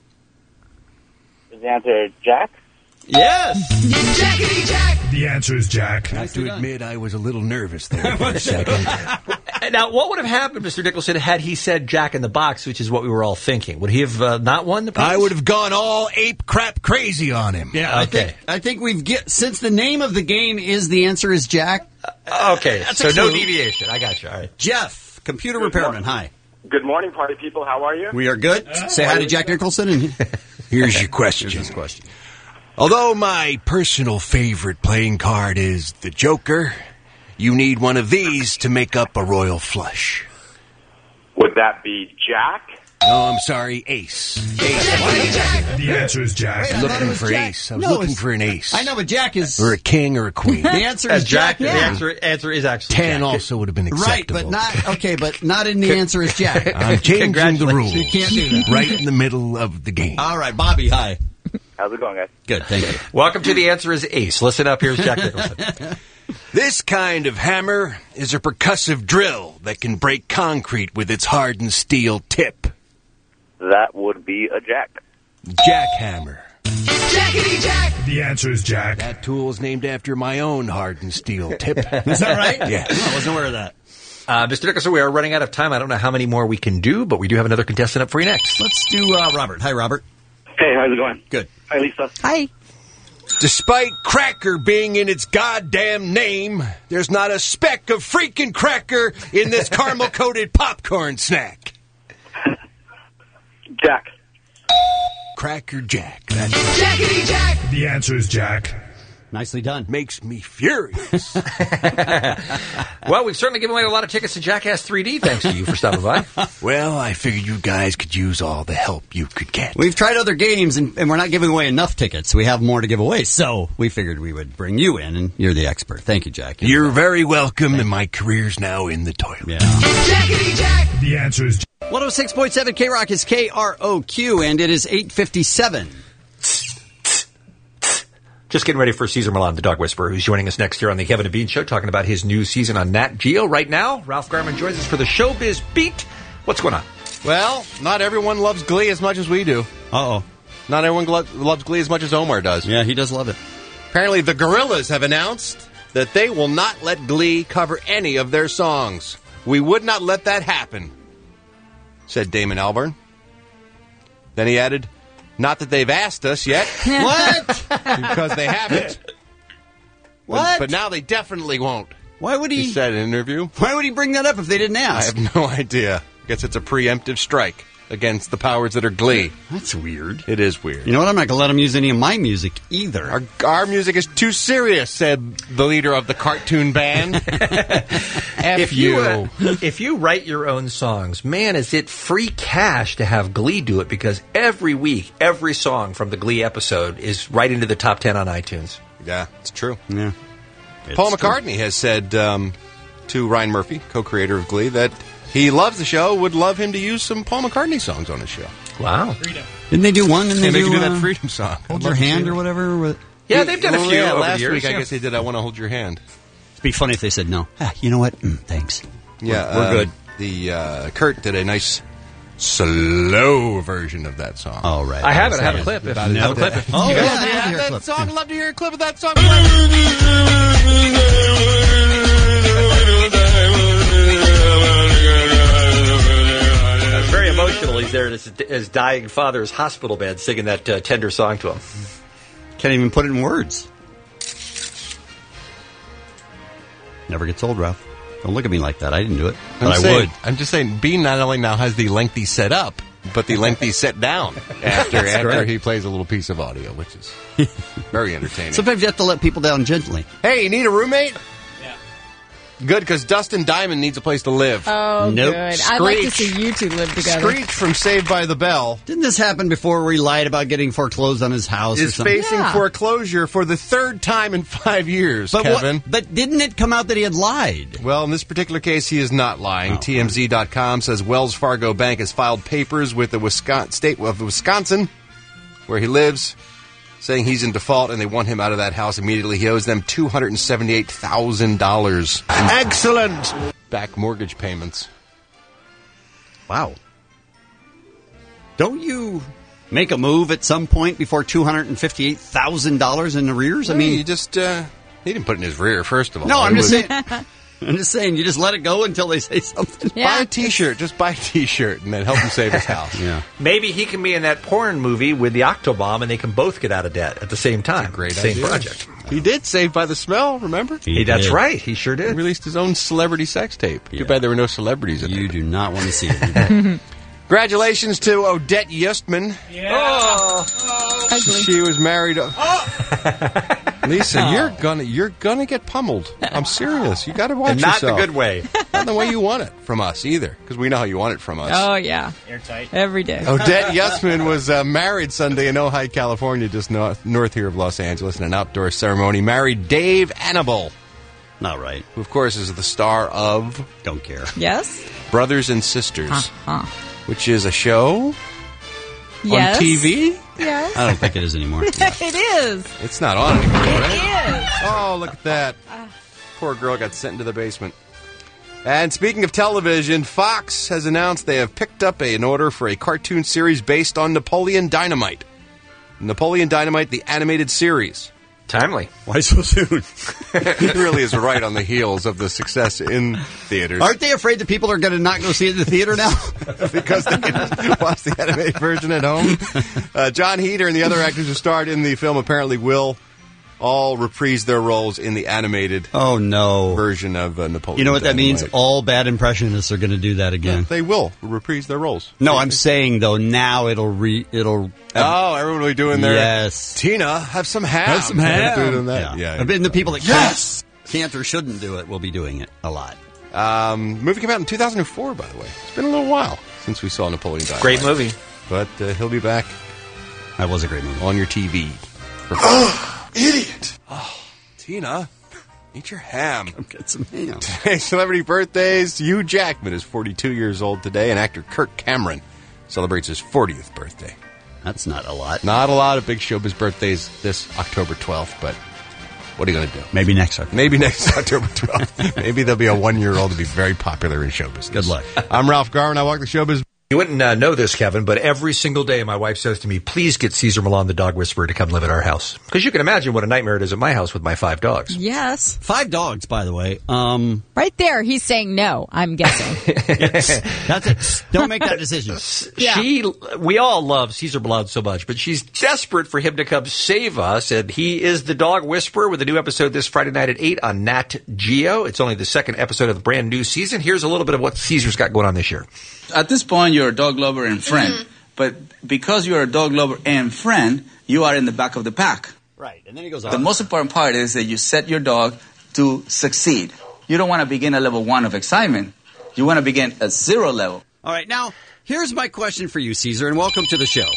Is the answer Jack?
Yes.
Jackity Jack.
The Answer is Jack.
I have to admit, I was a little nervous there for a second.
Now, what would have happened, Mr. Nicholson, had he said Jack in the Box, which is what we were all thinking? Would he have not won the prize?
I would have gone all ape crap crazy on him.
Yeah,
Okay.
I think we've since the name of the game is The Answer is Jack.
Okay,
That's
so
a
no
clue.
deviation. I got you. All right.
Jeff, computer repairman. Hi.
Good morning, party people. How are you?
We are good. Say hi to Jack Nicholson. And
Here's your question.
Here's his question.
Although my personal favorite playing card is the Joker, you need one of these to make up a royal flush.
Would that be Jack?
No, I'm sorry, ace.
The Answer is Jack.
Looking for ace. I was
No,
looking
it's-
for an ace.
I know, but Jack is
Or a king or a queen.
the answer is Jack.
The answer is actually
10
Jack.
also would have been
Right,
acceptable.
but not in the answer is Jack.
I'm changing the rules.
You can't do that.
Right in the middle of the game.
All right, Bobby. Hi.
How's it going, guys?
Good, thank you.
Welcome to The Answer is Ace. Listen up. Here's Jack Nicholson.
This kind of hammer is a percussive drill that can break concrete with its hardened steel tip.
That would be a Jack.
Jackhammer.
Jackity Jack.
The Answer is Jack.
That tool is named after my own hardened steel tip.
Is that right?
Yes.
No, I wasn't aware of that.
Mr. Nicholson, we are running out of time. I don't know how many more we can do, but we do have another contestant up for you next.
Let's do Robert. Hi, Robert.
Hey, how's it going?
Good.
Hi, Lisa.
Hi.
Despite cracker being in its goddamn name, there's not a speck of freaking cracker in this caramel-coated popcorn snack.
Jack.
Cracker Jack. That's
Jackity Jack.
The Answer is Jack.
Nicely done.
makes me furious.
Well, we've certainly given away a lot of tickets to Jackass 3D, thanks to you for stopping by.
Well, I figured you guys could use all the help you could get.
We've tried other games, and we're not giving away enough tickets. We have more to give away, so we figured we would bring you in, and you're the expert. Thank you, Jack.
You're very welcome, and my career's now in the toilet.
Yeah.
Jackity Jack.
The Answer is Jack.
106.7 K-Rock is KROQ, and it is 8:57.
Just getting ready for Cesar Millan, the dog whisperer, who's joining us next here on the Kevin and Bean Show, talking about his new season on Nat Geo. Right now, Ralph Garman joins us for the Showbiz Beat. What's going on?
Well, not everyone loves Glee as much as we do.
Uh-oh.
Not everyone loves Glee as much as Omar does.
Yeah, he does love it.
Apparently, the Gorillaz have announced that they will not let Glee cover any of their songs. We would not let that happen, said Damon Albarn. Then he added, not that they've asked us yet.
What?
Because they haven't.
What?
But now they definitely won't.
Why would
He said in an interview.
Why would he bring that up if they didn't ask?
I have no idea. Guess it's a preemptive strike against the powers that are Glee.
That's weird.
It is weird.
You know what? I'm not going to let him use any of my music either.
Our music is too serious, said the leader of the cartoon band.
If you write your own songs, man, is it free cash to have Glee do it, because every week, every song from the Glee episode is right into the top 10 on iTunes.
Yeah, it's true.
Yeah.
Paul McCartney has said to Ryan Murphy, co-creator of Glee, that he loves the show, would love him to use some Paul McCartney songs on his show.
Wow.
Didn't they do one? And
they
do
can do that Freedom song.
Hold Your Hand or whatever?
Yeah, they've done a few over
last
the years.
week, I guess they did I Want to Hold Your Hand.
It'd be funny if they said no. You know what? Thanks.
Yeah,
we're good.
The Kurt did a nice slow version of that song.
Oh, right.
I have it. I have a clip. I have a clip.
Oh, yeah.
That song. I'd love to hear a clip of that song.
Very emotional. He's there at his dying father's hospital bed singing that tender song to him.
Can't even put it in words. Never gets old, Ralph. Don't look at me like that. I didn't do it. But I would.
I'm just saying, Bean not only now has the lengthy set up, but the lengthy set down after he plays a little piece of audio, which is very entertaining.
Sometimes you have to let people down gently.
Hey, you need a roommate? Yeah. Good, because Dustin Diamond needs a place to live.
Oh,
Nope.
good. I'd like to see you two live together.
Screech from Saved by the Bell
Didn't this happen before where he lied about getting foreclosed on his house or
is
something?
facing foreclosure for the third time in 5 years,
But
Kevin.
but didn't it come out that he had lied?
Well, in this particular case, he is not lying.
Oh.
TMZ.com says Wells Fargo Bank has filed papers with the state of Wisconsin, where he lives, saying he's in default and they want him out of that house immediately. He owes them $278,000.
Excellent!
Back mortgage payments.
Wow. Don't you make a move at some point before $258,000 in arrears? I mean,
you just he didn't put it in his rear, first of all.
no, I'm just saying. I'm just saying, you just let it go until they say something.
Buy a T-shirt. Just buy a T-shirt and then help him save his house.
Yeah.
Maybe he can be in that porn movie with the Octobomb, and they can both get out of debt at the same time.
Great
Same
idea.
project.
He did Saved by the Smell, remember?
That's
did.
right. He sure
He
did.
released his own celebrity sex tape.
Yeah.
Too bad there were no celebrities in it.
You do not want to see it.
Congratulations to Odette Yustman.
Ugly.
She was married. Lisa, you're gonna get pummeled. I'm serious. You got to watch
And not
yourself.
the good way.
Not the way you want it from us either, because we know how you want it from us.
Oh, yeah.
Airtight.
Every day.
Odette Yustman was married Sunday in Ojai, California, just north here of Los Angeles, in an outdoor ceremony. Married Dave Annable,
Not right.
who of course is the star of
Don't care.
Yes?
Brothers and Sisters,
Uh-huh.
which is a show
Yes.
on TV.
Yes.
I don't think it is anymore.
It is.
It's not on anymore, right?
It is.
Oh, look at that. Poor girl got sent into the basement. And speaking of television, Fox has announced they have picked up an order for a cartoon series based on Napoleon Dynamite. Napoleon Dynamite, the animated series.
Timely.
Why so soon?
It really is right on the heels of the success in theaters.
Aren't they afraid that people are going to not go see it in the theater now?
Because they can watch the animated version at home. John Heder and the other actors who starred in the film apparently will all reprise their roles in the animated version of Napoleon.
You know what that
Dynamite.
means? All bad impressionists are going to do that again.
Yeah, they will reprise their roles.
No, I'm saying though now it'll.
Everyone will be doing their
yes.
Tina, have some ham.
Have some ham.
Doing that. Yeah.
I mean, the people that can't or shouldn't do it will be doing it a lot.
Movie came out in 2004, by the way. It's been a little while since we saw Napoleon Dynamite.
Great movie.
But he'll be back.
That was a great movie.
On your TV.
Idiot!
Oh, Tina. Eat your ham.
Come get some ham.
Today's celebrity birthdays. Hugh Jackman is 42 years old today, and actor Kirk Cameron celebrates his 40th birthday.
That's not a lot.
Not a lot of big showbiz birthdays this October 12th, but what are you going to do?
Maybe next October.
Maybe next October 12th. Maybe there'll be a 1-year-old to be very popular in showbiz.
Good luck.
I'm Ralph Garman. I walk the showbiz.
You wouldn't know this, Kevin, but every single day my wife says to me, please get Caesar Milan, the dog whisperer, to come live at our house. Because you can imagine what a nightmare it is at my house with my 5 dogs.
Yes.
5 dogs, by the way.
Right there, he's saying no, I'm guessing.
That's it. Don't make that decision.
We all love Caesar Milan so much, but she's desperate for him to come save us, and he is the dog whisperer with a new episode this Friday night at 8 on Nat Geo. It's only the 2nd episode of the brand new season. Here's a little bit of what Caesar's got going on this year.
At this point, you're a dog lover and friend. But because you're a dog lover and friend, you are in the back of the pack.
Right. And then he goes on.
The most important part is that you set your dog to succeed. You don't want to begin at level 1 of excitement. You want to begin at 0 level.
All right. Now, here's my question for you, Caesar, and welcome to the show.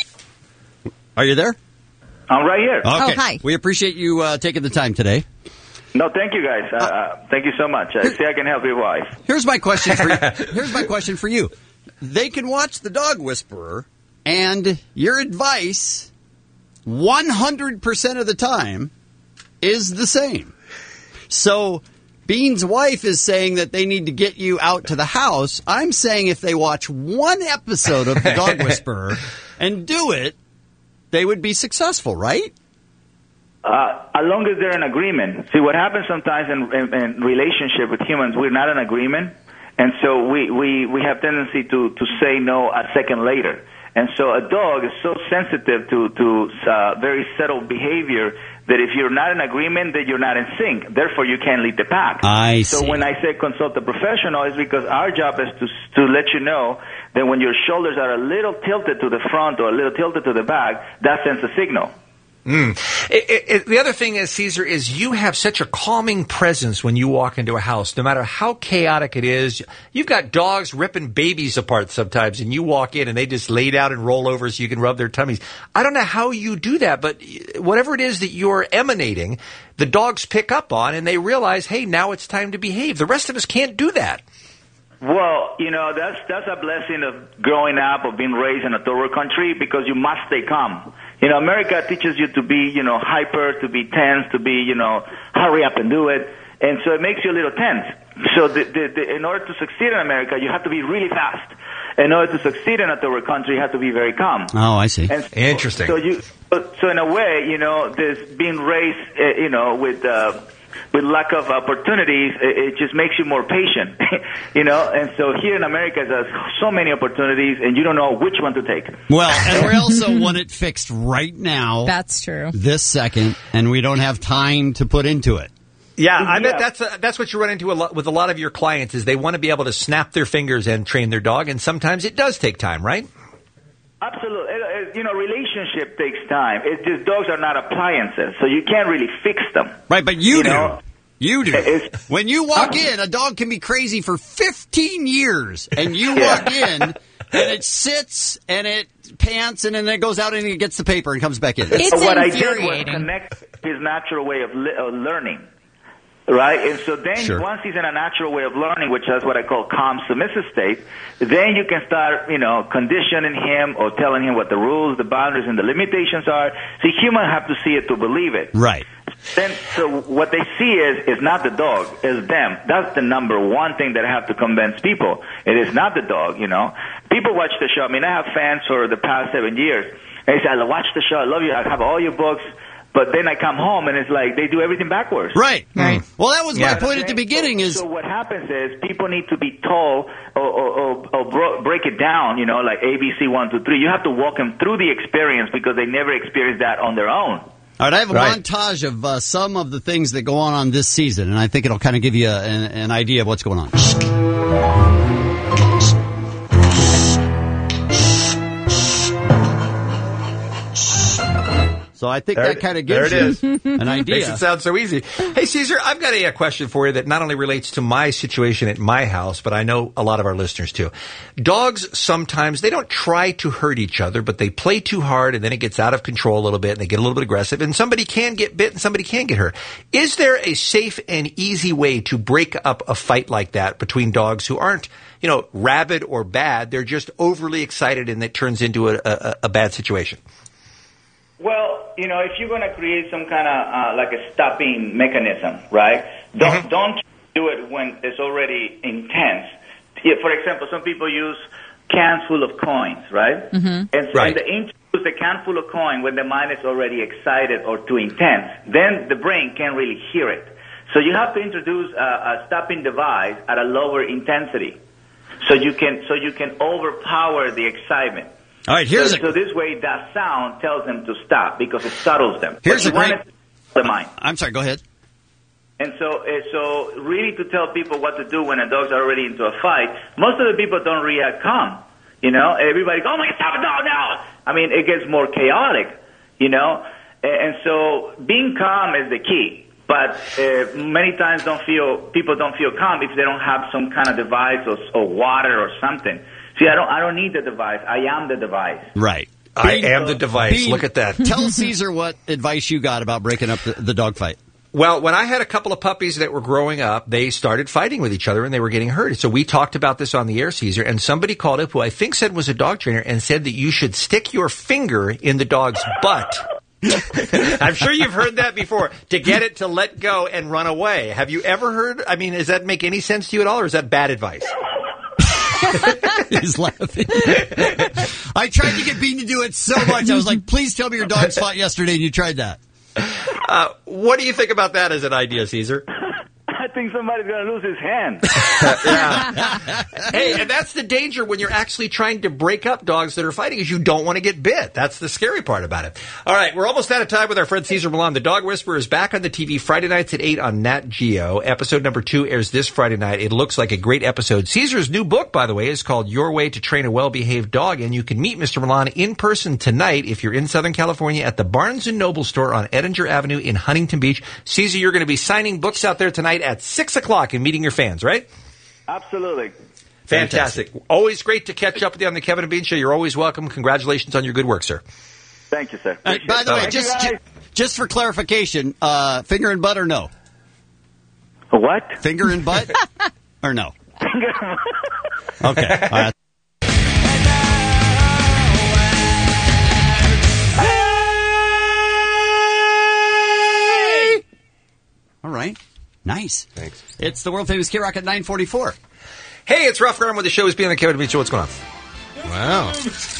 Are you there?
I'm right here.
Okay.
Oh, hi.
We appreciate you taking the time today.
No, thank you, guys. Thank you so much. See, I can help your wife.
Here's my question for you. Here's my question for you. They can watch The Dog Whisperer, and your advice 100% of the time is the same. So Bean's wife is saying that they need to get you out to the house. I'm saying if they watch one episode of The Dog Whisperer and do it, they would be successful, right?
As long as they're in agreement. See, what happens sometimes in relationship with humans, we're not in agreement, and so we have tendency to say no a second later. And so a dog is so sensitive to very subtle behavior that if you're not in agreement, then you're not in sync. Therefore, you can't lead the pack.
I see.
So when I say consult a professional, it's because our job is to let you know that when your shoulders are a little tilted to the front or a little tilted to the back, that sends a signal.
The other thing is, Caesar, is you have such a calming presence when you walk into a house. No matter how chaotic it is, you've got dogs ripping babies apart sometimes, and you walk in and they just lay down and roll over so you can rub their tummies. I don't know how you do that, but whatever it is that you're emanating, the dogs pick up on, and they realize, hey, now it's time to behave. The rest of us can't do that.
Well, that's a blessing of growing up, of being raised in a third world country, because you must stay calm. America teaches you to be, hyper, to be tense, to be, hurry up and do it. And so it makes you a little tense. So in order to succeed in America, you have to be really fast. In order to succeed in a third world country, you have to be very calm.
Oh, I see.
And
interesting.
So in a way, this being raised, with lack of opportunities, it just makes you more patient, And so here in America, there's so many opportunities, and you don't know which one to take.
Well, and we also want it fixed right now.
That's true.
This second, and we don't have time to put into it.
Yeah, I bet that's what you run into with a lot of your clients is they want to be able to snap their fingers and train their dog, and sometimes it does take time, right?
Absolutely. Relationship takes time. It's just dogs are not appliances, so you can't really fix them.
Right, but you do. You do. When you walk in, a dog can be crazy for 15 years, and you walk in, and it sits, and it pants, and then it goes out and it gets the paper and comes back in.
So what I did was connect his natural way of learning. Right? And so then once he's in a natural way of learning, which is what I call calm submissive state, then you can start, conditioning him or telling him what the rules, the boundaries, and the limitations are. So humans have to see it to believe it.
Right.
Then, so what they see is not the dog, is them. That's the number one thing that I have to convince people. It is not the dog, People watch the show. I mean, I have fans for the past 7 years. They say, I watch the show. I love you. I have all your books. But then I come home and it's like they do everything backwards.
Right. Well, that was my point at the beginning. So
what happens is people need to be told or break it down, like ABC 1, 2, 3. You have to walk them through the experience because they never experienced that on their own.
All right, I have a montage of some of the things that go on this season, and I think it'll kind of give you an idea of what's going on. So I think that kind of gives you an idea.
Makes it sound so easy. Hey, Caesar, I've got a question for you that not only relates to my situation at my house, but I know a lot of our listeners too. Dogs sometimes, they don't try to hurt each other, but they play too hard and then it gets out of control a little bit and they get a little bit aggressive and somebody can get bit and somebody can get hurt. Is there a safe and easy way to break up a fight like that between dogs who aren't, rabid or bad? They're just overly excited and it turns into a bad situation.
Well, if you're going to create some kind of like a stopping mechanism, right? Don't do it when it's already intense. For example, some people use cans full of coins, right? And they introduce a can full of coin when the mind is already excited or too intense. Then the brain can't really hear it. So you have to introduce a stopping device at a lower intensity, so you can overpower the excitement.
All right,
so this way that sound tells them to stop because it startles them.
Here's a great...
the mind.
I'm sorry, go ahead.
And so really to tell people what to do when a dog's already into a fight, most of the people don't react calm. Everybody goes, oh my God, stop it, no. I mean, it gets more chaotic, And so being calm is the key. But many times people don't feel calm if they don't have some kind of device or water or something. See, I don't need the device. I am the device.
Right.
I am the device. Look at that.
Tell Caesar what advice you got about breaking up the dog fight.
Well, when I had a couple of puppies that were growing up, they started fighting with each other and they were getting hurt. So we talked about this on the air, Caesar, and somebody called up who I think said was a dog trainer and said that you should stick your finger in the dog's butt. I'm sure you've heard that before, to get it to let go and run away. Have you ever heard? I mean, does that make any sense to you at all, or is that bad advice?
He's laughing. I tried to get Bean to do it so much. I was like, please tell me your dogs fought yesterday and you tried that.
What do you think about that as an idea, Caesar?
I think somebody's going to lose his hand.
Hey, and that's the danger when you're actually trying to break up dogs that are fighting, is you don't want to get bit. That's the scary part about it. All right, we're almost out of time with our friend Cesar Millan. The Dog Whisperer is back on the TV Friday nights at 8 on Nat Geo. Episode number 2 airs this Friday night. It looks like a great episode. Caesar's new book, by the way, is called Your Way to Train a Well-Behaved Dog, and you can meet Mr. Millan in person tonight if you're in Southern California at the Barnes & Noble store on Edinger Avenue in Huntington Beach. Caesar, you're going to be signing books out there tonight at 6 o'clock and meeting your fans, right?
Absolutely.
Fantastic. Always great to catch up with you on the Kevin and Bean Show. You're always welcome. Congratulations on your good work, sir.
Thank you, sir.
By the way, just for clarification, finger and butt or no?
What?
Finger and butt or no? Okay. All right. All right. Nice. Thanks. It's the world famous K-Rock at 944.
Hey, it's Ralph Garman with the show. It's being on the Kevin and Bean Show. What's going on?
Wow.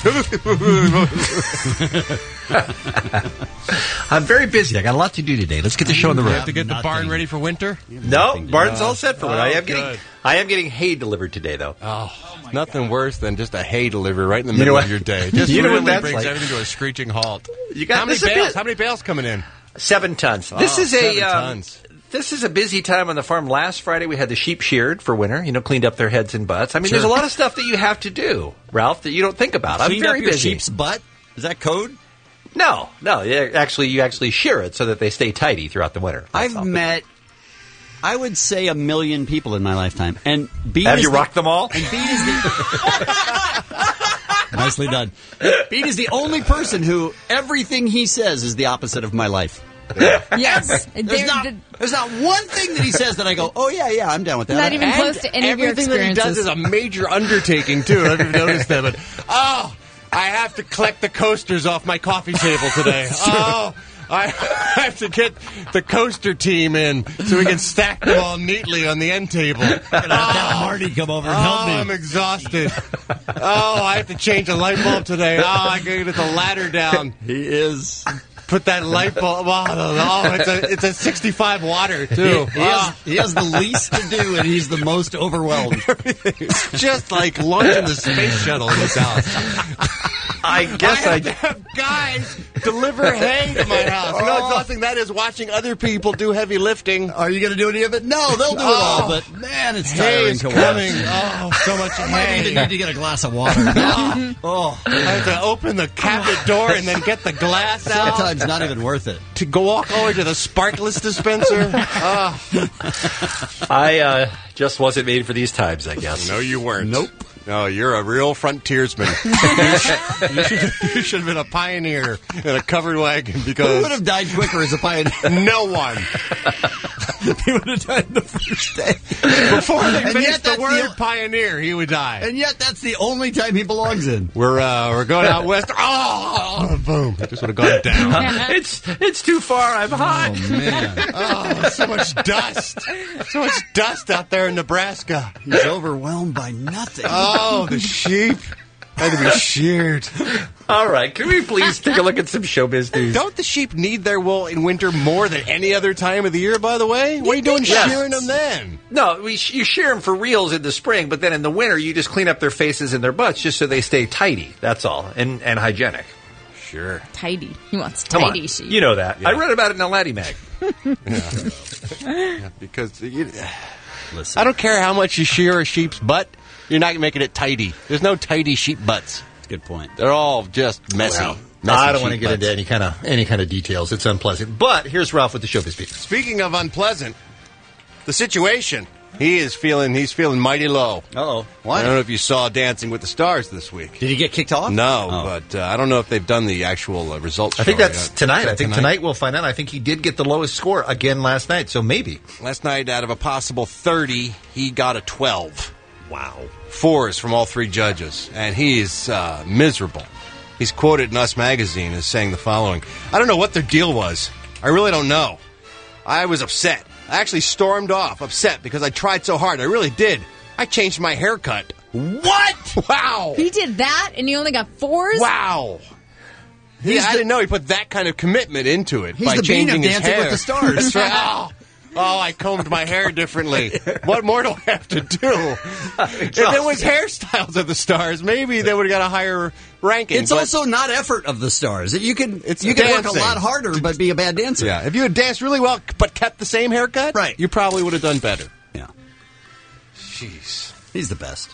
I'm very busy. I got a lot to do today. Let's get the show on the road.
You have to get the barn ready for winter?
No, barn's all set for winter. I am getting hay delivered today, though.
Oh, nothing worse than just a hay delivery right in the middle of your day. Just really brings everything to a screeching halt.
How
many bales coming in?
7 tons. This is a busy time on the farm. Last Friday, we had the sheep sheared for winter, cleaned up their heads and butts. I mean, There's a lot of stuff that you have to do, Ralph, that you don't think about.
I'm very busy.
Busy.
Sheep's butt? Is that code?
No. You actually shear it so that they stay tidy throughout the winter.
I've met, I would say, 1 million people in my lifetime. And Bean
have you rocked them all?
And Bean is the... Nicely done. Bean is the only person who everything he says is the opposite of my life.
Yes.
There's not one thing that he says that I go, oh, yeah, I'm down with that.
Not even close to any of your experiences.
Everything that he does is a major undertaking, too. I haven't noticed that, but, I have to collect the coasters off my coffee table today. I have to get the coaster team in so we can stack them all neatly on the end table.
Have Marty come over and help me.
I'm exhausted. I have to change a light bulb today. I gotta get the ladder down.
He is...
Put that light bulb. It's a 65 water too.
He has the least to do, and he's the most overwhelmed.
It's just like launching the space shuttle in his house.
I guess I
have guys deliver hay to my house. You know how exhausting that is, watching other people do heavy lifting.
Are you going to do any of it? No, they'll do it all. But man, it's
hay
tiring
is
to
coming.
watch.
Oh, so much
I might
hay.
even need to get a glass of water.
I have to open the cabinet door and then get the glass out.
Sometimes not even worth it.
To go walk over to the Sparkless dispenser.
I just wasn't made for these times, I guess.
No, you weren't.
Nope.
No, you're a real frontiersman. you should have been a pioneer in a covered wagon because...
Who would have died quicker as a pioneer?
No one.
He would have died the first day.
Before they
And
finished
yet
the
that's
word pioneer, he would die.
And yet that's the only time he belongs in.
We're going out west. Oh, boom. It just would have gone down.
It's too far. I'm hot.
Oh, man.
Oh, so much dust. So much dust out there in Nebraska.
He's overwhelmed by nothing.
Oh, the sheep had to be sheared.
All right, can we please take a look at some showbiz news?
Don't the sheep need their wool in winter more than any other time of the year, by the way? What are you doing shearing them then?
No, you shear them for reals in the spring, but then in the winter you just clean up their faces and their butts just so they stay tidy. That's all, and hygienic.
Sure.
Tidy. He wants
Come
tidy
on.
sheep.
You know that. I read about it in a Laddie mag.
Yeah, because listen, I don't care how much you shear a sheep's butt, you're not making it tidy. There's no tidy sheep butts.
Good point.
They're all just messy.
Well,
messy
I don't want to
sheep
get
butts.
into any kind of details. It's unpleasant. But here's Ralph with the showbiz beat.
Speaking of unpleasant, the situation. He's feeling mighty low.
Uh-oh. Why?
I don't know if you saw Dancing with the Stars this week.
Did he get kicked off?
No,
Oh.
but I don't know if they've done the actual results.
I think
show
that's
yet.
tonight.
Is that
I think tonight we'll find out. I think he did get the lowest score again last night, so maybe.
Last night, out of a possible 30, he got a 12.
Wow.
4s from all 3 judges, and he is miserable. He's quoted in Us Magazine as saying the following: I don't know what their deal was. I really don't know. I was upset. I actually stormed off, upset, because I tried so hard. I really did. I changed my haircut.
What?
Wow.
He did that, and he only got 4s?
Wow. I didn't know he put that kind of commitment into it
He's
by
the bean
changing
of
his
Dancing
hair.
with the Stars.
That's right. Oh, I combed my hair differently. What more do I have to do? If it was hairstyles of the stars, maybe they would have got a higher ranking.
It's
but
also not effort of the stars. You can work a
dancing.
lot harder, but be a bad dancer.
Yeah, if you had danced really well but kept the same haircut,
Right.
you probably would have done better.
Yeah.
Jeez.
He's the best.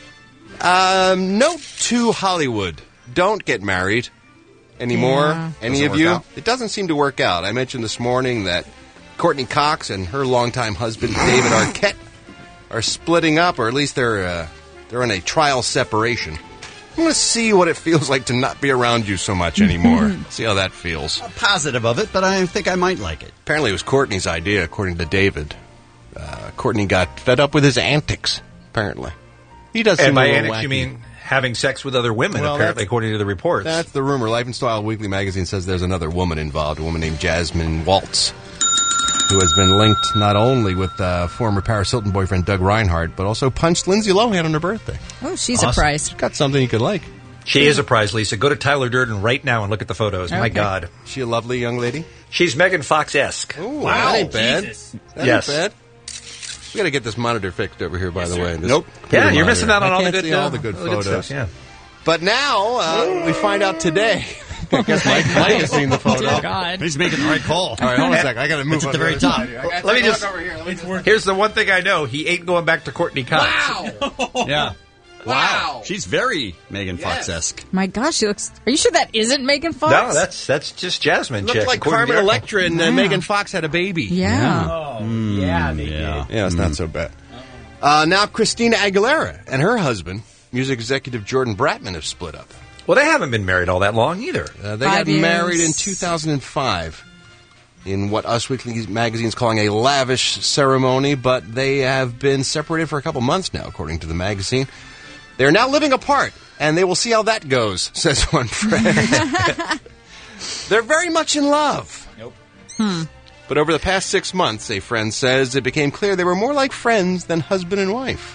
Note to Hollywood: don't get married anymore.
Yeah.
Any
Doesn't
of
work
you?
out?
It doesn't seem to work out. I mentioned this morning that Courtney Cox and her longtime husband David Arquette are splitting up, or at least they're in a trial separation. I'm going to see what it feels like to not be around you so much anymore. See how that feels.
Positive of it, but I think I might like it.
Apparently it was Courtney's idea, according to David. Courtney got fed up with his antics, apparently. He does seem
And by
a little
antics, you
wacky.
mean having sex with other women,
Well,
apparently,
that's-
according to the reports.
That's the rumor. Life and Style Weekly magazine says there's another woman involved, a woman named Jasmine Waltz, who has been linked not only with former Paris Hilton boyfriend Doug Reinhardt, but also punched Lindsay Lohan on her birthday.
Oh, she's
Awesome.
a prize.
She's got something you could like.
She is a prize, Lisa. Go to Tyler Durden right now and look at the photos. My
Okay.
God.
She a lovely young lady?
She's Megan Fox-esque.
Ooh, that ain't bad.
Jesus.
That
Yes.
ain't bad. We got to get this monitor fixed over here, by the way. This
Nope.
computer
Yeah, you're
monitor.
missing out on
I
all the
can't
good
see all the good photos.
stuff, yeah.
But now we find out today. I guess Mike has seen the photo.
Dear God.
He's making the right call.
All right, hold on a second. I got to move
It's at
on
the very
to
top.
side here. I gotta
Let me
take a
just-
look over here. Let me-
Here's the one thing I know. He ain't going back to Courtney Cox.
Yeah.
Wow.
She's very Megan Fox-esque.
My gosh, she looks... Are you sure that isn't Megan Fox?
No, that's just Jasmine.
Looked
chick,
like
according to
Carmen
the
Electra and Megan Fox had a baby.
Yeah.
Oh, yeah, they
Yeah.
Yeah, it's not so bad. Now Christina Aguilera and her husband, music executive Jordan Bratman, have split up.
Well, they haven't been married all that long either.
They
5
got
years.
married in 2005 in what Us Weekly magazine's calling a lavish ceremony, but they have been separated for a couple months now, according to the magazine. They are now living apart, and they will see how that goes, says one friend. They're very much in love.
Nope.
But over the past 6 months, a friend says, it became clear they were more like friends than husband and wife.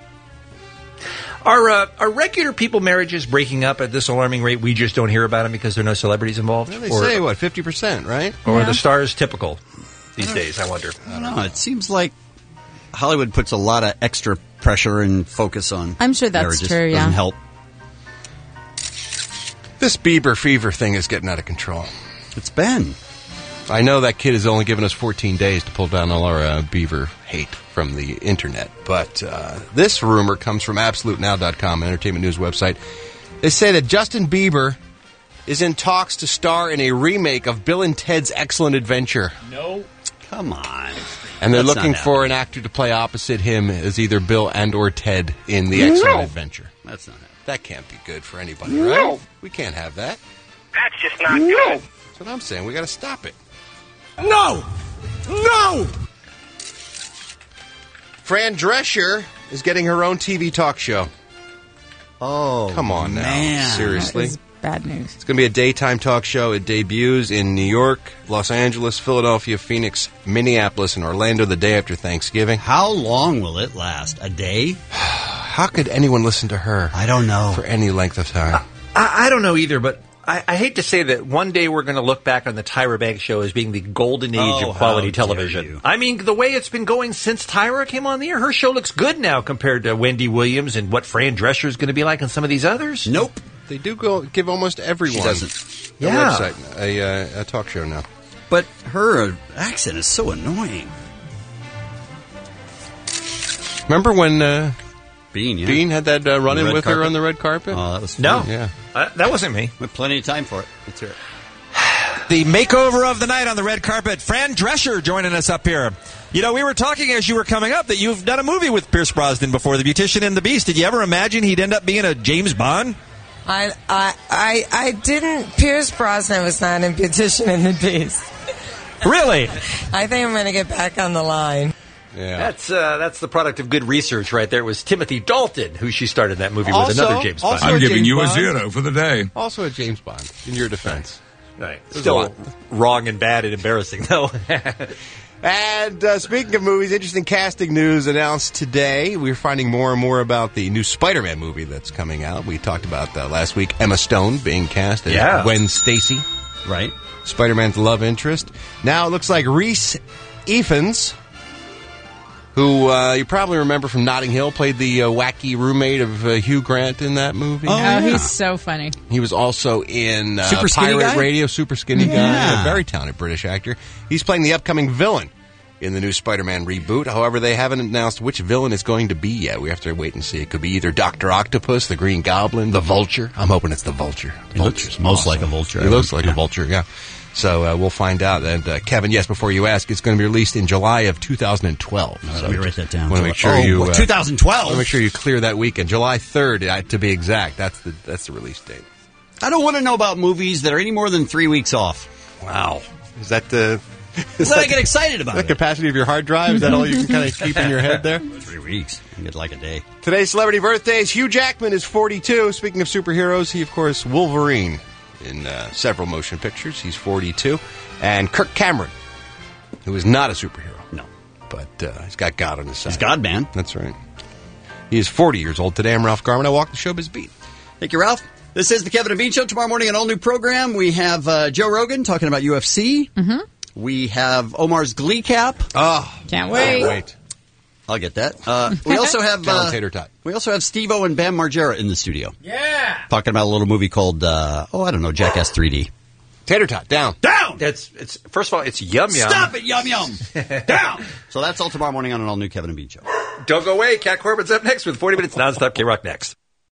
Are regular people marriages breaking up at this alarming rate? We just don't hear about them because there are no celebrities involved?
Well, they
or,
say, 50%, right?
Or are
Yeah.
the stars typical these days, I wonder?
I don't know. It seems like Hollywood puts a lot of extra pressure and focus on
I'm sure that's
marriages.
true, yeah.
Doesn't help.
This Bieber fever thing is getting out of control.
It's been.
I know that kid has only given us 14 days to pull down all our Bieber hate from the internet, but this rumor comes from AbsoluteNow.com, an entertainment news website. They say that Justin Bieber is in talks to star in a remake of Bill and Ted's Excellent Adventure.
No.
Come on.
And they're looking for an actor to play opposite him as either Bill and or Ted in the Excellent Adventure.
That's not happening.
That can't be good for anybody, right? We can't have that.
That's just not good.
That's what I'm saying. We got to stop it.
No! No!
Fran Drescher is getting her own TV talk show.
Oh,
come on now.
man.
Seriously?
That is bad news.
It's going to be a daytime talk show. It debuts in New York, Los Angeles, Philadelphia, Phoenix, Minneapolis, and Orlando the day after Thanksgiving.
How long will it last? A day?
How could anyone listen to her?
I don't know.
For any length of time.
I don't know either, but I hate to say that one day we're going to look back on the Tyra Banks show as being the golden age of quality television. I mean, the way it's been going since Tyra came on the air, her show looks good now compared to Wendy Williams and what Fran Drescher is going to be like on some of these others.
Nope.
They do give almost everyone
She doesn't.
a website, a talk show now.
But her accent is so annoying.
Remember when
Bean
had that run-in with her
carpet?
on the red carpet?
Oh, that was
No.
fun.
Yeah.
That wasn't me.
We have plenty of time for it. Let's hear it.
The makeover of the night on the red carpet. Fran Drescher joining us up here. You know, we were talking as you were coming up that you've done a movie with Pierce Brosnan before, The Beautician and the Beast. Did you ever imagine he'd end up being a James Bond?
I didn't. Pierce Brosnan was not in Beautician and the Beast.
Really?
I think I'm going to get back on the line.
Yeah.
That's the product of good research right there. It was Timothy Dalton who she started that movie with, another James Bond.
I'm giving you
a 0 for the day.
Also a James Bond, in your defense.
Right. Still wrong and bad and embarrassing, though.
And speaking of movies, interesting casting news announced today. We're finding more and more about the new Spider-Man movie that's coming out. We talked about last week Emma Stone being cast as Gwen Stacy.
Right.
Spider-Man's love interest. Now it looks like Rhys Ifans, who you probably remember from Notting Hill, played the wacky roommate of Hugh Grant in that movie.
Oh, he's so funny.
He was also in
Super Skinny
Pirate
Guy?
Radio, Super Skinny Guy. A very talented British actor. He's playing the upcoming villain in the new Spider-Man reboot. However, they haven't announced which villain it's going to be yet. We have to wait and see. It could be either Dr. Octopus, the Green Goblin, the Vulture. I'm hoping it's the Vulture.
He looks most like a vulture.
He looks like a vulture, yeah. So we'll find out. And Kevin, yes, before you ask, it's going to be released in July of 2012. So
let me write that down.
Want to make sure you
2012.
Want to make sure you clear that weekend, July 3rd to be exact. That's the release date.
I don't want to know about movies that are any more than 3 weeks off.
Wow, is that the?
Then I get excited about
the
it.
capacity of your hard drive? Is that all you can kind of keep in your head there?
3 weeks. I get like a day.
Today's celebrity birthdays. Hugh Jackman is 42. Speaking of superheroes, he, of course, Wolverine in several motion pictures. He's 42. And Kirk Cameron, who is not a superhero.
No.
But he's got God on his side.
He's God-man.
That's right. He is 40 years old today. I'm Ralph Garman. I walk the showbiz beat.
Thank you, Ralph. This is the Kevin and Bean Show. Tomorrow morning, an all-new program. We have Joe Rogan talking about UFC.
Mm-hmm.
We have Omar's Glee Cap.
Oh,
can't wait.
I'll get that. We also have
Tater Tot.
We also have Steve-O and Bam Margera in the studio.
Yeah.
Talking about a little movie called Jackass 3D.
Tater Tot, down.
Down!
It's first of all, it's Yum Yum.
Stop it, Yum Yum! Down! So that's all tomorrow morning on an all-new Kevin and Bean Show.
Don't go away. Cat Corbin's up next with 40 Minutes nonstop K-Rock next.